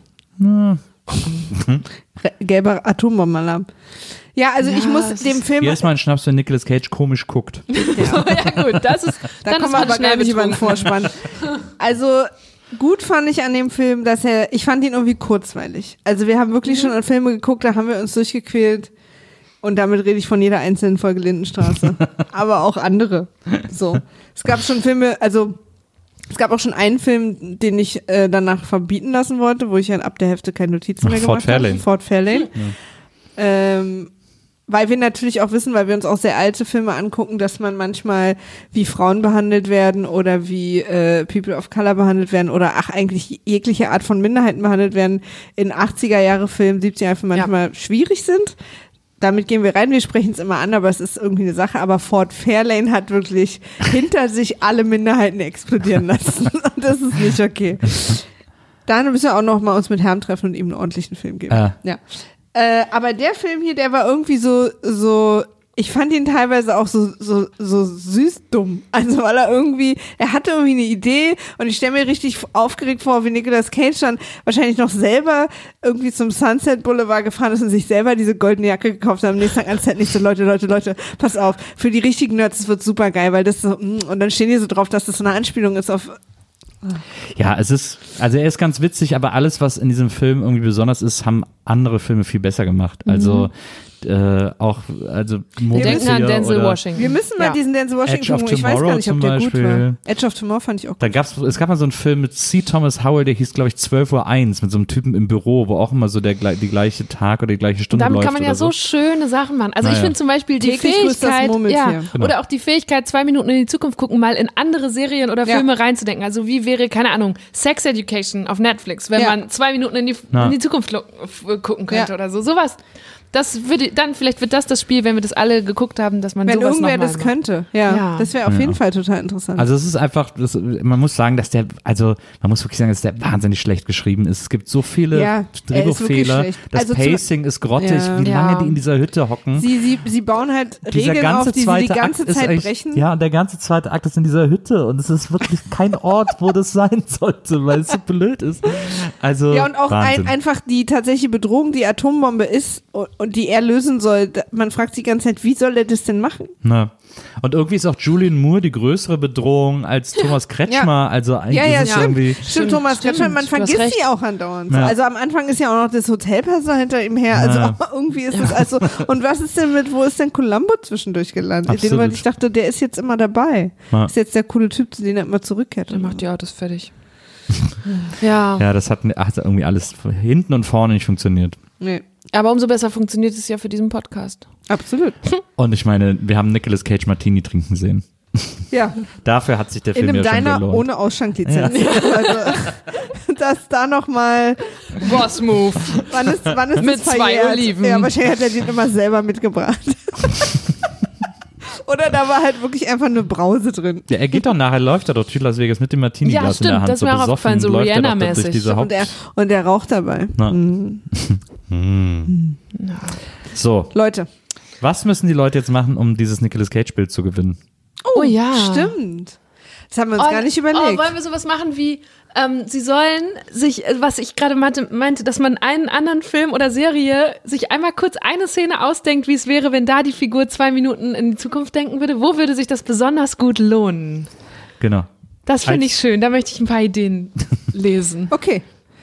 Gelber Atombombenalarm. Ja, also ich muss dem Film... Jedes Mal ein Schnaps, wenn Nicolas Cage komisch guckt. Ja gut, das ist... Da kommen wir aber gar nicht über den Vorspann. Also gut fand ich an dem Film, dass ich fand ihn irgendwie kurzweilig. Also wir haben wirklich schon an Filme geguckt, da haben wir uns durchgequält. Und damit rede ich von jeder einzelnen Folge Lindenstraße. Aber auch andere. So. Es gab schon Filme, also es gab auch schon einen Film, den ich danach verbieten lassen wollte, wo ich dann ab der Hälfte keine Notizen mehr gemacht habe. Fort Fairlane. Ja. Weil wir natürlich auch wissen, weil wir uns auch sehr alte Filme angucken, dass man manchmal wie Frauen behandelt werden oder wie People of Color behandelt werden oder eigentlich jegliche Art von Minderheiten behandelt werden, in 80er-Jahre-Filmen, 70er-Jahre-Filmen manchmal schwierig sind. damit gehen wir rein, wir sprechen es immer an, aber es ist irgendwie eine Sache, aber Ford Fairlane hat wirklich hinter sich alle Minderheiten explodieren lassen und das ist nicht okay. Dann müssen wir auch noch mal uns mit Herrn treffen und ihm einen ordentlichen Film geben. Ja. Aber der Film hier, der war irgendwie so ich fand ihn teilweise auch so süß dumm. Also weil er hatte irgendwie eine Idee und ich stelle mir richtig aufgeregt vor, wie Nicolas Cage dann wahrscheinlich noch selber irgendwie zum Sunset Boulevard gefahren ist und sich selber diese goldene Jacke gekauft hat. Am nächsten Tag ans Set nicht so, Leute, pass auf, für die richtigen Nerds, das wird super geil, weil das so, und dann stehen die so drauf, dass das so eine Anspielung ist auf Ja, er ist ganz witzig, aber alles, was in diesem Film irgendwie besonders ist, haben andere Filme viel besser gemacht. Also wir denken an Denzel Washington. Wir müssen mal diesen Denzel Washington gucken. Ich weiß gar nicht, ob der gut war. Edge of Tomorrow fand ich auch gut. Es gab mal so einen Film mit C. Thomas Howell, der hieß, glaube ich, 12:01 mit so einem Typen im Büro, wo auch immer so die gleiche Tag oder die gleiche Stunde läuft. Damit kann man ja so schöne Sachen machen. Also ich finde zum Beispiel die Fähigkeit, oder auch die Fähigkeit, 2 Minuten in die Zukunft gucken, mal in andere Serien oder Filme reinzudenken. Also wie wäre, keine Ahnung, Sex Education auf Netflix, wenn man 2 Minuten in die Zukunft gucken könnte oder so. Sowas. Vielleicht wird das Spiel, wenn wir das alle geguckt haben, dass man sowas nochmal macht. Wenn irgendwer das könnte, das wäre auf jeden Fall total interessant. Also es ist einfach, man muss sagen, dass man muss wirklich sagen, dass der wahnsinnig schlecht geschrieben ist. Es gibt so viele Drehbuchfehler, das Pacing ist grottig, wie lange die in dieser Hütte hocken. Sie bauen halt Regeln auf, die sie die ganze Zeit brechen. Ja, und der ganze zweite Akt ist in dieser Hütte und es ist wirklich kein Ort, wo das sein sollte, weil es so blöd ist. Also, ja, und auch einfach die tatsächliche Bedrohung, die Atombombe ist und die er lösen soll, man fragt sich die ganze Zeit, wie soll er das denn machen? Na. Und irgendwie ist auch Julianne Moore die größere Bedrohung als Thomas Kretschmer, also eigentlich ist es irgendwie... Stimmt, Thomas Kretschmer, man vergisst sie auch andauernd. Ja. Also am Anfang ist ja auch noch das Hotelpersonal hinter ihm her, also irgendwie ist es also, und was ist denn wo ist denn Columbo zwischendurch gelandet? Weil ich dachte, der ist jetzt immer dabei. Ist jetzt der coole Typ, zu dem er immer zurückkehrt. Der macht die Autos fertig. Ja, das hat irgendwie alles hinten und vorne nicht funktioniert. Nee. Aber umso besser funktioniert es ja für diesen Podcast. Absolut. Und ich meine, wir haben Nicolas Cage Martini trinken sehen. Ja. Dafür hat sich der Film ja schon gelohnt. In einem Diner ohne Ausschanklizenz. Ja. Also, dass da nochmal Boss-Move. Wann ist mit 2 Oliven. Ja, wahrscheinlich hat er den immer selber mitgebracht. Oder da war halt wirklich einfach eine Brause drin. Ja, er geht doch nachher, läuft er doch durch Las Vegas mit dem Martini-Glas in der Hand. Das ist mir auch aufgefallen, so Rihanna-mäßig. Und er raucht dabei. So. Leute. Was müssen die Leute jetzt machen, um dieses Nicolas Cage-Bild zu gewinnen? Oh ja. Stimmt. Das haben wir uns gar nicht überlegt. Wollen wir sowas machen wie, sie sollen sich, was ich gerade meinte, dass man einen anderen Film oder Serie sich einmal kurz eine Szene ausdenkt, wie es wäre, wenn da die Figur 2 Minuten in die Zukunft denken würde. Wo würde sich das besonders gut lohnen? Genau. Das finde ich schön. Da möchte ich ein paar Ideen lesen. Okay.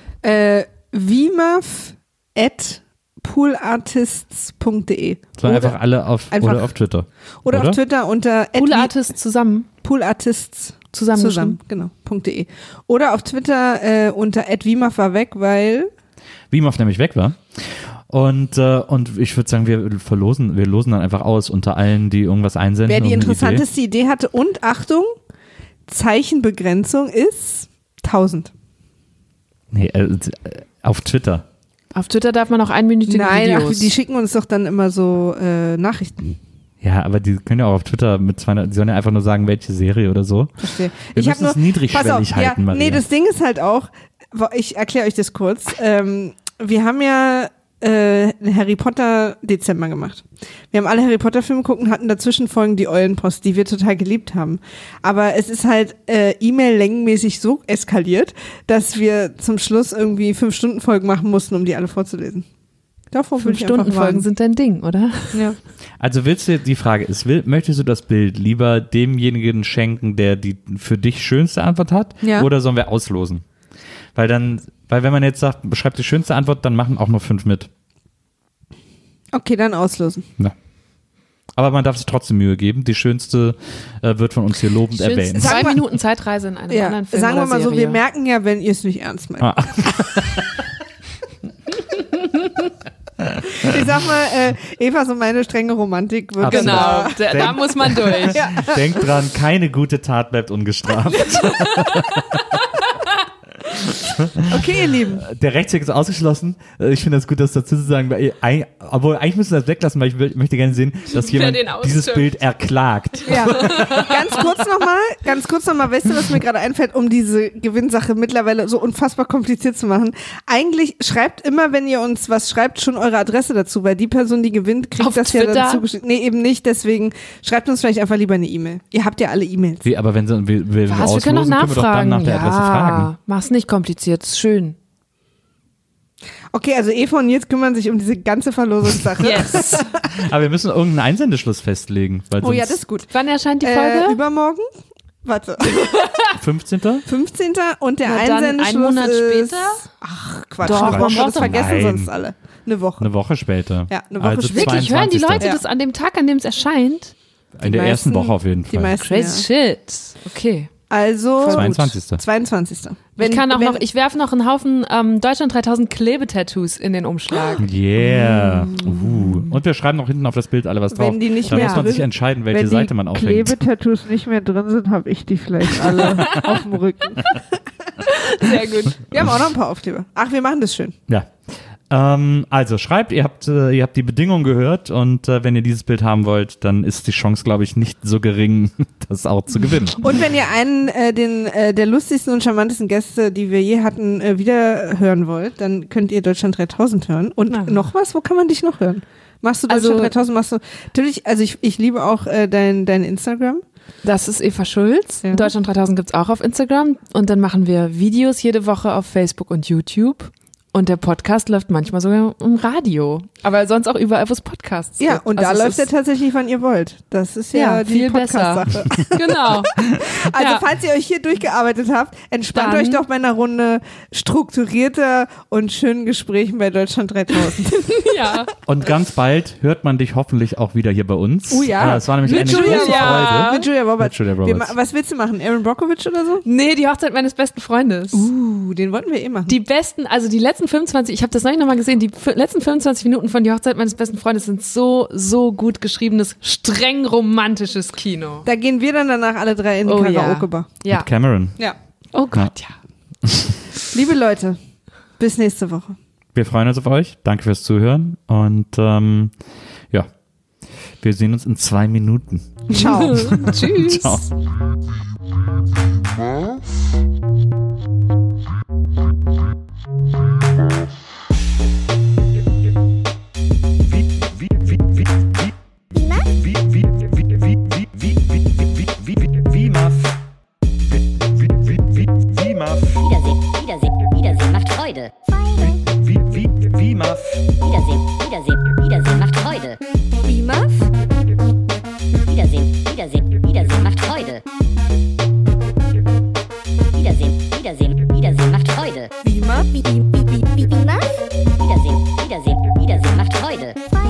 Vimaf@poolartists.de. Einfach alle auf Twitter. Oder auf Twitter unter Poolartists zusammen. Poolartists zusammen, genau, .de. Oder auf Twitter unter @Vimaf war weg, weil Vimaf nämlich weg war. Und ich würde sagen, wir losen dann einfach aus unter allen, die irgendwas einsenden. Wer die interessanteste Idee hatte und Achtung, Zeichenbegrenzung ist 1000. Nee, auf Twitter. Auf Twitter darf man auch einminütige Videos. Nein, die schicken uns doch dann immer so Nachrichten. Ja, aber die können ja auch auf Twitter die sollen ja einfach nur sagen, welche Serie oder so. Verstehe. Wir müssen es niedrigschwellig halten, Maria. Nee, das Ding ist halt auch, ich erkläre euch das kurz. Wir haben ja einen Harry Potter Dezember gemacht. Wir haben alle Harry Potter Filme geguckt und hatten dazwischen Folgen die Eulenpost, die wir total geliebt haben. Aber es ist halt E-Mail-längenmäßig so eskaliert, dass wir zum Schluss irgendwie 5-Stunden-Folgen machen mussten, um die alle vorzulesen. Davor 5-Stunden-Folgen sind dein Ding, oder? Ja. Also die Frage ist, möchtest du das Bild lieber demjenigen schenken, der die für dich schönste Antwort hat, oder sollen wir auslosen? Weil wenn man jetzt sagt, beschreibt die schönste Antwort, dann machen auch nur 5 mit. Okay, dann auslosen. Ja. Aber man darf sich trotzdem Mühe geben. Die schönste wird von uns hier lobend erwähnt. 2 Minuten Zeitreise in einem anderen Film. Sagen wir mal Serie. so, wir merken ja, wenn ihr es nicht ernst meint. Ich sag mal, Evas und meine strenge Romantik wird genau, da muss man durch. Ja. Denkt dran, keine gute Tat bleibt ungestraft. Okay, ihr Lieben. Der Rechtsweg ist ausgeschlossen. Ich finde das gut, das dazu zu sagen. Obwohl, eigentlich müssen wir das weglassen, weil ich möchte gerne sehen, dass jemand dieses Bild erklagt. Ja. Ganz kurz nochmal, weißt du, was mir gerade einfällt, um diese Gewinnsache mittlerweile so unfassbar kompliziert zu machen? Eigentlich schreibt immer, wenn ihr uns was schreibt, schon eure Adresse dazu, weil die Person, die gewinnt, kriegt auf das Twitter? ja dann zugeschickt. Nee, eben nicht, deswegen schreibt uns vielleicht einfach lieber eine E-Mail. Ihr habt ja alle E-Mails. Wie, aber wenn wir Was? Wir können doch auslosen, können wir doch dann nachfragen. nach der Adresse fragen. Mach's nicht kompliziert, ist schön. Okay, also Eva und Nils kümmern sich um diese ganze Verlosungssache. Yes. Aber wir müssen irgendeinen Einsendeschluss festlegen. Weil Oh ja, sonst das ist gut. Wann erscheint die Folge? Übermorgen? Warte. 15. 15. und der Na dann Einsendeschluss einen Monat ist... später? Ach, Quatsch. Doch, eine man Woche, braucht das doch- vergessen Nein. sonst alle. Eine Woche. Eine Woche später. Ja, eine Woche also später. Wirklich, hören die 22.. Leute das an dem Tag, an dem es erscheint? In der ersten meisten- Woche auf jeden Die Fall. meisten, Crazy ja. shit. Okay. Also... 22. 22. Ich werfe noch einen Haufen Deutschland 3000 Klebetattoos in den Umschlag. Yeah. Und wir schreiben noch hinten auf das Bild alle was drauf. Wenn die nicht da mehr muss man sich drin- entscheiden, welche Seite man aufhängt. Klebetattoos nicht mehr drin sind, habe ich die vielleicht alle auf dem Rücken. Sehr gut. Wir haben auch noch ein paar Aufkleber. Ach, wir machen das schön. Ja. Also schreibt, ihr habt die Bedingungen gehört und wenn ihr dieses Bild haben wollt, dann ist die Chance, glaube ich, nicht so gering, das auch zu gewinnen. Und wenn ihr einen der lustigsten und charmantesten Gäste, die wir je hatten, wieder hören wollt, dann könnt ihr Deutschland 3000 hören. Und noch was? Wo kann man dich noch hören? Machst du Deutschland 3000? Machst du natürlich? Also ich liebe auch dein Instagram. Das ist Eva Schulz. Ja. Deutschland 3000 gibt's auch auf Instagram. Und dann machen wir Videos jede Woche auf Facebook und YouTube. Und der Podcast läuft manchmal sogar im Radio. Aber sonst auch überall, wo es Podcasts Ja, gibt. und Also da es läuft ist er tatsächlich, wann ihr wollt. Das ist ja die viel besser. Podcast-Sache. Genau. Also Ja. falls ihr euch hier durchgearbeitet habt, entspannt Dann- euch doch bei einer Runde strukturierter und schönen Gesprächen bei Deutschland 3000. Ja. Und ganz bald hört man dich hoffentlich auch wieder hier bei uns. Oh ja. Es war nämlich Mit eine Julia große Roberts. Freude. Mit Julia Roberts. Mit Julia Roberts. Was willst du machen? Aaron Brockovich oder so? Nee, die Hochzeit meines besten Freundes. Den wollten wir machen. Die besten, also die letzten 25, ich habe das neulich nochmal gesehen, die letzten 25 Minuten von Die Hochzeit meines besten Freundes sind so gut geschriebenes, streng romantisches Kino. Da gehen wir dann danach alle drei in die Oh ja. Karaoke-Bar. Ja. Mit Cameron. Ja. Oh Gott, ja. Liebe Leute, bis nächste Woche. Wir freuen uns auf euch. Danke fürs Zuhören. Und ja, wir sehen uns in 2 Minuten. Ciao. Tschüss. Ciao. Wiedersehen macht Freude. Wiedersehen macht Freude. Wiedersehen macht Freude. Wiedersehen macht Freude. Wie macht? Wiedersehen macht Freude.